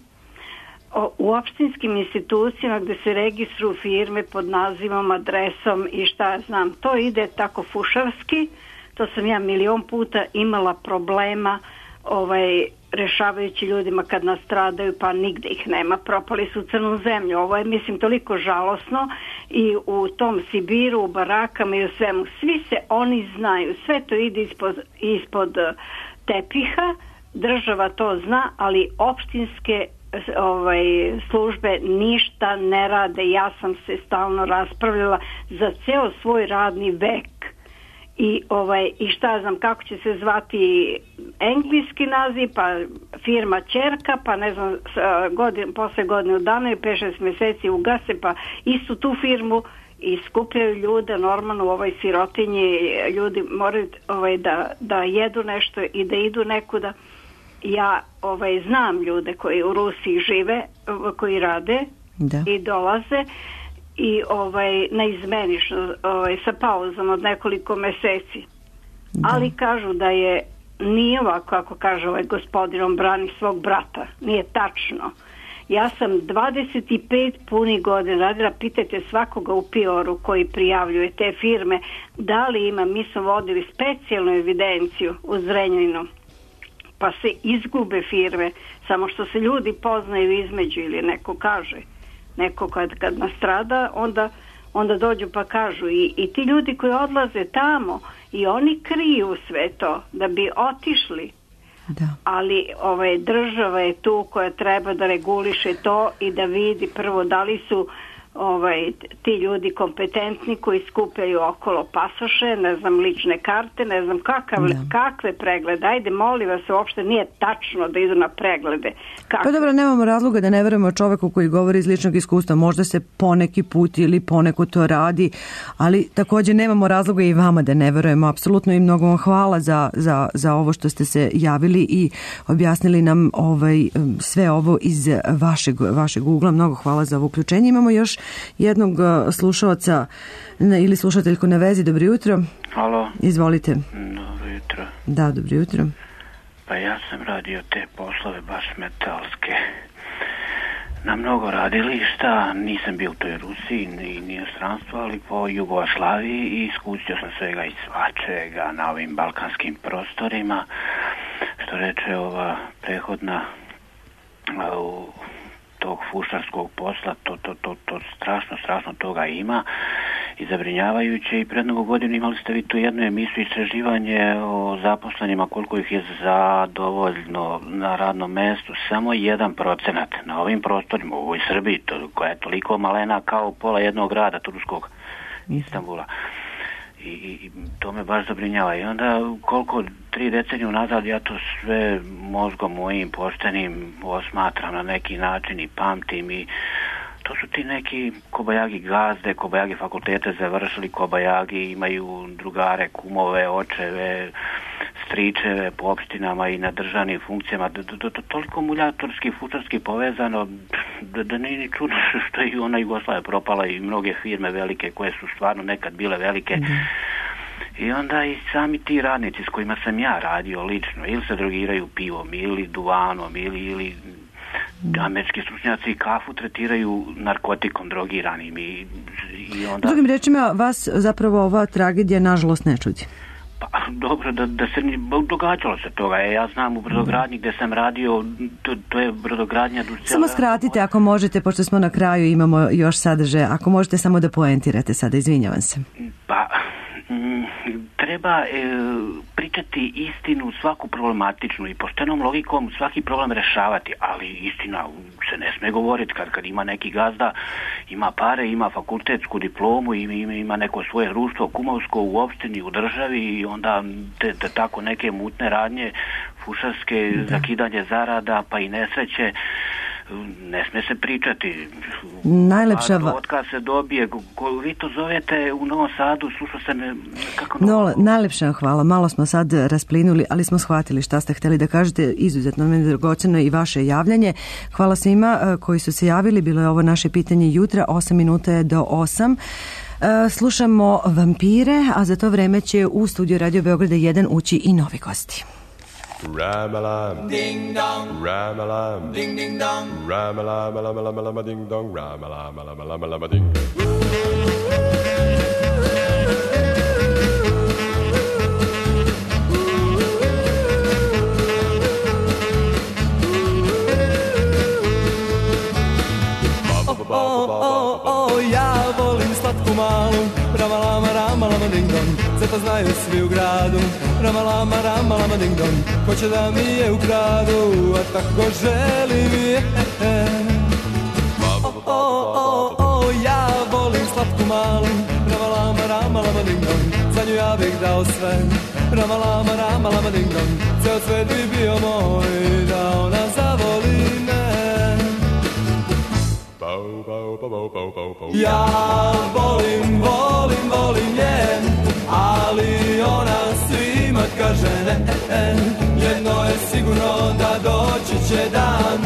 u opštinskim institucijama gde se registruju firme pod nazivom, adresom i šta ja znam, to ide tako fušarski. To sam ja milion puta imala problema ovaj, rešavajući ljudima kad nastradaju, pa nigde ih nema, propali su u crnu zemlju. Ovo je, mislim, toliko žalosno i u tom Sibiru, u barakama i u svemu. Svi se oni znaju, sve to ide ispod, ispod tepiha, država to zna, ali opštinske ovaj, službe ništa ne rade. Ja sam se stalno raspravljala za ceo svoj radni vek. I, ovaj, i šta znam kako će se zvati engleski naziv, pa firma ćerka, pa ne znam godin, posle godine dana i pet šest meseci ugase, pa istu tu firmu i skupljaju ljude normalno u ovoj sirotinji. Ljudi moraju ovaj, da, da jedu nešto i da idu nekuda. Ja ovaj, znam ljude koji u Rusiji žive, koji rade da. I dolaze i ovaj neizmenično ovaj, sa pauzom od nekoliko meseci. Da. Ali kažu da je nije ovako kako kaže ovaj gospodin, on brani svog brata. Nije tačno. Ja sam dvadeset pet punih godina radila, pitajte svakoga u Pioru koji prijavljuje te firme, da li ima, mi smo vodili specijalnu evidenciju u Zrenjaninu, pa se izgube firme, samo što se ljudi poznaju između ili neko kaže. Neko kad, kad nastrada, onda, onda dođu pa kažu. I, i ti ljudi koji odlaze tamo, i oni kriju sve to da bi otišli. Da. Ali ovaj, država je tu koja treba da reguliše to i da vidi prvo da li su ovaj, ti ljudi kompetentni koji skupljaju okolo pasoše, ne znam, lične karte, ne znam kakav, kakve preglede. Ajde, molim vas, uopšte nije tačno da idu na preglede. Kakve? Pa dobro, nemamo razloga da ne verujemo čoveku koji govori iz ličnog iskustva. Možda se poneki put ili poneko to radi, ali takođe nemamo razloga i vama da ne verujemo. Apsolutno i mnogo vam hvala za, za, za ovo što ste se javili i objasnili nam ovaj, sve ovo iz vašeg, vašeg ugla. Mnogo hvala za ovo uključenje. Imamo još jednog slušalca ili slušateljku na vezi. Dobro jutro. Halo. Izvolite. Dobro jutro. Da, dobro jutro. Pa ja sam radio te poslove baš metalske na mnogo radilišta, nisam bio u toj Rusiji ni, ni u stranstvu, ali po Jugoslaviji i iskusio sam svega i svačega na ovim balkanskim prostorima, što reče ova prehodna u tog fušarskog posla, to, to, to, to strašno, strašno toga ima i zabrinjavajuće. I pred mnogo godinu imali ste vi tu jednu emisiju, istraživanje o zaposlenima, koliko ih je zadovoljno na radnom mestu. Samo jedan procenat na ovim prostorima, u ovoj Srbiji, to, koja je toliko malena kao pola jednog grada turskog, Istanbula. I, i to me baš zabrinjava. I onda koliko tri deceniju nazad ja to sve mozgom mojim poštenim osmatram na neki način i pamtim i to su ti neki kobajagi gazde, kobajagi fakultete završili, kobajagi imaju drugare, kumove, očeve, stričeve po opštinama i na državnim funkcijama. Do, do, do, toliko muljatorski, fučarski povezano da, da nije ni čudno što je i ona Jugoslavija propala i mnoge firme velike koje su stvarno nekad bile velike. Mm. I onda i sami ti radnici s kojima sam ja radio lično ili se drogiraju pivom ili duvanom ili, ili američki stručnjaci kafu tretiraju narkotikom drogiranim i, i onda... Drugim rečima, vas zapravo ova tragedija nažalost ne čudi. Pa dobro, da, da se događalo se toga. Ja znam u brodogradnji gde sam radio, to, to je brodogradnja... Samo skratite ako možete, pošto smo na kraju, imamo još sadržaja, ako možete samo da poentirate sada, izvinjavam se. Pa... treba e, pričati istinu, svaku problematičnu i poštenom logikom svaki problem rešavati, ali istina se ne sme govoriti kad, kad ima neki gazda, ima pare, ima fakultetsku diplomu, ima, ima neko svoje društvo kumovsko u opštini, u državi i onda te, te tako neke mutne radnje, fušarske, da. Zakidanje zarada pa i nesreće ne sme se pričati. Najlepša va... Otkaz se dobije, ko vi to zovete u Novom Sadu, sluša se ne... Kako no, najlepša hvala, malo smo sad rasplinuli, ali smo shvatili šta ste hteli da kažete, izuzetno meni dragoceno i vaše javljanje. Hvala svima koji su se javili, bilo je ovo naše pitanje jutra, osam minuta je do osam. Slušamo Vampire, a za to vreme će u studiju Radio Beograda jedan ući i novi gosti. Ram-a-lam, ding-dong, ram-a-lam, ding-ding-dong, ram-a-lam, lam-a-lam, ding-dong, ram-a-lam, lam-a-lam, ding. Oh, oh, oh, ja volim slatku malu, rama-lama, rama-lama, ding-dong, zato znaju svi u gradu, rama-lama, rama-lama, ding-dong, ko će da mi je ukradu, a tako želim je. Oh, oh, oh, oh, ja volim slatku malu, rama-lama, rama-lama, ding-dong, za nju ja bih dao sve, rama-lama, rama-lama, ding-dong, ceo svet bi bio moj, da ona zavoli me. Ja volim, volim, volim nje, ali ona svima kaže ne. Jedno je sigurno da doći će dan,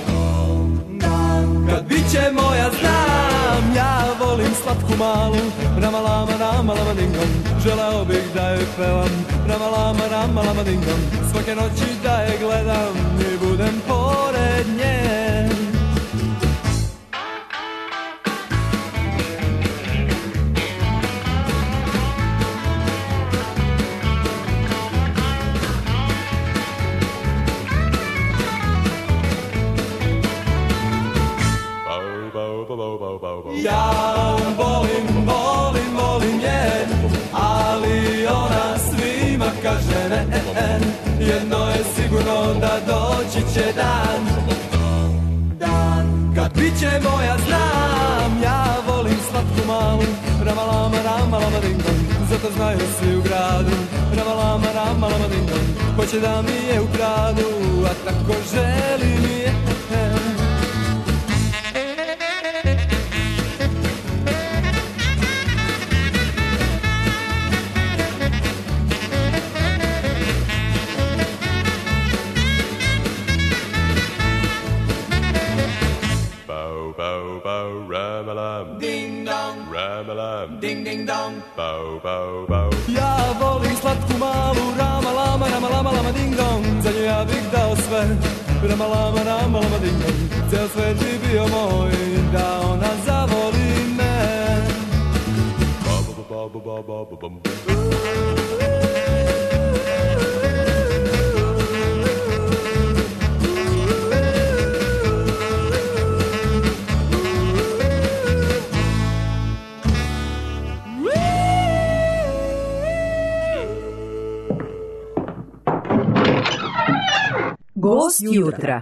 kad bit će moja znam. Ja volim slatku malu, rama-lama, rama-lama, ding-dong, želeo bih da je pevam, rama-lama, rama-lama, ding-dong, svake noći da je gledam i budem pored nje. Ja volim, volim, volim nje, ali ona svima kaže ne. Jedno je sigurno da doći će dan, dan kad bit će moja znam. Ja volim slatku malu, rama-lama, rama-lama, ding-dong, zato znaju svi u gradu, rama-lama, rama-lama, ding-dong, ko će da mi je ukradu, a tako želim je. Ding-ding-dong, bow, bow, bow. Ja volim slatku malu, rama-lama, rama-lama, lama, ding-dong, za nju ja bih dao sve, rama-lama, rama-lama, ding-dong, ceo svet bi bio moj, da ona zavoli me. Gost jutra.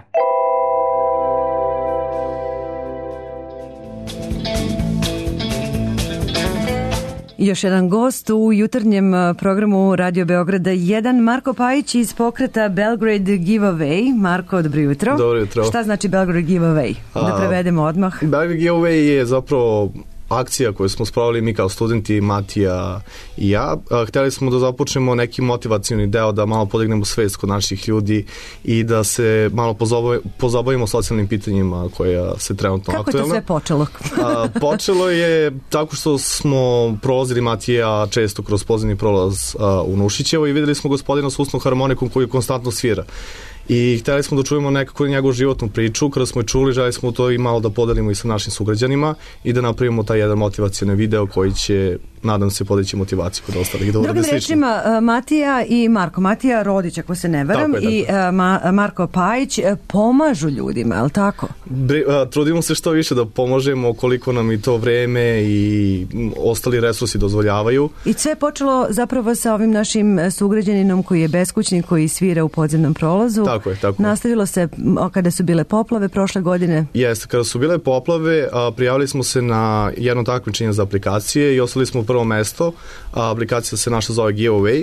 Još jedan gost u jutarnjem programu Radio Beograda jedan, Marko Pajić iz pokreta Belgrade Giveaway. Marko, dobro jutro. Dobro jutro. Šta znači Belgrade Giveaway? Da prevedemo odmah. Belgrade Giveaway je zapravo akcija koju smo spravili mi kao studenti, Matija i ja. Hteli smo da započnemo neki motivacioni deo, da malo podignemo svest kod naših ljudi i da se malo pozabavimo socijalnim pitanjima koja se trenutno Kako aktuelna. Kako je to sve počelo? A, počelo je tako što smo prolazili Matija često kroz podzemni prolaz a, u Nušićevo i videli smo gospodina s usnom harmonikom koji konstantno svira. I hteli smo da čujemo nekako njegovu životnu priču. Kada smo je čuli, želi smo to i malo da podelimo i sa našim sugrađanima i da napravimo taj jedan motivacioni video koji će, nadam se, podići motivaciju kod ostalih. Drugim rečima, Matija i Marko. Matija Rodić, ako se ne varam, je, i Ma, Marko Pajić pomažu ljudima, je li tako? Bre, a, trudimo se što više da pomožemo koliko nam i to vreme i ostali resursi dozvoljavaju. I sve je počelo zapravo sa ovim našim sugrađaninom koji je beskućnik, koji svira u podzemnom prolazu. Tako je, tako. Nastavilo se kada su bile poplave prošle godine. Jeste, kada su bile poplave, a, prijavili smo se na jedno takmičenje za aplikacije i ostali smo u prvo mesto. A, aplikacija se naša zove Giveaway.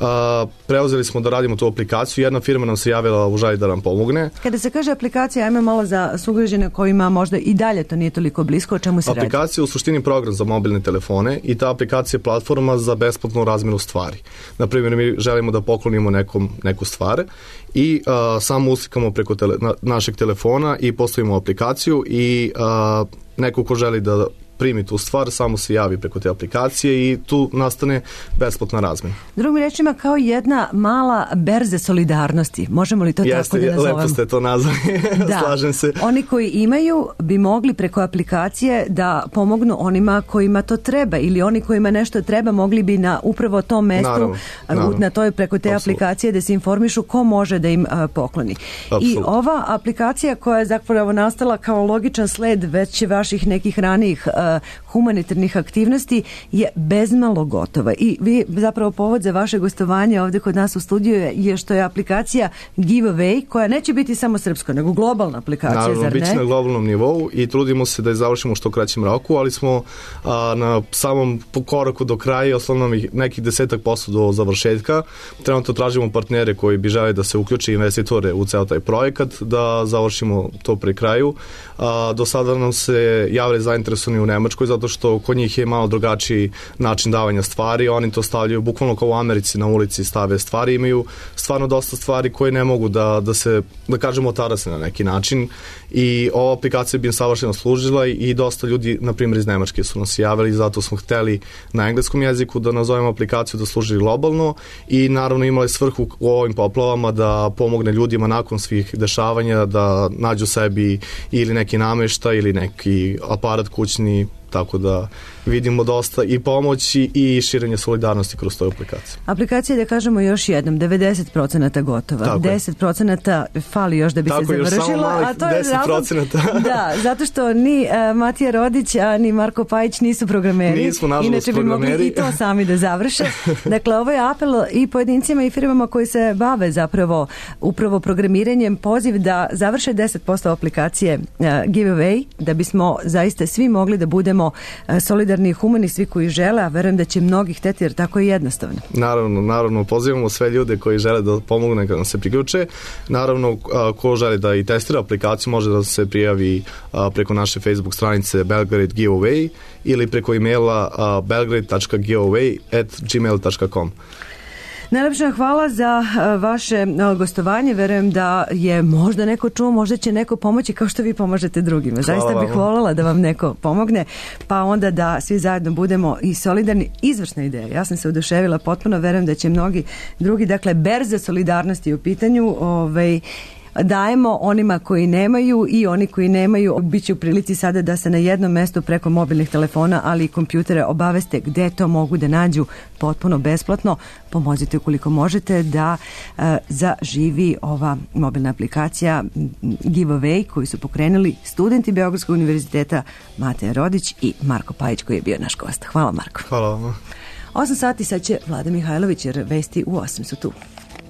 a, preuzeli smo da radimo tu aplikaciju. Jedna firma nam se javila u želji da nam pomogne. Kada se kaže aplikacija, ajme malo za sugrađane kojima možda i dalje to nije toliko blisko, o čemu se radi? Aplikacija je u suštini program za mobilne telefone i ta aplikacija je platforma za besplatnu razmenu stvari. Naprimjer, mi želimo da poklonimo nekom neku stvar i a, samo uslikamo preko tele, na, našeg telefona i postavimo aplikaciju i a, neko ko želi da primi tu stvar, samo se javi preko te aplikacije i tu nastane besplatna razmena. Drugim rečima, kao jedna mala berza solidarnosti. Možemo li to Jeste, tako da nazovemo? Lepo ste to nazvali, da. Slažem se. Oni koji imaju bi mogli preko aplikacije da pomognu onima kojima to treba ili oni kojima nešto treba mogli bi na upravo tom mestu, naravno, naravno. na toj preko te Absolut. aplikacije da se informišu ko može da im a, pokloni. Absolut. I ova aplikacija koja je zapravo nastala kao logičan sled već vaših nekih ranijih a, humanitarnih aktivnosti je bezmalo gotova. I vi zapravo povod za vaše gostovanje ovde kod nas u studiju je što je aplikacija Giveaway koja neće biti samo srpska, nego globalna aplikacija, naravno, zar ne? bit će na globalnom nivou i trudimo se da je završimo što kraćem roku, ali smo a, na samom koraku do kraja, osnovno nekih desetak posto do završetka. Trenutno tražimo partnere koji bi želi da se uključe investitore u ceo taj projekat, da završimo to pri kraju. A, do sada nam se javili zainteresovani u Nemačkoj, zato što kod njih je malo drugačiji način davanja stvari. Oni to stavljaju bukvalno kao u Americi, na ulici stave stvari. Imaju stvarno dosta stvari koje ne mogu da, da se, da kažemo, otarase na neki način. I ova aplikacija bi im savršeno služila i dosta ljudi, na primjer iz Nemačke, su nas javili, zato smo hteli na engleskom jeziku da nazovemo aplikaciju da služi globalno i naravno imali svrhu u ovim poplavama da pomogne ljudima nakon svih dešavanja da nađu sebi ili neki nameštaj ili neki aparat kućni, tako da vidimo dosta i pomoći i širenje solidarnosti kroz tu aplikaciju. Aplikacija, da kažemo još jednom, devedeset procenata gotova. Tako deset procenata fali još da bi tako se završila. A to je deset procenata. Da, zato što ni uh, Matija Rodić, a ni Marko Pajić nisu programeri. Nismo, nažalost, inače bi programeri. mogli i to sami da završe. Dakle, ovo je apel i pojedincima i firmama koji se bave zapravo upravo programiranjem, poziv da završe deset posto aplikacije uh, Giveaway, da bismo zaista svi mogli da budemo uh, solidarni i humani, svi koji žele, a verujem da će mnogi hteti, jer tako je jednostavno. Naravno, naravno, pozivamo sve ljude koji žele da pomogne kada se priključe. Naravno, ko želi da i testira aplikaciju, može da se prijavi preko naše Facebook stranice Belgrade Giveaway ili preko e-maila belgrade tačka giveaway at gmail tačka com. Najlepša hvala za vaše gostovanje. Verujem da je možda neko čuo, možda će neko pomoći kao što vi pomažete drugima. Zaista bih voljela da vam neko pomogne, pa onda da svi zajedno budemo i solidarni. Izvršna ideja. Ja sam se oduševila potpuno, verujem da će mnogi drugi, dakle, berza solidarnosti u pitanju, ovaj, dajemo onima koji nemaju i oni koji nemaju bit će u prilici sada da se na jednom mestu preko mobilnih telefona, ali i kompjutere obaveste gde to mogu da nađu potpuno besplatno. Pomozite ukoliko možete da uh, zaživi ova mobilna aplikacija Giveaway koju su pokrenuli studenti Beogradskog univerziteta Mateja Rodić i Marko Pajić koji je bio naš gost. Hvala, Marko. Hvala vam. osam sati sad će Vlada Mihajlović, jer vesti u osam su tu.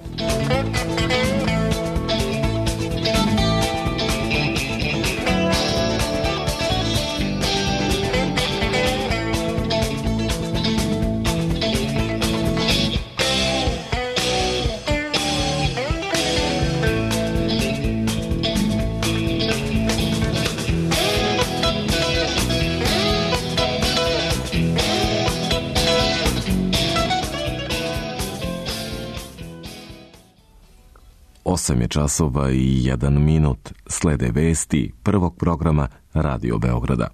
osam je časova i jedan minut. Slede vesti prvog programa Radio Beograda.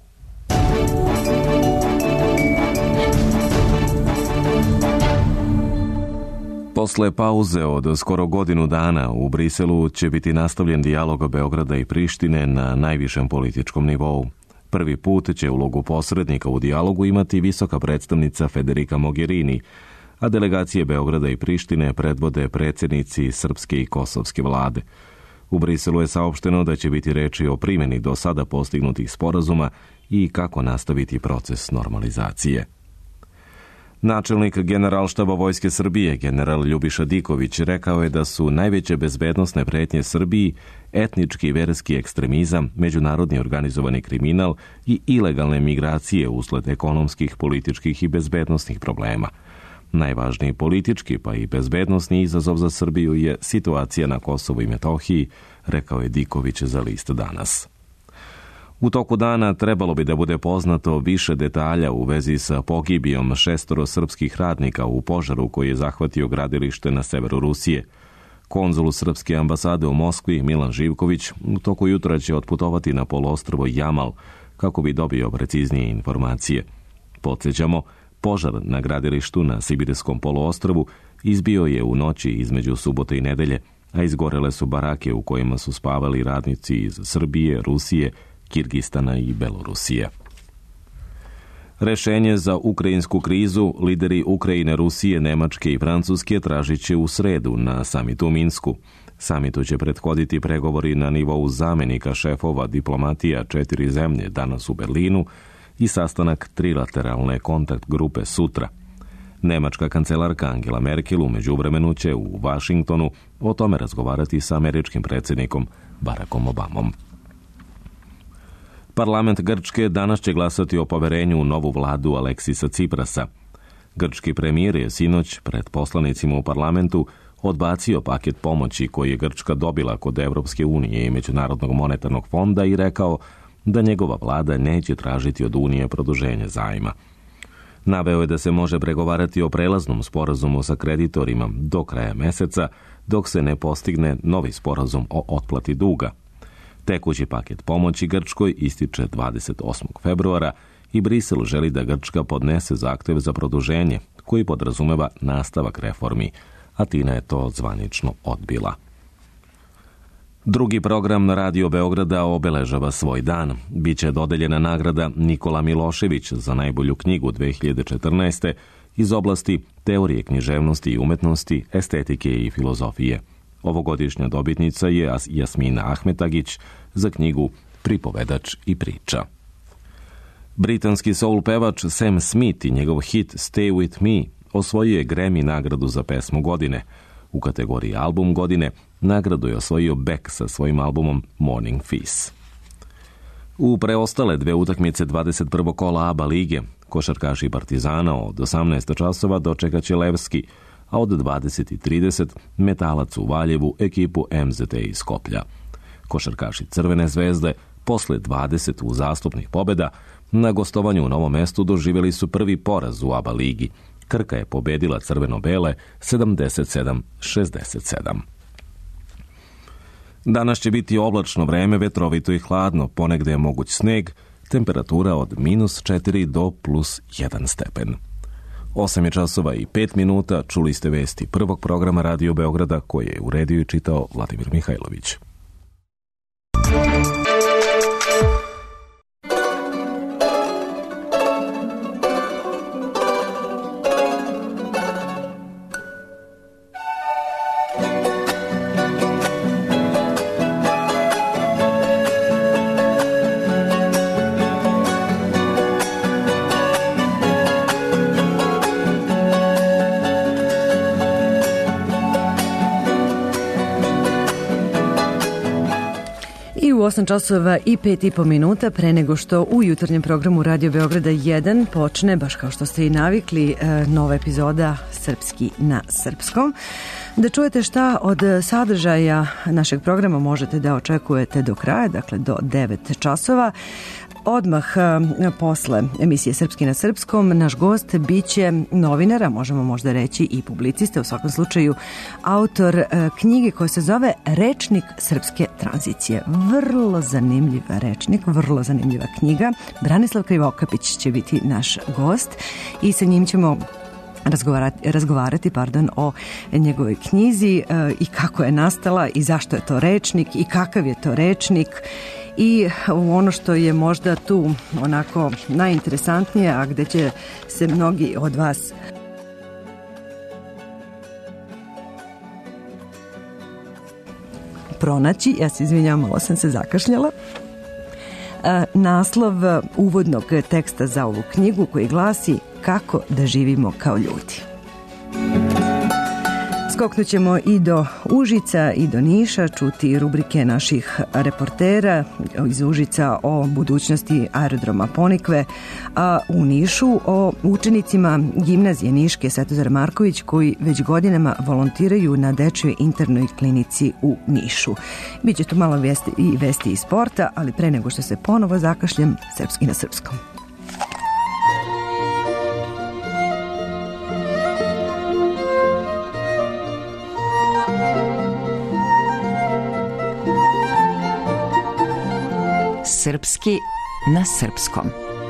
Posle pauze od skoro godinu dana u Briselu će biti nastavljen dijalog Beograda i Prištine na najvišem političkom nivou. Prvi put će ulogu posrednika u dijalogu imati visoka predstavnica Federica Mogherini, a delegacije Beograda i Prištine predvode predsjednici srpske i kosovske vlade. U Briselu je saopšteno da će biti reči o primjeni do sada postignutih sporazuma i kako nastaviti proces normalizacije. Načelnik Generalštaba Vojske Srbije, general Ljubiša Diković, rekao je da su najveće bezbednosne pretnje Srbiji etnički i verski ekstremizam, međunarodni organizovani kriminal i ilegalne migracije usled ekonomskih, političkih i bezbednosnih problema. Najvažniji politički pa i bezbednosni izazov za Srbiju je situacija na Kosovu i Metohiji, rekao je Diković za list Danas. U toku dana trebalo bi da bude poznato više detalja u vezi sa pogibijom šestoro srpskih radnika u požaru koji je zahvatio gradilište na severu Rusije. Konzul srpske ambasade u Moskvi Milan Živković u toku jutra će otputovati na poluostrvo Jamal kako bi dobio preciznije informacije. Podsjećamo, požar na gradilištu na Sibirskom poluostrvu izbio je u noći između subote i nedelje, a izgorele su barake u kojima su spavali radnici iz Srbije, Rusije, Kirgistana i Belorusije. Rešenje za ukrajinsku krizu lideri Ukrajine, Rusije, Nemačke i Francuske tražit će u sredu na samitu u Minsku. Samitu će prethoditi pregovori na nivou zamenika šefova diplomatija četiri zemlje danas u Berlinu i sastanak trilateralne kontakt grupe sutra. Nemačka kancelarka Angela Merkel u međuvremenu će u Vašingtonu o tome razgovarati sa američkim predsjednikom Barackom Obamom. Parlament Grčke danas će glasati o poverenju u novu vladu Aleksisa Ciprasa. Grčki premijer je sinoć pred poslanicima u parlamentu odbacio paket pomoći koji je Grčka dobila kod Evropske unije i Međunarodnog monetarnog fonda i rekao da njegova vlada neće tražiti od Unije produženje zajma. Naveo je da se može pregovarati o prelaznom sporazumu sa kreditorima do kraja meseca dok se ne postigne novi sporazum o otplati duga. Tekući paket pomoći Grčkoj ističe dvadeset osmog februara i Brisel želi da Grčka podnese zahtev za produženje koji podrazumeva nastavak reformi, a Tina je to zvanično odbila. Drugi program na Radio Beograda obeležava svoj dan. Biće dodeljena nagrada Nikola Milošević za najbolju knjigu dve hiljade četrnaeste iz oblasti teorije književnosti i umetnosti, estetike i filozofije. Ovogodišnja dobitnica je Jasmina Ahmetagić za knjigu Pripovedač i priča. Britanski soul pevač Sam Smith i njegov hit Stay With Me osvojio je Grammy nagradu za pesmu godine. U kategoriji album godine nagradu je osvojio Beck sa svojim albumom Morning Feast. U preostale dve utakmice dvadeset prvog kola ABA lige košarkaši Partizana od osamnaest časova dočekaće Levski, a od dvadeset i trideset Metalac u Valjevu ekipu M Z T iz Skoplja. Košarkaši Crvene zvezde posle dvadeset uzastopnih pobjeda na gostovanju u Novom Mestu doživjeli su prvi poraz u ABA ligi. Krka je pobedila crveno-bele sedamdeset sedam šezdeset sedam. Danas će biti oblačno vreme, vetrovito i hladno, ponegde je moguć sneg, temperatura od minus četiri do plus jedan stepen. osam je časova i pet minuta, čuli ste vesti prvog programa Radio Beograda koje je uredio i čitao Vladimir Mihajlović. osam časova i pet i po minuta pre nego što u jutarnjem programu Radio Beograda jedan počne, baš kao što ste i navikli, nova epizoda Srpski na srpskom. Da čujete šta od sadržaja našeg programa možete da očekujete do kraja, dakle do devet časova. Odmah posle emisije Srpski na srpskom naš gost biće novinara, možemo možda reći i publicista, u svakom slučaju autor knjige koja se zove Rečnik srpske tranzicije. Vrlo zanimljiv rečnik, vrlo zanimljiva knjiga. Branislav Krivokapić će biti naš gost i sa njim ćemo razgovarati, razgovarati pardon, o njegovoj knjizi e, i kako je nastala i zašto je to rečnik i kakav je to rečnik. I ono što je možda tu onako najinteresantnije, a gde će se mnogi od vas pronaći, ja se izvinjam, malo sam se zakašljala, naslov uvodnog teksta za ovu knjigu koji glasi Kako da živimo kao ljudi. Skoknut ćemo i do Užica i do Niša, čuti rubrike naših reportera iz Užica o budućnosti aerodroma Ponikve, a u Nišu o učenicima gimnazije Niške Svetozar Marković koji već godinama volontiraju na dečjoj internoj klinici u Nišu. Biće tu malo vesti i vesti iz sporta, ali pre nego što se ponovo zakašljem, srpski na srpskom. Srpski na srpskom.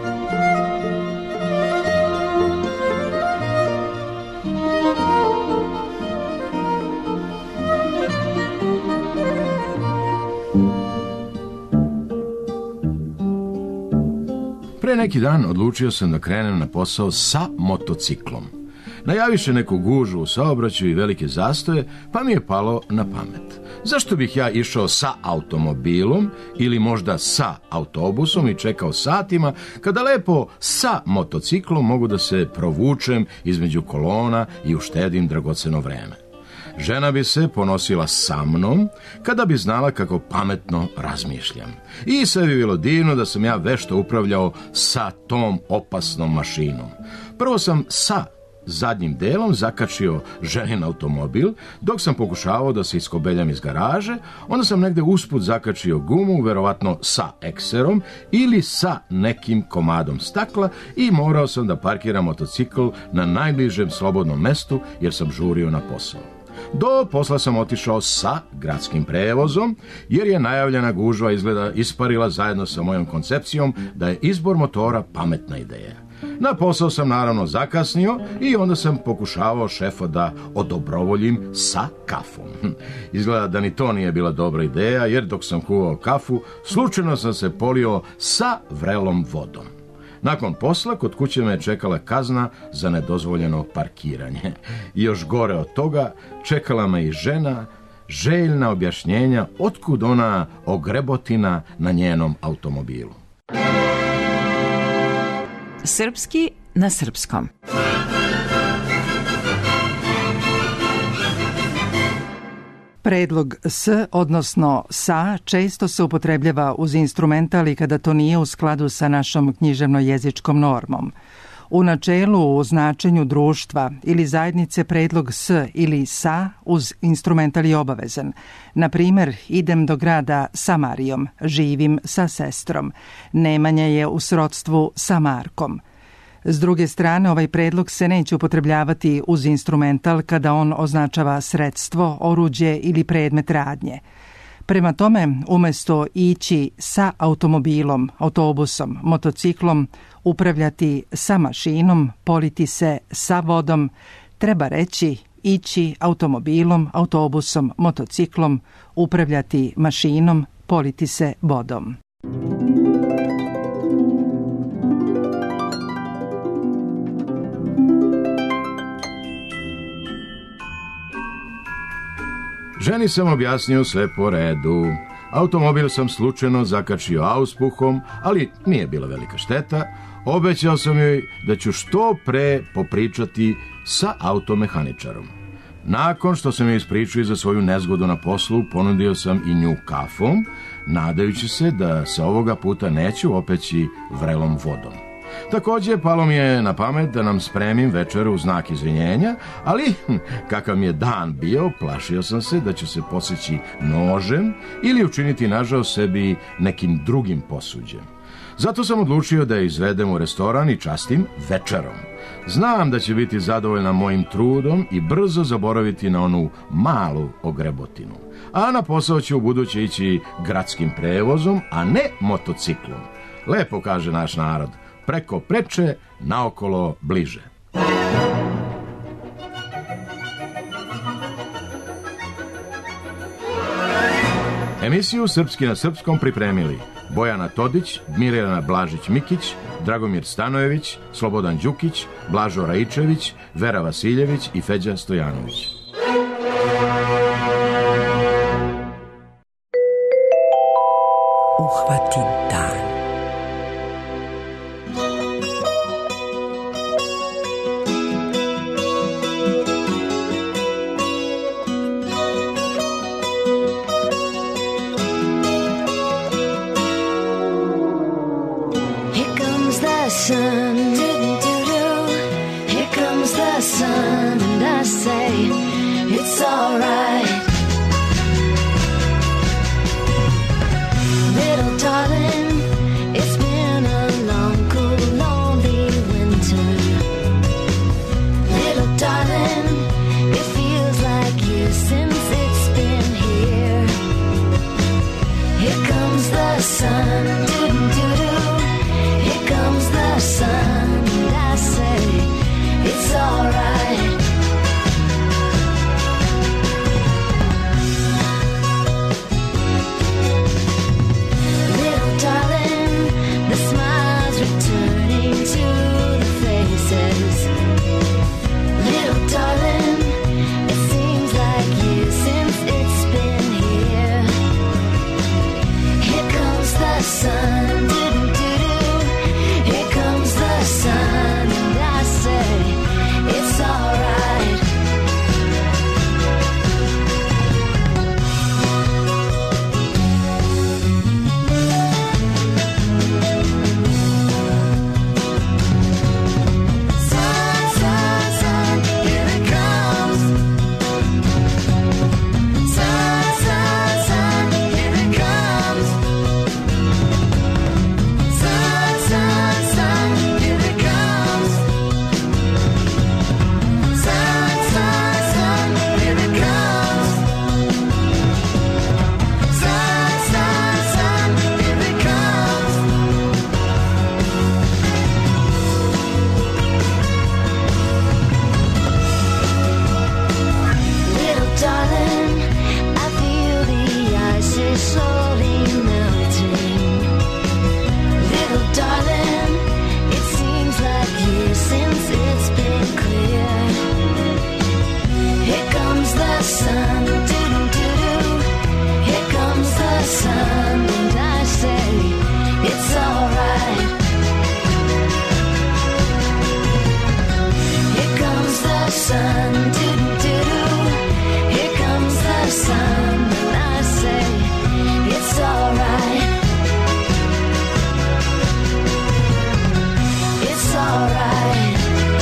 Pre neki dan odlučio sam da krenem na posao sa motociklom. Najaviše neku gužu u saobraćaju i velike zastoje, pa mi je palo na pamet. Zašto bih ja išao sa automobilom ili možda sa autobusom i čekao satima, kada lepo sa motociklom mogu da se provučem između kolona i uštedim dragoceno vreme. Žena bi se ponosila sa mnom kada bi znala kako pametno razmišljam. I sve bi bilo divno da sam ja vešto upravljao sa tom opasnom mašinom. Prvo sam sa zadnjim delom zakačio ženin automobil, dok sam pokušavao da se iskobeljam iz garaže, onda sam negde usput zakačio gumu, verovatno sa ekserom ili sa nekim komadom stakla i morao sam da parkiram motocikl na najbližem slobodnom mestu jer sam žurio na posao. Do posla sam otišao sa gradskim prevozom, jer je najavljena gužva izgleda isparila zajedno sa mojom koncepcijom da je izbor motora pametna ideja. Na posao sam naravno zakasnio i onda sam pokušavao šefa da odobrovoljim sa kafom. Izgleda da ni to nije bila dobra ideja, jer dok sam kuvao kafu, slučajno sam se polio sa vrelom vodom. Nakon posla, kod kuće me je čekala kazna za nedozvoljeno parkiranje. I još gore od toga, čekala me i žena, željna objašnjenja otkud ona ogrebotina na njenom automobilu. Srpski na srpskom. Predlog s, odnosno sa, često se upotrebljava uz instrumental i kada to nije u skladu sa našom književno-jezičkom normom. U načelu, u značenju društva ili zajednice predlog s ili sa uz instrumental je obavezan. Na primer, idem do grada sa Marijom, živim sa sestrom. Nemanja je u srodstvu sa Markom. S druge strane, ovaj predlog se neće upotrebljavati uz instrumental kada on označava sredstvo, oruđe ili predmet radnje. Prema tome, umesto ići sa automobilom, autobusom, motociklom, upravljati sa mašinom, politi se sa vodom, treba reći ići automobilom, autobusom, motociklom, upravljati mašinom, politi se vodom. Ženi sam objasnio sve po redu. Automobil sam slučajno zakačio auspuhom, ali nije bila velika šteta. Obećao sam joj da ću što pre popričati sa automehaničarom. Nakon što sam joj ispričao za svoju nezgodu na poslu, ponudio sam i nju kafom, nadajući se da se ovoga puta neću opeći vrelom vodom. Također, palo mi je na pamet da nam spremim večeru u znak izvinjenja, ali kakav mi je dan bio, plašio sam se da ću se poseći nožem ili učiniti nažao sebi nekim drugim posuđem. Zato sam odlučio da je izvedem u restoran i častim večerom. Znam da će biti zadovoljna mojim trudom i brzo zaboraviti na onu malu ogrebotinu. A na posao ću u buduće ići gradskim prevozom, a ne motociklom. Lepo kaže naš narod, preko preče, naokolo bliže. Emisiju Srpski na srpskom pripremili Bojana Todić, Mirjana Blažić-Mikić, Dragomir Stanojević, Slobodan Đukić, Blažo Raičević, Vera Vasiljević i Feđa Stojanović. Uhvati dan. sun. Here comes the sun, and I say it's alright. Little darling, it's been a long, cool, lonely winter. Little darling, it feels like years since it's been here. Here comes the sun, doo-doo-doo. Here comes the sun, and I say it's alright. Little darling, the smiles returning to the faces. Little darling, it seems like years since it's been here. Here comes the sun, doo-doo-doo. Here comes the sun, and I say it's alright. Sun, sun, sun, here it comes. Sun, sun, sun, here it comes. Sun, sun, sun, here it comes. Sun, sun, sun, here it comes. Sun, sun, sun, here it comes. Little darling, I feel the ice is slowly melting. Little darling, it seems like years since it's been clear. Here comes the sun, doo-doo-doo-doo. Here comes the sun, and I say it's alright. Here comes the sun, doo-doo-doo-doo. Here comes the sun, and I say it's alright. It's alright.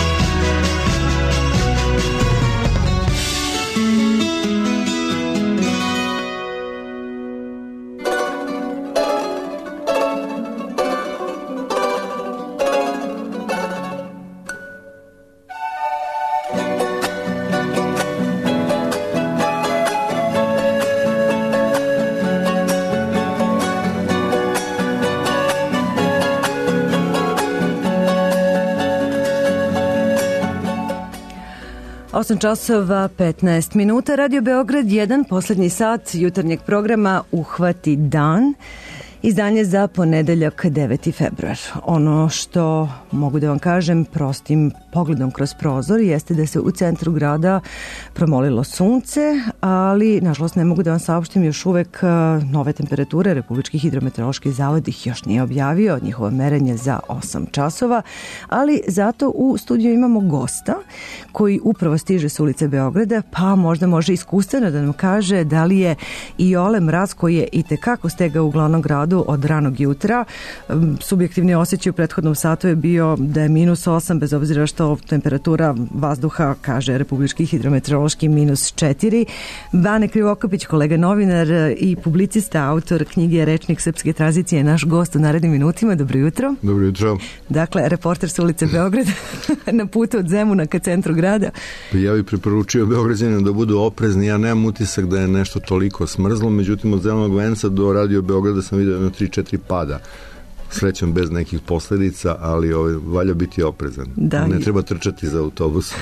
osam časova petnaest minuta, Radio Beograd jedan, poslednji sat jutarnjeg programa Uhvati dan, izdanje za ponedeljak deveti februar. Ono što mogu da vam kažem prostim pogledom kroz prozor jeste da se u centru grada promolilo sunce, ali nažalost ne mogu da vam saopštim još uvek nove temperature. Republički hidrometeorološki zavod ih još nije objavio, njihovo merenje za osam časova, ali zato u studiju imamo gosta koji upravo stiže s ulice Beograda, pa možda može iskustveno da nam kaže da li je iole mraz koji je i tekako stegao u glavnom gradu od ranog jutra. Subjektivni osjećaj u prethodnom satu je bio da je minus osam, bez obzira što temperatura vazduha, kaže Republički hidrometeorološki, minus četiri. Bane Krivokapić, kolega novinar i publicista, autor knjige Rečnik srpske tranzicije, naš gost u narednim minutima. Dobro jutro. Dobro jutro. Dakle, reporter s ulice Beograda na putu od Zemuna ka centru grada. Ja bih preporučio Beograđanima da budu oprezni. Ja nemam utisak da je nešto toliko smrzlo, međutim od Zelenog venca do Radio Beograda sam vidio jedno tri četiri pada. Srećom bez nekih posledica, ali ovaj, valja biti oprezan. Da, ne treba trčati za autobus.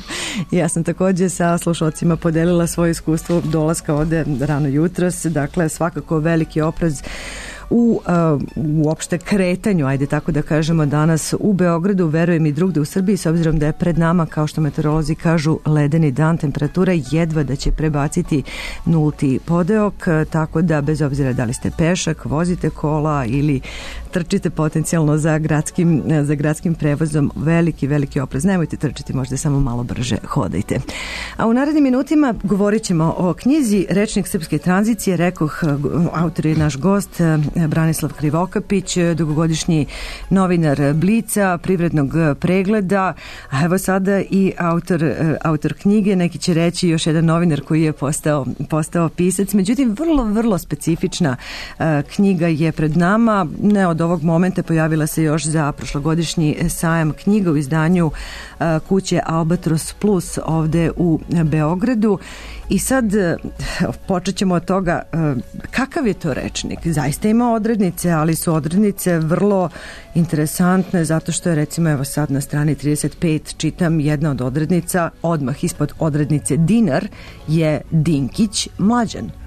Ja sam takođe sa slušalcima podelila svoje iskustvo dolaska ovde rano jutros. Dakle, svakako veliki oprez u uh, uopšte kretanju, ajde tako da kažemo, danas u Beogradu, verujem i drugde u Srbiji, s obzirom da je pred nama, kao što meteorolozi kažu, ledeni dan, temperatura jedva da će prebaciti nulti podeok, tako da bez obzira da li ste pešak, vozite kola ili trčite potencijalno za gradskim, za gradskim prevozom, veliki, veliki oprez. Nemojte trčiti, možda samo malo brže hodajte. A u narednim minutima govorit ćemo o knjizi Rečnik srpske tranzicije. Rekoh, autor je naš gost Branislav Krivokapić, dugogodišnji novinar Blica, Privrednog pregleda, a evo sada i autor, autor knjige, neki će reći još jedan novinar koji je postao, postao pisac. Međutim, vrlo, vrlo specifična uh, knjiga je pred nama. Ne od ovog momenta, pojavila se još za prošlogodišnji sajam knjiga u izdanju uh, kuće Albatros Plus ovde u Beogradu. I sad počet ćemo od toga kakav je to rečnik. Zaista ima odrednice, ali su odrednice vrlo interesantne zato što je recimo evo sad na strani trideset pet čitam jedna od odrednica, odmah ispod odrednice dinar je Dinkić Mlađan. E,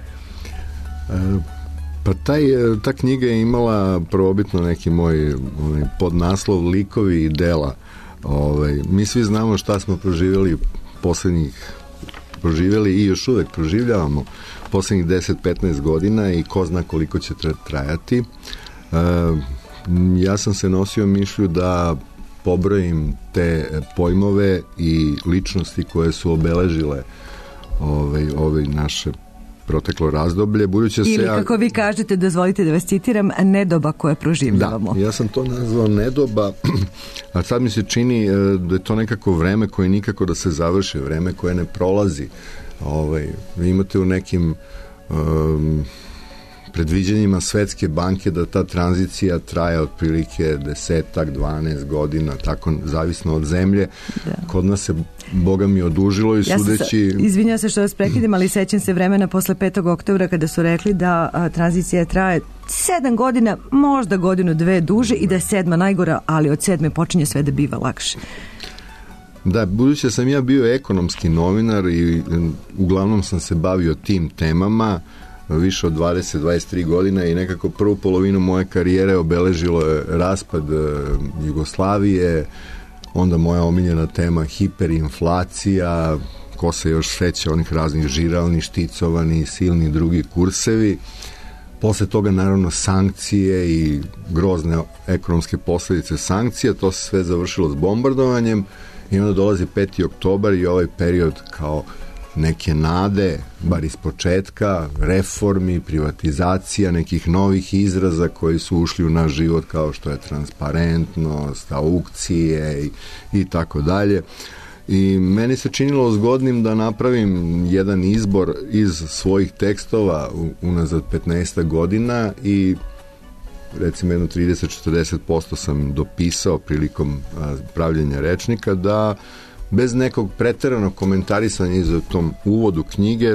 pa taj, ta knjiga je imala prvobitno neki moj onaj, podnaslov likovi i dela. Ovaj, mi svi znamo šta smo proživjeli poslednjih proživjeli i još uvek proživljavamo poslednjih deset do petnaest godina i ko zna koliko će trajati. E, ja sam se nosio mišlju da pobrojim te pojmove i ličnosti koje su obeležile ovaj, ovaj naše proteklo razdoblje. Budući Ili se kako ja... vi kažete, dozvolite da vas citiram, nedoba koje proživljavamo. Da, ja sam to nazvao nedoba, a sad mi se čini da je to nekako vreme koje nikako da se završi, vreme koje ne prolazi. Ovaj, vi imate u nekim um, predviđanjima Svetske banke da ta tranzicija traje otprilike desetak, dvanaest godina, tako zavisno od zemlje. Da. Kod nas se Boga mi odužilo i ja sudeći... Sa, izvinjam se što vas prekidam, ali sećam se vremena posle petog oktobra kada su rekli da a, tranzicija traje sedam godina, možda godinu, dve duže i da je sedma najgora, ali od sedme počinje sve da biva lakše. Da, budući sam ja bio ekonomski novinar i uglavnom sam se bavio tim temama, više od dvadeset do dvadeset tri godina i nekako prvu polovinu moje karijere obeležilo je raspad Jugoslavije, onda moja omiljena tema hiperinflacija, ko se još seća onih raznih žiralni, šticovani, silni drugi kursevi. Posle toga naravno sankcije i grozne ekonomske posledice sankcija, to se sve završilo s bombardovanjem i onda dolazi peti oktobar i ovaj period kao neke nade, bar iz početka, reformi, privatizacija, nekih novih izraza koji su ušli u naš život kao što je transparentnost, aukcije i, i tako dalje. I meni se činilo zgodnim da napravim jedan izbor iz svojih tekstova unazad petnaest godina i recimo jedno trideset do četrdeset posto sam dopisao prilikom pravljenja rečnika da bez nekog preteranog komentarisanja iz tom uvodu knjige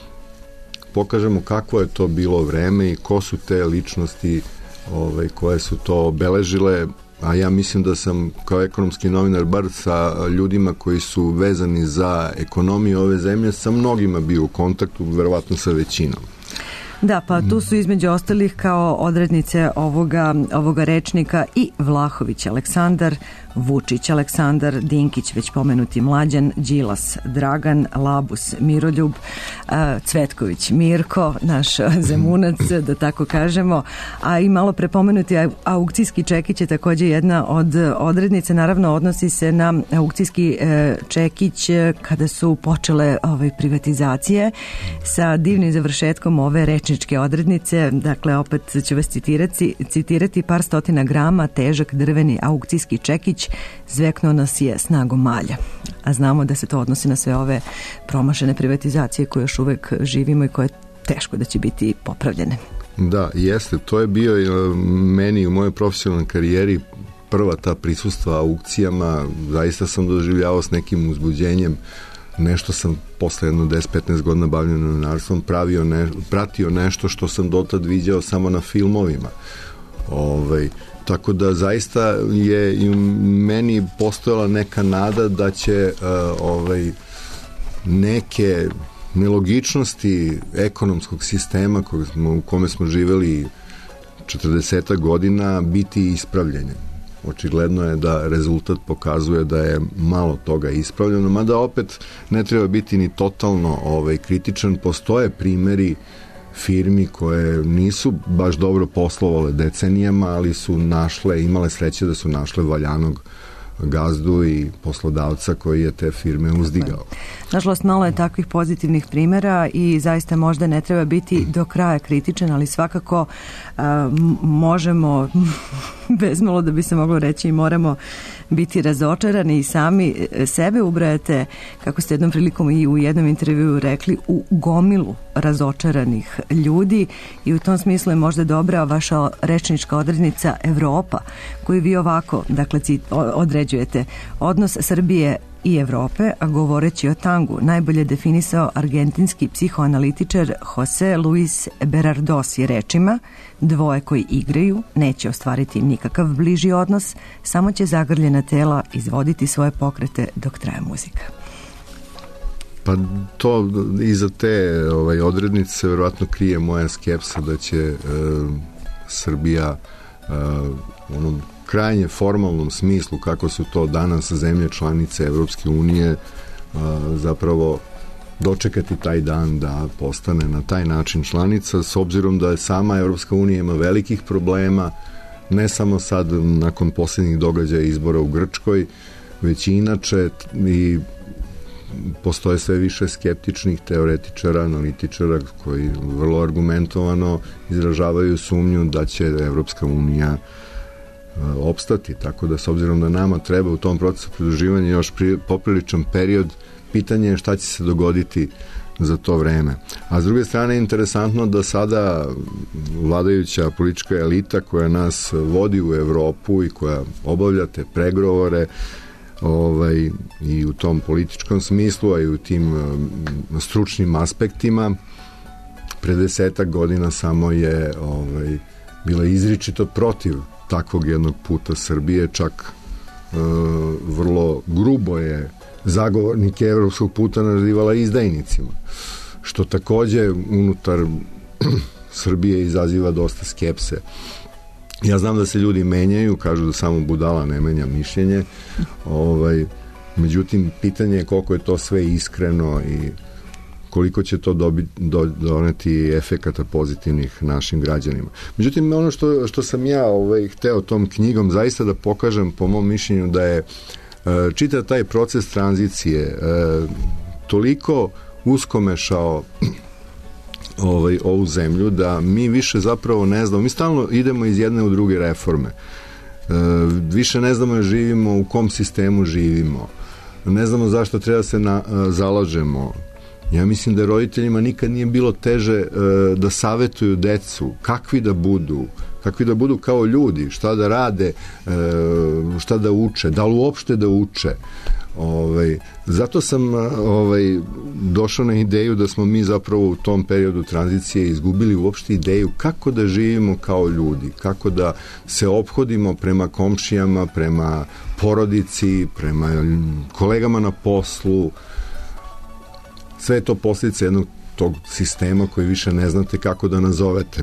pokažemo kakvo je to bilo vreme i ko su te ličnosti ovaj, koje su to obeležile, a ja mislim da sam kao ekonomski novinar bar sa ljudima koji su vezani za ekonomiju ove zemlje sa mnogima bio u kontaktu, verovatno sa većinom. Da, pa tu su između ostalih kao odrednice ovoga, ovoga rečnika i Vlahović Aleksandar, Vučić Aleksandar, Dinkić, već pomenuti Mlađan, Đilas Dragan, Labus Miroljub, Cvetković Mirko, naš Zemunac, da tako kažemo, a i malo prepomenuti aukcijski čekić je takođe jedna od odrednica, naravno odnosi se na aukcijski čekić kada su počele ove privatizacije sa divnim završetkom ove rečničke odrednice. Dakle, opet ću vas citirati, citirati par stotina grama težak drveni aukcijski čekić zveknuo nas je snagom malja. A znamo da se to odnosi na sve ove promašene privatizacije koje još uvek živimo i koje teško da će biti popravljene. Da, jeste. To je bio meni u mojoj profesionalnoj karijeri prva ta prisustva aukcijama. Zaista sam doživljavao s nekim uzbuđenjem. Nešto sam posle jedno deset do petnaest godina bavljeno novinarstvom pravio ne, pratio nešto što sam dotad viđao samo na filmovima. Ovaj, tako da zaista je i meni postojala neka nada da će uh, ovaj, neke nelogičnosti ekonomskog sistema kojeg smo, u kome smo živeli četrdeset godina biti ispravljene. Očigledno je da rezultat pokazuje da je malo toga ispravljeno, mada opet ne treba biti ni totalno ovaj, kritičan. Postoje primeri firmi koje nisu baš dobro poslovale decenijama, ali su našle, imale sreće da su našle valjanog gazdu i poslodavca koji je te firme uzdigao. Nažalost, malo je takvih pozitivnih primjera i zaista možda ne treba biti do kraja kritičan, ali svakako a, možemo, bezmalo da bi se moglo reći, moramo biti razočarani i sami sebe ubrajate, kako ste jednom prilikom i u jednom intervjuu rekli, u gomilu razočaranih ljudi i u tom smislu je možda dobra vaša rečnička odrednica Evropa, koju vi ovako, dakle, određujete. Odnos Srbije i Evrope, a govoreći o tangu, najbolje definisao argentinski psihoanalitičar Jose Luis Berardos je rečima: dvoje koji igraju neće ostvariti nikakav bliži odnos, samo će zagrljena tela izvoditi svoje pokrete dok traje muzika. Pa to iza te ovaj, odrednice verovatno krije moja skepsa da će e, Srbija e, u onom krajnje formalnom smislu kako su to danas zemlje članice Evropske unije zapravo dočekati taj dan da postane na taj način članica, s obzirom da je sama Evropska unija ima velikih problema, ne samo sad nakon posljednjih događaja izbora u Grčkoj, već i inače, i postoje sve više skeptičnih teoretičara, analitičara koji vrlo argumentovano izražavaju sumnju da će Evropska unija opstati, tako da s obzirom da nama treba u tom procesu pridruživanja još pri, popriličan period, pitanje je šta će se dogoditi za to vreme. A s druge strane je interesantno da sada vladajuća politička elita koja nas vodi u Evropu i koja obavlja te pregovore ovaj, i u tom političkom smislu, a i u tim um, stručnim aspektima, pre desetak godina samo je ovaj, bila izričito protiv takvog jednog puta Srbije, čak e, vrlo grubo je zagovornike evropskog puta nazivala izdajnicima, što takođe unutar Srbije izaziva dosta skepse. Ja znam da se ljudi menjaju, kažu da samo budala ne menja mišljenje, ovaj, međutim, pitanje je koliko je to sve iskreno i koliko će to dobi, do, doneti efekata pozitivnih našim građanima. Međutim, ono što, što sam ja ovaj, hteo tom knjigom zaista da pokažem, po mom mišljenju, da je e, čitav taj proces tranzicije e, toliko uskomešao ovaj, ovu zemlju da mi više zapravo ne znamo, mi stalno idemo iz jedne u druge reforme. E, više ne znamo da živimo, u kom sistemu živimo. Ne znamo zašto treba se na, zalažemo. Ja mislim da roditeljima nikad nije bilo teže e, da savetuju decu kakvi da budu, kakvi da budu kao ljudi, šta da rade, e, šta da uče, da li uopšte da uče. Ovaj, zato sam ovaj, došao na ideju da smo mi zapravo u tom periodu tranzicije izgubili uopšte ideju kako da živimo kao ljudi, kako da se ophodimo prema komšijama, prema porodici, prema kolegama na poslu. Sve je to posljedica jednog tog sistema koji više ne znate kako da nazovete.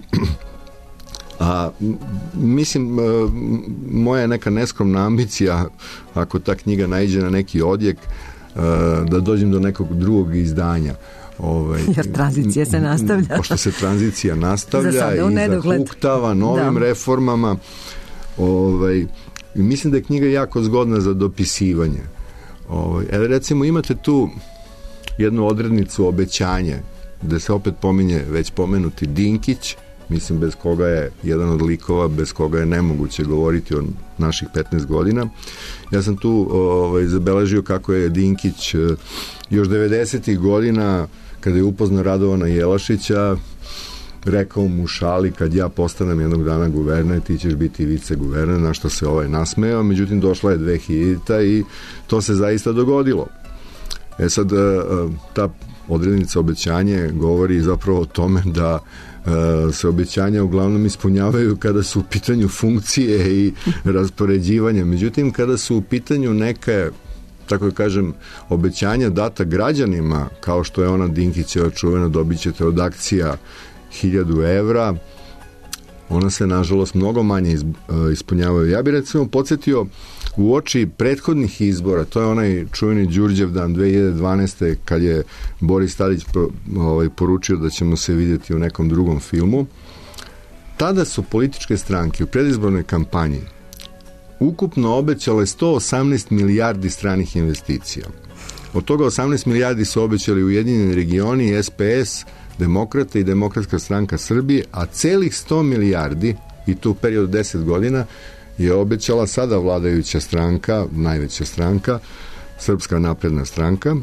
A mislim, moja je neka neskromna ambicija, ako ta knjiga naiđe na neki odjek, da dođem do nekog drugog izdanja. Ovaj, jer tranzicija se nastavlja. Pošto se tranzicija nastavlja i zahuktava novim da. reformama. Ovaj, mislim da je knjiga jako zgodna za dopisivanje. Ovaj, recimo imate tu jednu odrednicu obećanje, gde se opet pominje već pomenuti Dinkić, mislim bez koga je jedan od likova, bez koga je nemoguće govoriti o naših petnaest godina. Ja sam tu ovaj, zabeležio kako je Dinkić još devedesetih godina, kada je upoznao Radovana Jelašića, rekao mu šali, kad ja postanem jednog dana guverner, ti ćeš biti viceguverner, na što se ovaj nasmejao, međutim došla je dve hiljadita i to se zaista dogodilo. E sad, ta odrednica obećanje govori zapravo o tome da se obećanja uglavnom ispunjavaju kada su u pitanju funkcije i raspoređivanja. Međutim, kada su u pitanju neke, tako da kažem, obećanja data građanima, kao što je ona Dinkićeva čuvena, dobit ćete od akcija hiljadu evra, ona se nažalost mnogo manje ispunjavaju. Ja bih recimo podsjetio u oči prethodnih izbora, to je onaj čuveni Đurđevdan dve hiljade dvanaeste kad je Boris Tadić ovaj, poručio da ćemo se vidjeti u nekom drugom filmu. Tada su političke stranke u predizbornoj kampanji ukupno obećale sto osamnaest milijardi stranih investicija. Od toga osamnaest milijardi su obećali Ujedinjeni regioni, S P S, Demokrata i Demokratska stranka Srbije, a celih sto milijardi, i to u periodu deset godina, je obećala sada vladajuća stranka, najveća stranka, Srpska napredna stranka.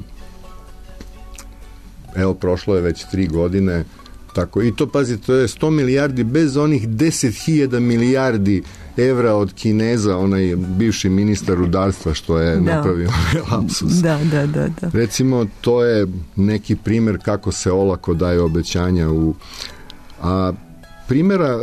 Evo, prošlo je već tri godine, tako, i to, pazi, to je sto milijardi bez onih deset hiljada milijardi evra od Kineza, onaj bivši ministar rudarstva što je da. napravio lapsus. Da, da, da, da. Recimo, to je neki primer kako se olako daje obećanja u... A primjera,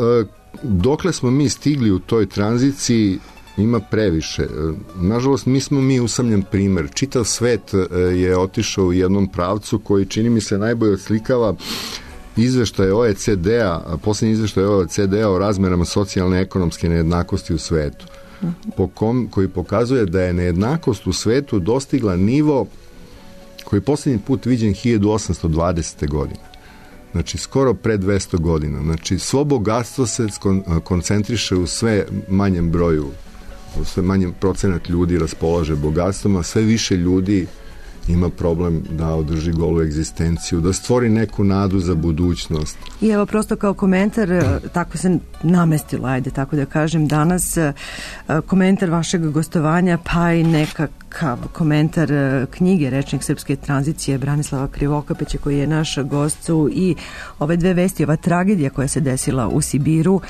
dokle smo mi stigli u toj tranziciji, ima previše. Nažalost, mi smo mi usamljen primer. Čitav svet je otišao u jednom pravcu koji, čini mi se, najbolje odslikava izveštaje O E C D-a, posljednji izveštaj O E C D-a o razmerama socijalne i ekonomske nejednakosti u svetu, po kom, koji pokazuje da je nejednakost u svetu dostigla nivo koji je posljednji put viđen hiljadu osamsto dvadesete. godine. Znači, skoro pre dvesta godina. Znači, svo bogatstvo se koncentriše u sve manjem broju, u sve manjem procenat ljudi raspolaže bogatstvom, a sve više ljudi ima problem da održi golu egzistenciju, da stvori neku nadu za budućnost. I evo, prosto kao komentar, tako se namestilo, ajde tako da kažem, danas komentar vašeg gostovanja, pa i nekakav komentar knjige Rečnik srpske tranzicije Branislava Krivokapića, koji je naš gost, i ove dve vesti, ova tragedija koja se desila u Sibiru,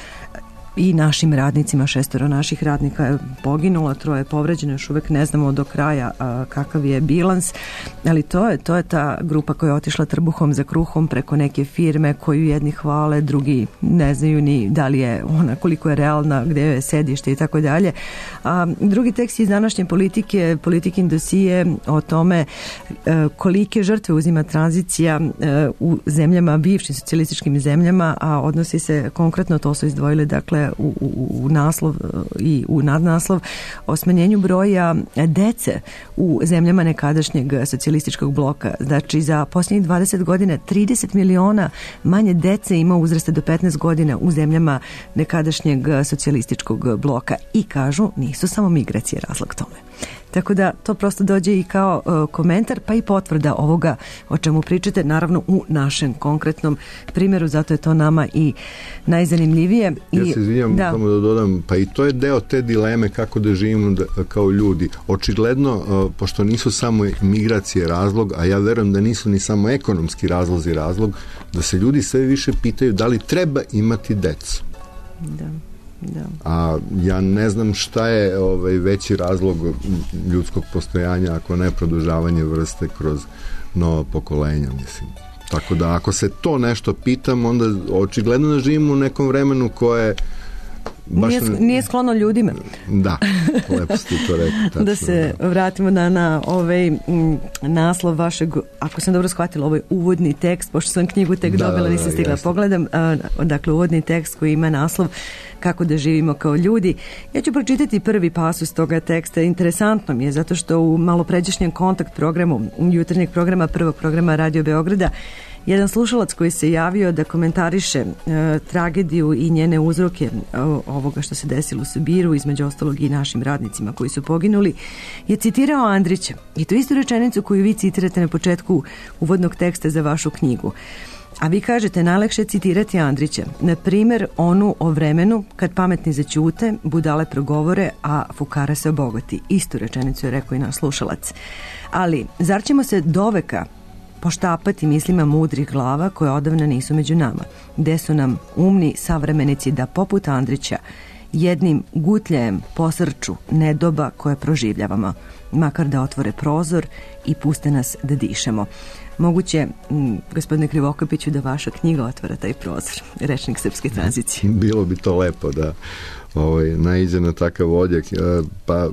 i našim radnicima, šestoro naših radnika je poginulo, troje je povređeno, još uvek ne znamo do kraja a, kakav je bilans, ali to je, to je ta grupa koja je otišla trbuhom za kruhom preko neke firme koju jedni hvale, drugi ne znaju ni da li je ona, koliko je realna, gde je sedište i tako dalje. A drugi tekst iz današnje politike, Politikin dosije o tome e, kolike žrtve uzima tranzicija e, u zemljama, bivšim socijalističkim zemljama, a odnosi se konkretno, to su izdvojili, dakle, U, u, u naslov i u nadnaslov o smanjenju broja dece u zemljama nekadašnjeg socijalističkog bloka. Znači, za posljednjih dvadeset godina trideset miliona manje dece ima uzrasta do petnaest godina u zemljama nekadašnjeg socijalističkog bloka. I kažu, nisu samo migracije razlog tome. Tako da to prosto dođe i kao uh, komentar, pa i potvrda ovoga o čemu pričate, naravno u našem konkretnom primjeru, zato je to nama i najzanimljivije. Ja se izvinjam, da. samo da dodam, pa i to je deo te dileme kako da živimo da, kao ljudi. Očigledno, uh, pošto nisu samo migracije razlog, a ja verujem da nisu ni samo ekonomski razlozi razlog, da se ljudi sve više pitaju da li treba imati decu. Da. Da. A ja ne znam šta je ovaj veći razlog ljudskog postojanja ako ne produžavanje vrste kroz nova pokolenja, mislim. Tako da ako se to nešto pitam, onda očigledno da živimo u nekom vremenu koje baš nije, nije sklono ljudima. Da, lepo ste to rekli. Da se da. vratimo na, na ovaj m, naslov vašeg, ako sam dobro shvatila, ovaj uvodni tekst, pošto sam knjigu tek da, dobila, nisam stigla da pogledam, a, dakle uvodni tekst koji ima naslov Kako da živimo kao ljudi. Ja ću pročitati prvi pasus toga teksta. Interesantno mi je zato što u malopređašnjem kontakt programu, jutarnjeg programa, prvog programa Radio Beograda, jedan slušalac koji se javio da komentariše e, tragediju i njene uzroke e, ovoga što se desilo u Sibiru, između ostalog i našim radnicima koji su poginuli, je citirao Andrića. I to istu rečenicu koju vi citirate na početku uvodnog teksta za vašu knjigu. A vi kažete, najlakše citirati Andrića. Na primjer, onu o vremenu kad pametni zaćute, budale progovore, a fukara se obogati. Istu rečenicu je rekao i naš slušalac. Ali, zar ćemo se doveka poštapati mislima mudrih glava koje odavna nisu među nama? Gde su nam umni savremenici da poput Andrića jednim gutljajem posrču nedoba koje proživljavamo, makar da otvore prozor i puste nas da dišemo. Moguće, m, gospodine Krivokapiću, da vaša knjiga otvara taj prozor, Rečnik srpske tranzicije. Bilo bi to lepo da ovaj, naiđe na takav odjek. Pa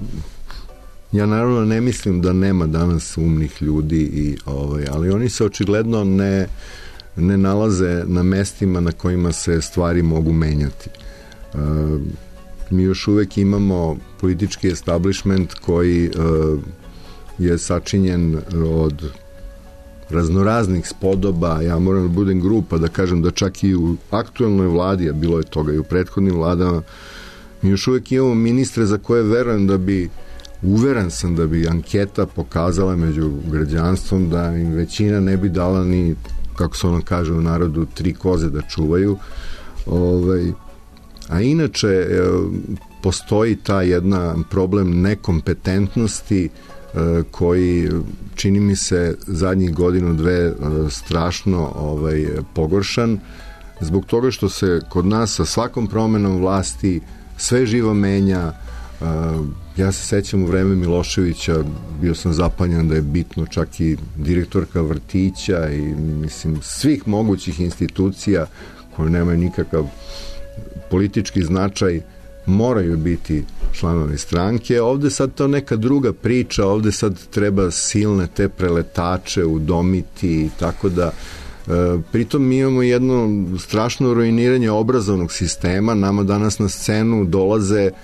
ja naravno ne mislim da nema danas umnih ljudi, i, ovaj, ali oni se očigledno ne, ne nalaze na mestima na kojima se stvari mogu menjati. mi još uvek imamo politički establishment koji je sačinjen od raznoraznih spodoba. Ja moram da budem grupa da kažem da čak i u aktuelnoj vladi, a bilo je toga i u prethodnim vladama, mi još uvek imamo ministre za koje verujem da bi, uveren sam da bi anketa pokazala među građanstvom da im većina ne bi dala ni, kako se ono kaže u narodu, tri koze da čuvaju. Ovaj, a inače postoji ta jedna problem nekompetentnosti koji čini mi se zadnjih godinu dve strašno ovaj, pogoršan zbog toga što se kod nas sa svakom promenom vlasti sve živo menja. Ja se sećam u vreme Miloševića, bio sam zapanjen da je bitno čak i direktorka vrtića i mislim svih mogućih institucija koje nemaju nikakav politički značaj moraju biti članovi stranke. Ovde sad to neka druga priča, ovde sad treba silne te preletače udomiti, tako da e, pritom mi imamo jedno strašno ruiniranje obrazovnog sistema. Nama danas na scenu dolaze e,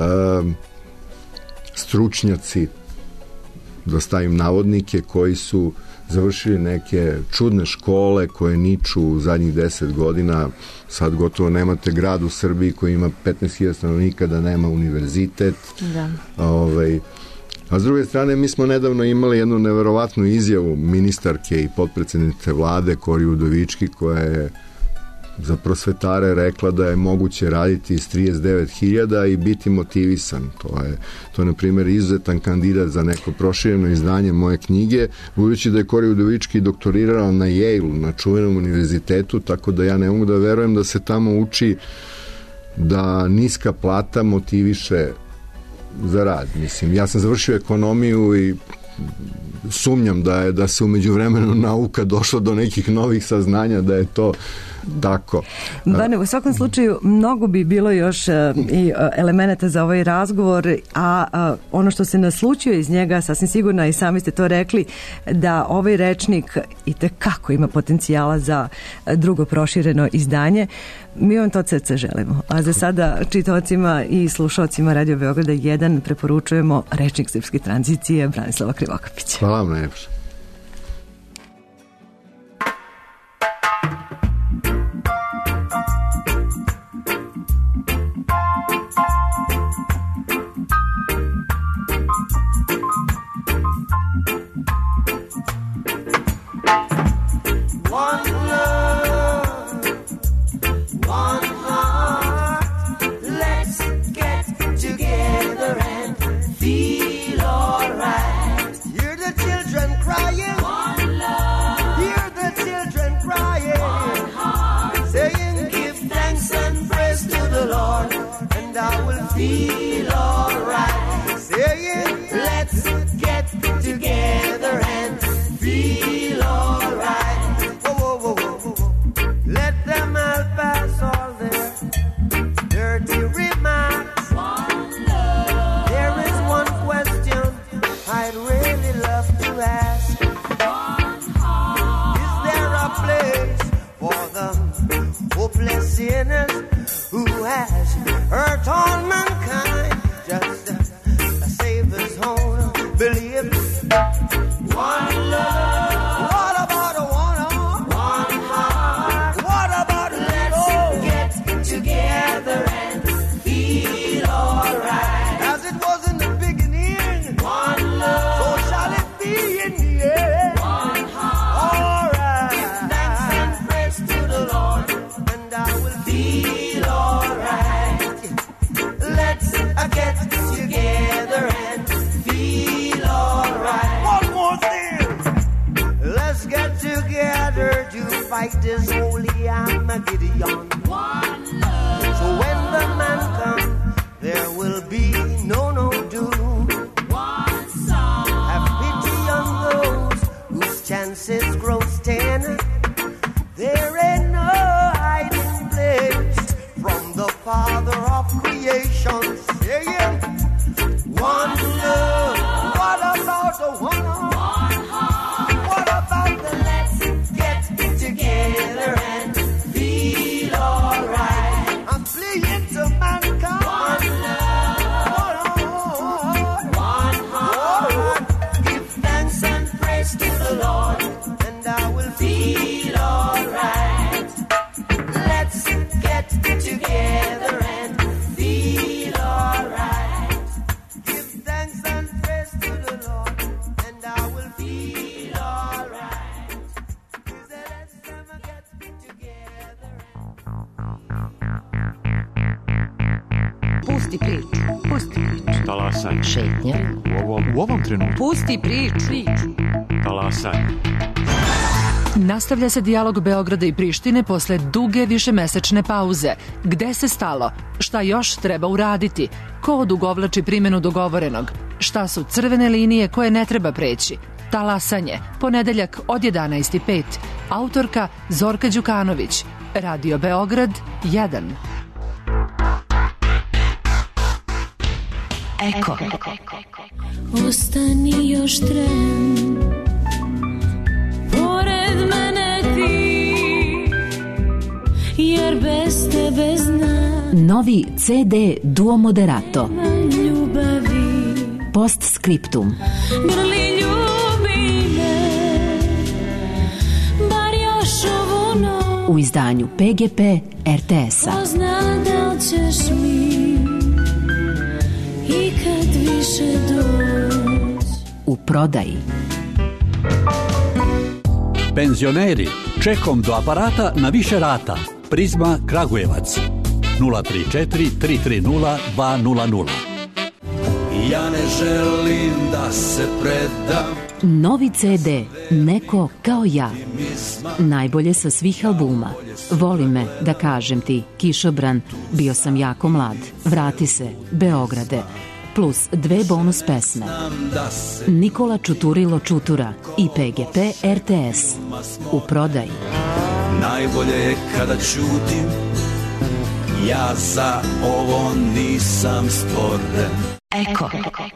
stručnjaci, da stavim navodnike, koji su završili neke čudne škole koje niču u zadnjih deset godina. Sad gotovo nemate grad u Srbiji koji ima petnaest hiljada stanovnika da nema univerzitet. Da. Ovaj, a s druge strane, mi smo nedavno imali jednu neverovatnu izjavu ministarke i potpredsednice vlade Kori Udovički, koja je za prosvetare rekla da je moguće raditi s trideset devet hiljada i biti motivisan. To je, to je na primjer, izuzetan kandidat za neko prošireno izdanje moje knjige, budući da je Kori Udovički doktorirala na Yale, na čuvenom univerzitetu, tako da ja ne mogu da verujem da se tamo uči da niska plata motiviše za rad. Mislim, ja sam završio ekonomiju i sumnjam da je da se umeđu vremenu nauka došla do nekih novih saznanja da je to tako. Bane, u svakom slučaju mnogo bi bilo još uh, i uh, elemenata za ovaj razgovor, a uh, ono što se naslučuje iz njega, sasvim sigurno, i sami ste to rekli, da ovaj rečnik i tekako ima potencijala za drugo prošireno izdanje. Mi vam to od srca želimo. A za sada čitaocima i slušaocima Radio Beograda jedan preporučujemo Rečnik srpske tranzicije Branislava Krivokapića. Hvala vam najlepše. Feel alright, saying let's get together and feel alright. Whoa, whoa, whoa, whoa, whoa. Let them all pass all their dirty remarks. One love. There is one question I'd really love to ask. One heart. Is there a place for the hopeless sinners who has hurt all mankind? Just a, a Savior's own belief. One love. What about a one, one heart? What about let's get together and feel alright? As it was in the beginning. One love. So shall it be in the end. One heart. Alright. Give thanks and praise to the Lord, and I will feel alright. Let's uh, get together and feel alright. One more thing. Let's get together to fight this holy Armageddon. One love. So when the man comes, there will be no no doom. One song. Have pity on those whose chances grow ten. There ain't no hiding place from the Father of creation, saying, one love. What about the one heart? What about the let's get together and feel alright? I'm playing to my šetnja. U ovom, u ovom trenutku. Pusti priču. Talasaj. Nastavlja se dijalog Beograda i Prištine posle duge višemesečne pauze. Gde se stalo? Šta još treba uraditi? Ko odugovlači primjenu dogovorenog? Šta su crvene linije koje ne treba preći? Talasanje, ponedeljak od jedanaest i pet. Autorka Zorka Đukanović. Radio Beograd jedan. Eko. Ostani još tren, pored mene ti, jer bez tebe znam. Novi ce de Duo Moderato. Ljubavi. Postscriptum. Grli ljubi me, bar još ovu noć. U izdanju pe ge pe er te es-a. Ko zna da li ćeš mi i kad više doć. U prodaji. Penzioneri, čekom do aparata na više rata. Prizma Kragujevac. nula tri četiri tri tri nula dva nula nula. Ja ne želim da se predam. Novi ce de Neko kao ja. Najbolje sa svih albuma. Voli me, da kažem ti, Kišobran, bio sam jako mlad. Vrati se, Beograde. Plus dve bonus pesme. Nikola Čuturilo Čutura i pe ge pe er te es. U prodaji. Najbolje je kada ćutim, ja za ovo nisam stvoren. Eko.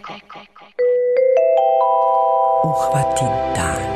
Uhvati dan.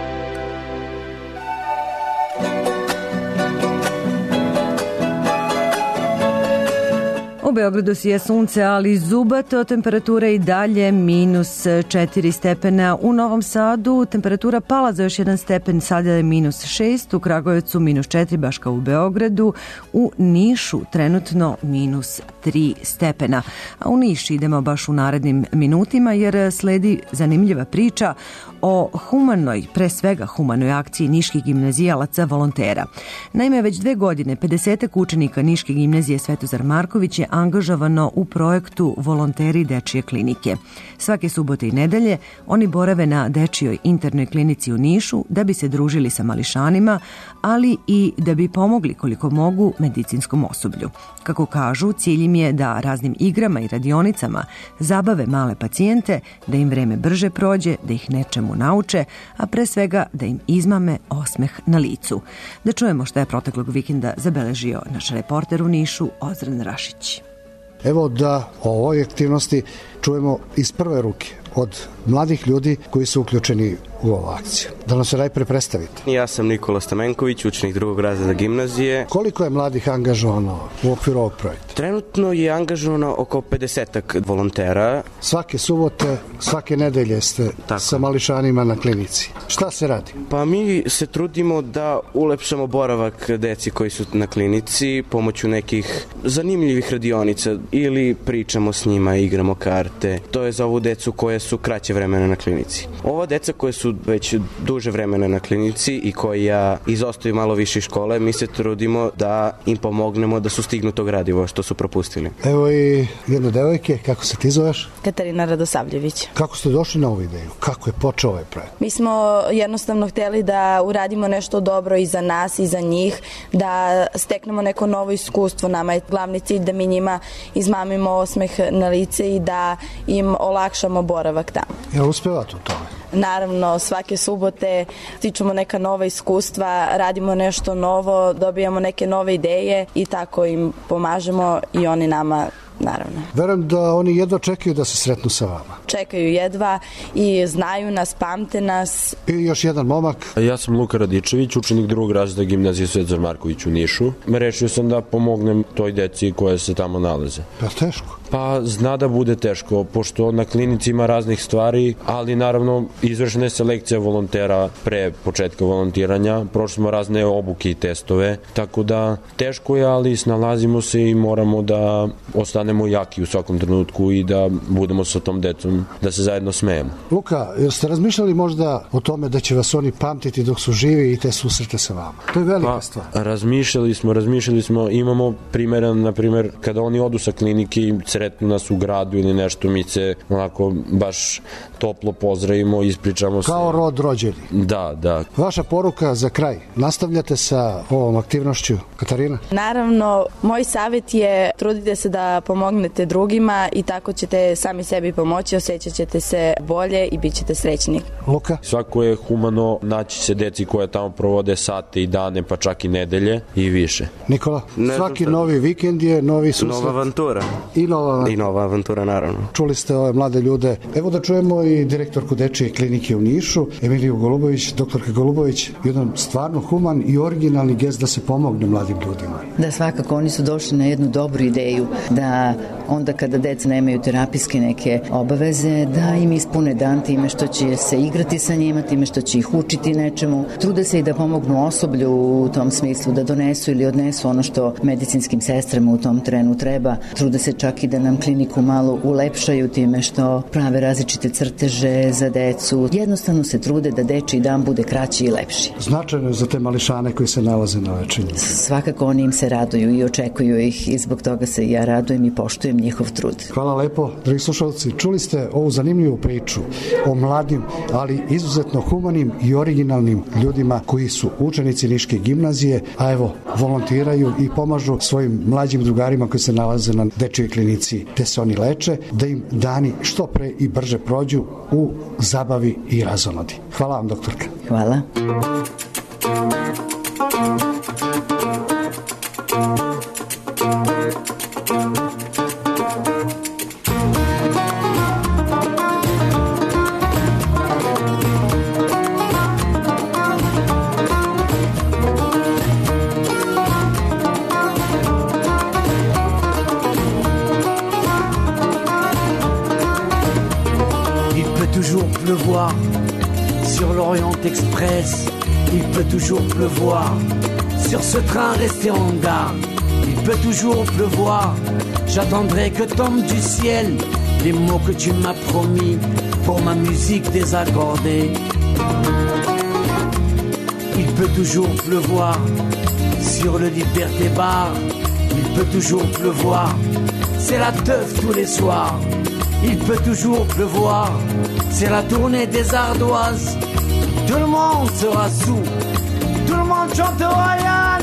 U Beogradu sija sunce, ali zubato, temperatura i dalje minus četiri stepena. U Novom Sadu temperatura pala za još jedan stepen, sada je minus šest, u Kragujevcu minus četiri, baš kao u Beogradu, u Nišu trenutno minus tri stepena. A u Niš idemo baš u narednim minutima jer sledi zanimljiva priča o humanoj, pre svega humanoj akciji niških gimnazijalaca volontera. Naime, već dve godine pedesetak učenika Niške gimnazije Svetozar Marković je angažovano u projektu Volonteri dečije klinike. Svake subote i nedelje oni borave na dečijoj internoj klinici u Nišu da bi se družili sa mališanima, ali i da bi pomogli koliko mogu medicinskom osoblju. Kako kažu, cilj im je da raznim igrama i radionicama zabave male pacijente, da im vreme brže prođe, da ih nečemu nauče, a pre svega da im izmame osmeh na licu. Da čujemo šta je proteklog vikenda zabeležio naš reporter u Nišu, Ozren Rašić. Evo da o ovoj aktivnosti čujemo iz prve ruke od mladih ljudi koji su uključeni u ovu akciju. Da nam se najpre predstavite. Ja sam Nikola Stamenković, učenik drugog razreda gimnazije. Koliko je mladih angažovano u okviru ovog projekta? Trenutno je angažovano oko pedesetak volontera. Svake subote, svake nedelje ste Tako. sa mališanima na klinici. Šta se radi? Pa mi se trudimo da ulepšamo boravak deci koji su na klinici pomoću nekih zanimljivih radionica ili pričamo s njima, igramo karte. To je za ovu decu koje su kraće vremena na klinici. Ova deca koje su već duže vremena na klinici i koja izostaju malo više iz škole, mi se trudimo da im pomognemo da su stignu tog gradiva što su propustili. Evo i jedne devojke, kako se ti zoveš? Katarina Radosavljević. Kako ste došli na ovu ideju? Kako je počeo ovaj projekt? Mi smo jednostavno hteli da uradimo nešto dobro i za nas i za njih, da steknemo neko novo iskustvo. Nama je glavni cilj da mi njima izmamimo osmeh na lice i da im olakšamo boravak tamo. Jel uspevate u tome? Naravno, svake subote stičemo neka nova iskustva, radimo nešto novo, dobijamo neke nove ideje i tako im pomažemo i oni nama, naravno. Verujem da oni jedva čekaju da se sretnu sa vama. Čekaju jedva i znaju nas, pamte nas. I još jedan momak. Ja sam Luka Radičević, učenik drugog razreda gimnazije Svetozar Marković u Nišu. Rešio sam da pomognem toj deci koje se tamo nalaze. Pa teško? Pa zna da bude teško, pošto na klinici ima raznih stvari, ali naravno izvršena je selekcija volontera pre početka volontiranja, prošli smo razne obuke i testove, tako da teško je, ali snalazimo se i moramo da ostanemo jaki u svakom trenutku i da budemo sa tom decom, da se zajedno smejemo. Luka, jeste razmišljali možda o tome da će vas oni pamtiti dok su živi i te susrete sa vama? To je velika pa, stvar. Razmišljali smo, razmišljali smo, imamo primjera, na primjer, kada oni odu sa klinike, sretnu nas u gradu ili nešto, mi se onako baš toplo pozdravimo, ispričamo se. Kao rod rođeni. Da, da. Vaša poruka za kraj. Nastavljate sa ovom aktivnošću, Katarina? Naravno, moj savjet je trudite se da pomognete drugima i tako ćete sami sebi pomoći, osjećat ćete se bolje i bit ćete srećni. Luka? Svako je humano naći se deci koja tamo provode sate i dane, pa čak i nedelje i više. Nikola, svaki novi vikend je novi susret. Nova avantura. I nova, I nova avantura, naravno. Čuli ste ove mlade ljude. Evo da čujemo i direktorku Dečije klinike u Nišu, Emiliju Golubović. Doktorka Golubović, jedan stvarno human i originalni gest da se pomogne mladim ljudima. Da, svakako, oni su došli na jednu dobru ideju da onda kada deca nemaju terapijske neke obaveze, da im ispune dan time što će se igrati sa njima, time što će ih učiti nečemu. Trude se i da pomognu osoblju u tom smislu, da donesu ili odnesu ono što medicinskim sestrama u tom trenu treba. Trude se čak i da nam kliniku malo ulepšaju time što prave različite crteže za decu. Jednostavno se trude da dečiji dan bude kraći i lepši. Značajno je za te mališane koji se nalaze na lečenju. Svakako oni im se raduju i očekuju ih i zbog toga se ja radujem i poštujem njihov trud. Hvala lepo, dragi slušalci. Čuli ste ovu zanimljivu priču o mladim, ali izuzetno humanim i originalnim ljudima koji su učenici Niške gimnazije, a evo, volontiraju i pomažu svojim mlađim drugarima koji se nalaze na dečijoj klinici, te se oni leče, da im dani što pre i brže prođu u zabavi i razonodi. Hvala vam, doktorka. Hvala. Pleuvoir sur l'Orient Express, il peut toujours pleuvoir sur ce train resté en gare, il peut toujours pleuvoir, j'attendrai que tombent du ciel les mots que tu m'as promis pour ma musique désaccordée. Il peut toujours pleuvoir sur le Liberté Bar, il peut toujours pleuvoir, c'est la teuf tous les soirs. Il peut toujours pleuvoir, c'est la tournée des ardoises. Tout le monde sera sous, tout le monde chantera Yann.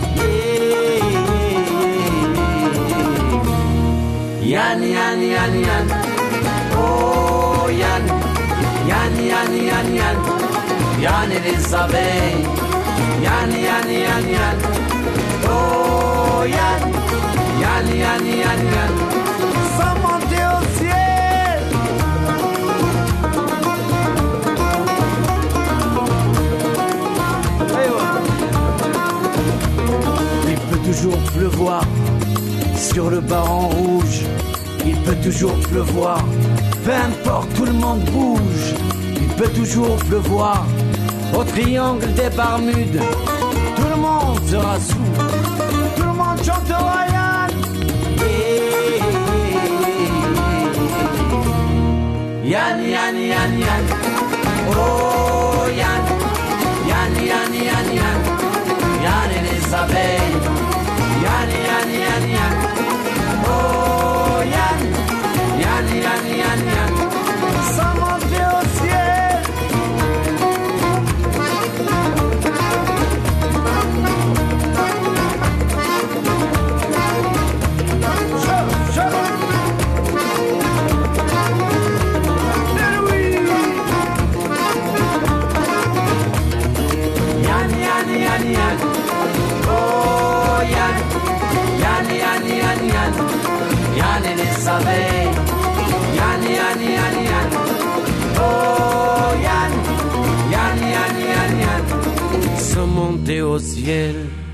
Yann, Yann, Yann, Yann. Oh Yann, Yann, Yann, Yann, Yann. Yann et les abeilles. Yann, Yann, Yann, Yann. Oh Yann, Yann, Yann, Yann, Yann. Sans monter au ciel. Il peut toujours pleuvoir sur le baron rouge. Il peut toujours pleuvoir, peu importe, tout le monde bouge. Il peut toujours pleuvoir au triangle des Bermudes. Tout le monde sera sous, tout le monde chantera Yann. Yann, Yann, Yann, Yann. Oh Yann, Yann, Yann, Yann, Yann. Yann et les abeilles. Yann, Yann, Yann, Yann. Oh Yann, Yann, Yann, Yann, Yann. Sans monter au ciel. Je, je. Yann, Yann, Yann, Yann. Oh Yann, Yann, Yann, Yann, Yann. Yann et les abeilles. Yann, Yann, Yann, Yann. Oh Yann, Yann, Yann, Yann, Yann. Sont montés au ciel.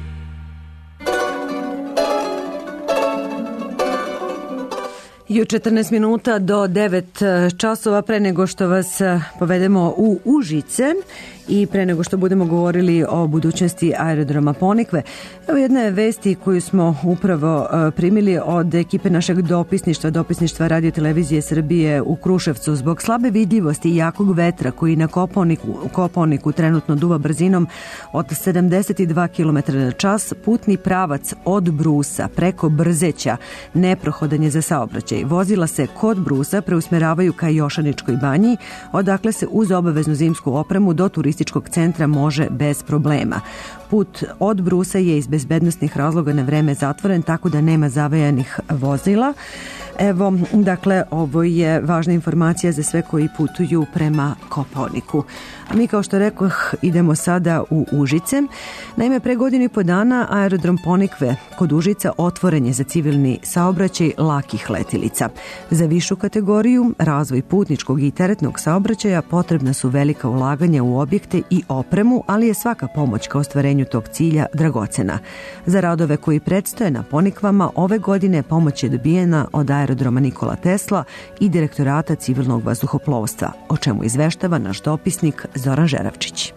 I u četrnaest minuta do devet časova pre nego što vas povedemo u Užice I pre nego što budemo govorili o budućnosti aerodroma Ponikve, evo jedna je vesti koju smo upravo primili od ekipe našeg dopisništva, dopisništva Radio Televizije Srbije u Kruševcu. Zbog slabe vidljivosti i jakog vetra koji na Kopaoniku, Kopaoniku trenutno duva brzinom od sedamdeset dva kilometra na čas, putni pravac od Brusa preko Brzeća neprohodan je za saobraćaj. Vozila se kod Brusa preusmeravaju ka Jošaničkoj banji, odakle se uz obaveznu zimsku opremu do turističkog centra može bez problema. Put od Brusa je iz bezbednostnih razloga na vreme zatvoren, tako da nema zavajanih vozila. Evo, dakle, ovo je važna informacija za sve koji putuju prema Kopaoniku. A mi, kao što rekoh, idemo sada u Užice. Naime, pre godinu i po dana aerodrom Ponikve kod Užica otvoren je za civilni saobraćaj lakih letilica. Za višu kategoriju, razvoj putničkog i teretnog saobraćaja, potrebna su velika ulaganja u objekte i opremu, ali je svaka pomoć ka ostvarenju tog cilja dragocena. Za radove koji predstoje na Ponikvama ove godine pomoć je dobijena od aerodroma Nikola Tesla i Direktorata civilnog vazduhoplovstva, o čemu izveštava naš dopisnik Zoran Žeravčić.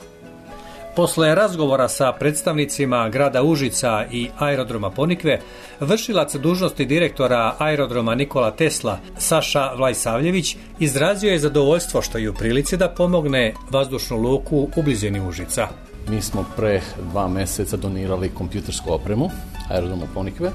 Posle razgovora sa predstavnicima grada Užica i aerodroma Ponikve, vršilac dužnosti direktora aerodroma Nikola Tesla Saša Vlajsavljević izrazio je zadovoljstvo što je u prilici da pomogne vazdušnu luku u blizini Užica. Mi smo pre dva meseca donirali kompjutersku opremu aerodromu Ponikve.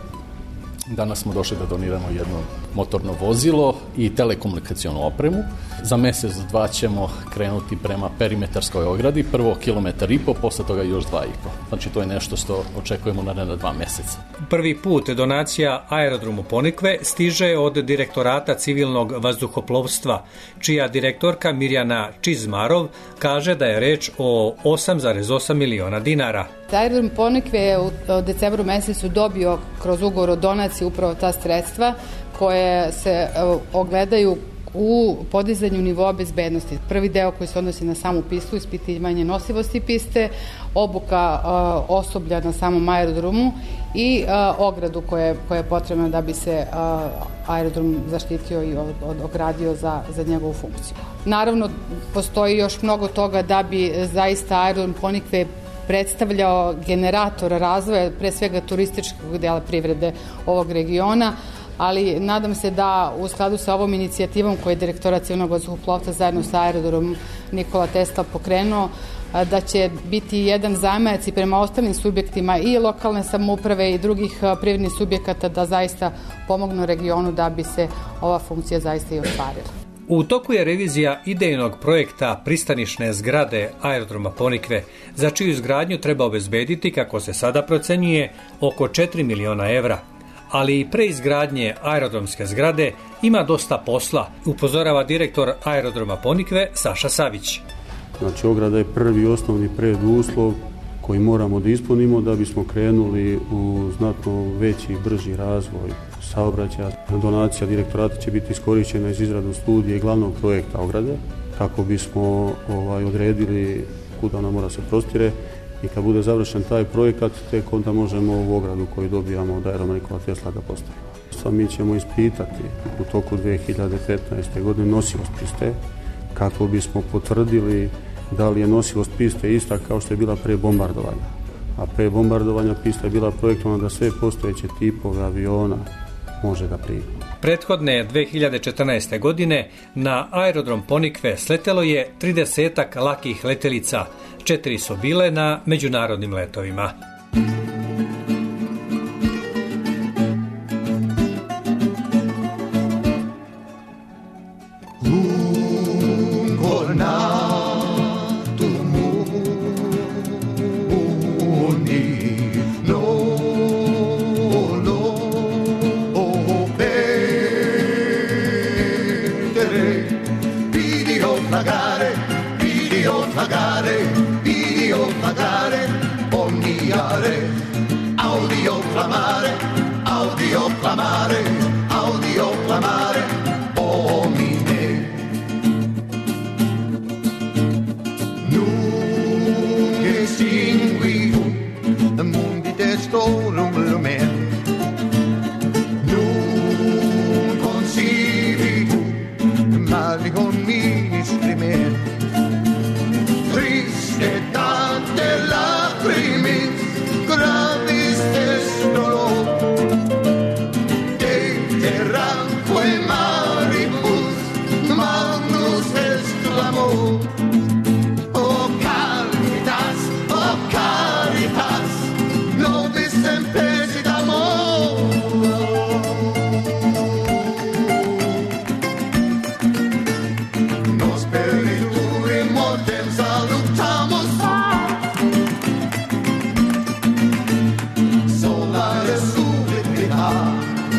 Danas smo došli da doniramo jedno motorno vozilo i telekomunikacionu opremu. Za mesec, dva ćemo krenuti prema perimetarskoj ogradi, prvo kilometar i po, posle toga još dva i po. Znači to je nešto što očekujemo naredna dva meseca. Prvi put donacija aerodromu Ponikve stiže od Direktorata civilnog vazduhoplovstva, čija direktorka Mirjana Čizmarov kaže da je reč o osam zarez osam miliona dinara. Aerodrom Ponikve je u decembru mesecu dobio kroz ugovor o donaciji upravo ta sredstva koje se ogledaju u podizanju nivoa bezbednosti. Prvi deo koji se odnosi na samu pistu, ispitivanje nosivosti piste, obuka uh, osoblja na samom aerodromu i uh, ogradu koja, koja je potrebna da bi se uh, aerodrom zaštitio i od, od, ogradio za, za njegovu funkciju. Naravno, postoji još mnogo toga da bi zaista aerodrom Ponikve predstavljao generator razvoja, pre svega turističkog dela privrede ovog regiona, ali nadam se da u skladu sa ovom inicijativom koju je Direktorat civilnog vazduhoplovstva zajedno sa aerodromom Nikola Tesla pokrenuo, da će biti jedan zamajac i prema ostalim subjektima i lokalne samouprave i drugih privrednih subjekata da zaista pomognu regionu da bi se ova funkcija zaista i ostvarila. U toku je revizija idejnog projekta pristanišne zgrade aerodroma Ponikve, za čiju izgradnju treba obezbediti, kako se sada procenjuje, oko četiri miliona evra. Ali i pre izgradnje aerodromske zgrade ima dosta posla, upozorava direktor aerodroma Ponikve Saša Savić. Znači, ograda je prvi osnovni preduslov koji moramo da ispunimo da bismo krenuli u znatno veći i brži razvoj saobraćaja. Donacija direktorata će biti iskorišćena iz izradu studije i glavnog projekta ograde, kako bismo ovaj, odredili kuda ona mora se prostire i kad bude završen taj projekat, tek onda možemo ovu ogradu koju dobijamo od aerodroma Nikola Tesla da postavimo. Sad mi ćemo ispitati u toku dve hiljade petnaeste. godine nosivost piste, kako bismo potvrdili da li je nosivost piste ista kao što je bila pre bombardovanja. A pre bombardovanja pista je bila projektovana da sve postojeće tipove aviona može da primi. Prethodne dve hiljade četrnaeste. godine na aerodrom Ponikve sletelo je tridesetak lakih letelica, četiri su bile na međunarodnim letovima. Trist triste tante lacrime graviste dolor de terranque maribus magnus exclamó oh caritas oh caritas nobis tempesi d'amor nos periture mortem salutamus solare subita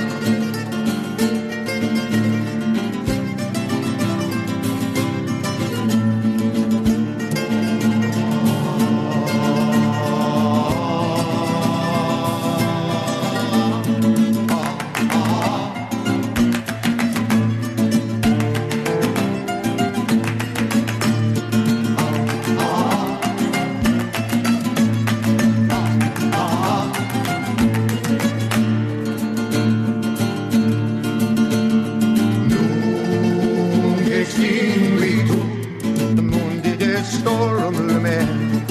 extinguitu mundi destorum lumen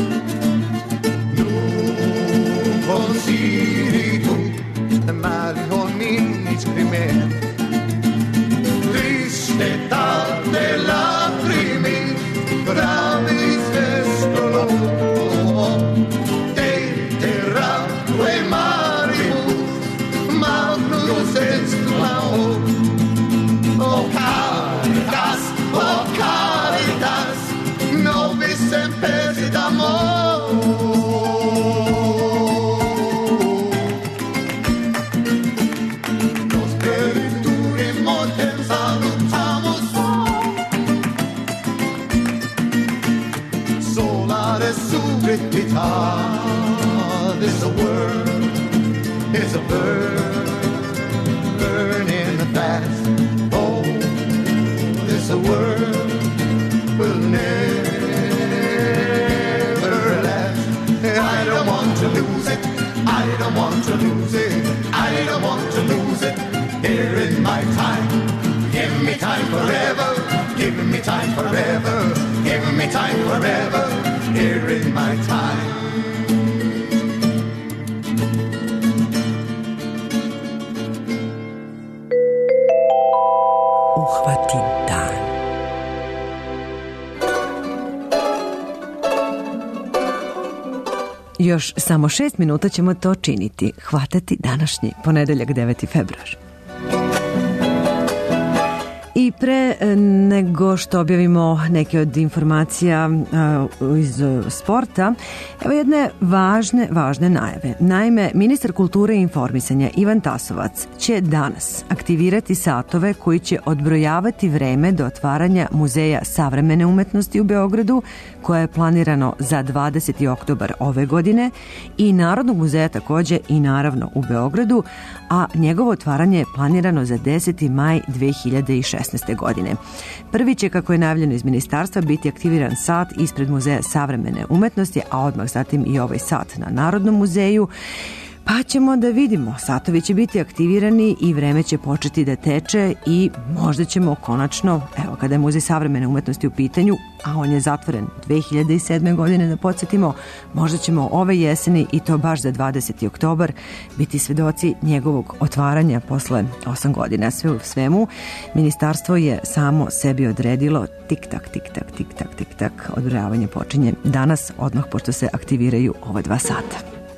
num consiritu mali hominis crimen triste tante lacrimi gravis est dolor de terraque maribus magnus exclamó oh caritas oh caritas nobis tempesi d'amor nos periture mortem salutamus solare subitita this a word is a bird burning fast oh this a word will never last I don't want to lose it I don't want to lose it I don't want to lose it here in my time give me time forever give me time forever give me time forever here in my time Uhvati dan. Još samo šest minuta ćemo to činiti, hvatati današnji ponedeljak deveti februar. I pre nego što objavimo neke od informacija uh, iz sporta, evo jedne važne, važne najave. Naime, ministar kulture i informisanja Ivan Tasovac će danas aktivirati satove koji će odbrojavati vreme do otvaranja Muzeja savremene umetnosti u Beogradu, koje je planirano za dvadeseti oktobar ove godine, i Narodnog muzeja takođe i naravno u Beogradu, a njegovo otvaranje je planirano za deseti maj dve hiljade šesnaeste. godine. Prvi će, kako je najavljeno iz ministarstva, biti aktiviran sat ispred Muzeja savremene umetnosti, a odmah zatim i ovaj sat na Narodnom muzeju. Pa ćemo da vidimo, satovi će biti aktivirani i vreme će početi da teče i možda ćemo konačno, evo kada je Muzej savremene umetnosti u pitanju, a on je zatvoren dve hiljade sedme. godine, da podsjetimo, možda ćemo ove jeseni, i to baš za dvadeseti oktobar, biti svedoci njegovog otvaranja posle osam godina. Sve u svemu, ministarstvo je samo sebi odredilo tik-tak, tik-tak, tik-tak, tik-tak, odbrojavanje počinje danas, odmah pošto se aktiviraju ova dva sata.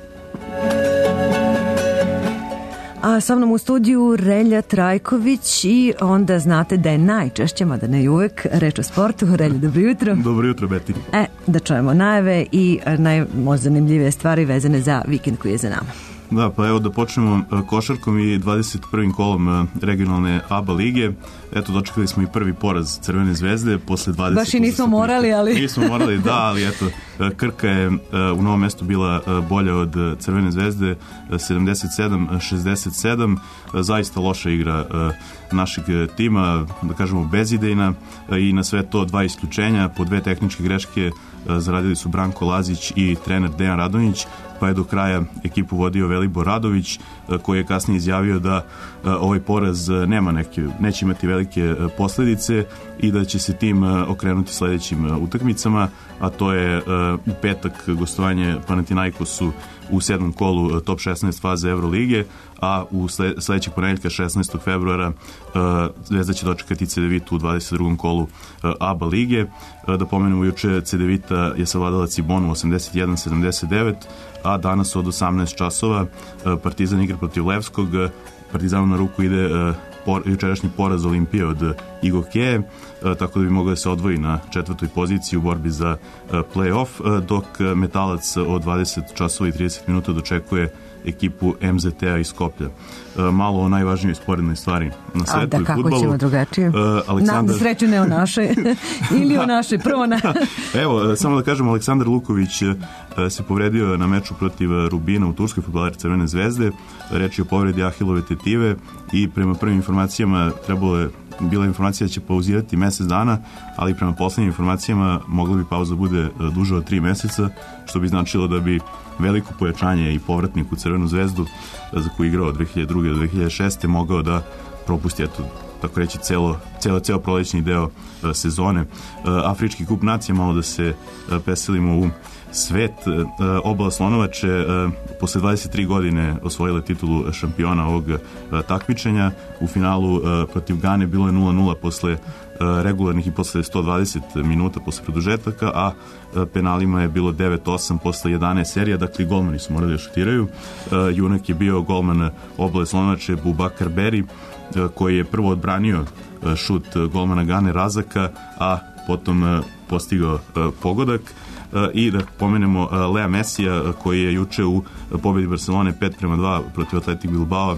A sa mnom u studiju Relja Trajković, i onda znate da je najčešće, mada ne i uvek, reč o sportu. Relja, dobro jutro. Dobro jutro, Beti. E, da čujemo najave i najzanimljivije stvari vezane za vikend koji je za nama. Da, pa evo da počnemo košarkom i dvadeset prvim kolom regionalne A B A lige. Eto, dočekali smo i prvi poraz Crvene zvezde posle dvadeset. Baš i nismo morali, ali... Nismo morali, da, ali eto, Krka je u Novom Mestu bila bolja od Crvene zvezde, sedamdeset sedam šezdeset sedam. Zaista loša igra našeg tima, da kažemo bezidejna, i na sve to dva isključenja, po dve tehničke greške zaradili su Branko Lazić i trener Dejan Radonjić, pa je do kraja ekipu vodio Velibor Radović, koji je kasnije izjavio da ovaj poraz nema neki, neće imati velike velike posledice i da će se tim okrenuti sledećim utakmicama, a to je u petak gostovanje Panathinaikosu u sedmom kolu top šesnaest faze Evrolige, a u sledećeg ponedjeljka šesnaestog februara Zvezda će dočekati Cedevitu u dvadeset drugom kolu A B A lige. Da pomenemo, juče Cedevita je savladala Cibonu osamdeset jedan sedamdeset devet, a danas od osamnaest časova Partizan igra protiv Levskog. Partizanu na ruku ide por, jučerašnji poraz Olimpije od Igokeje, tako da bi mogao da se odvoji na četvrtoj poziciji u borbi za play-off, dok Metalac od dvadeset časova i trideset minuta dočekuje ekipu M Z T-a iz Skoplja. Malo o najvažnijoj sporednoj stvari na svetu i da, fudbalu. kako ćemo drugačije? Uh, Aleksandar... Na sreću ne o našoj, ili o našoj, prvo na... Evo, samo da kažem, Aleksandar Luković se povredio na meču protiv Rubina u Turskoj, fudbaler Crvene zvezde. Reč je o povredi Ahilove tetive i prema prvim informacijama trebalo je bila informacija da će pauzirati mesec dana, ali prema poslednjim informacijama mogla bi pauza bude duža od tri meseca, što bi značilo da bi veliko pojačanje i povratnik u Crvenu zvezdu, za koju igrao od dve hiljade druge do dve hiljade šeste, mogao da propusti, eto, tako reći, celo, celo, celo prolećni deo sezone. Afrički kup nacija, malo da se preselimo u svet. Obala Slonovače posle dvadeset tri godine osvojila titulu šampiona ovog takmičenja. U finalu protiv Gane bilo je nula nula posle regularnih i posle sto dvadeset minuta posle produžetaka, a penalima je bilo devet osam posle jedanaest serija, dakle golmani su morali da šutiraju. Junak je bio golman Obale Slonovače Bubakar Beri, koji je prvo odbranio šut golmana Gane Razaka, a potom postigao pogodak. I da pomenemo Lea Mesija, koji je juče u pobedi Barcelone pet prema dva protiv Atletik Bilbao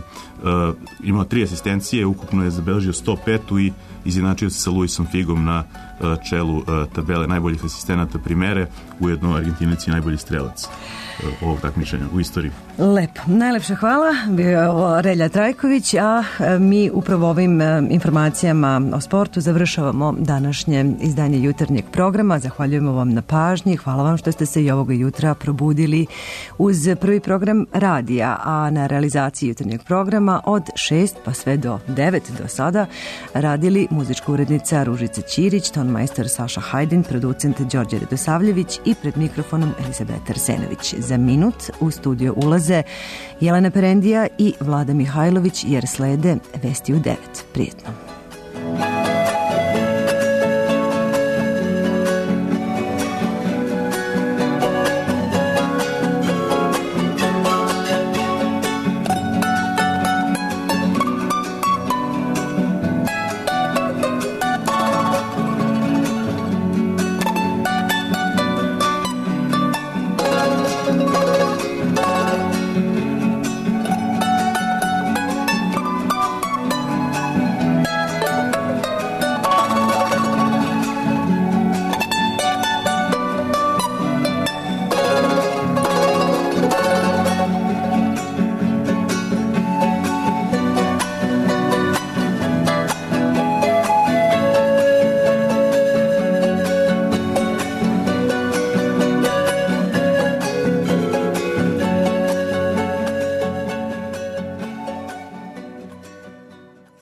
imao tri asistencije, ukupno je zabeležio sto pet i izjednačio se sa Luisom Figom na čelu tabele najboljih asistenata Primere, ujedno Argentinac i najbolji strelac ovog takmičenja u istoriji. Lepo, najlepša hvala. Bio je ovo Relja Trajković, a mi upravo ovim informacijama o sportu završavamo današnje izdanje jutarnjeg programa. Zahvaljujemo vam na pažnji, hvala vam što ste se i ovoga jutra probudili uz prvi program radija, a na realizaciji jutarnjeg programa od šest pa sve do devet do sada radili muzička urednica Ružica Ćirić, tonmajstor Saša Hajdin, producent Đorđe Radosavljević i pred mikrofonom Elizabeta Arsenović. Za minut u studio ulaze Jelena Perendija i Vlada Mihajlović, jer slede vesti u devet. Prijetno.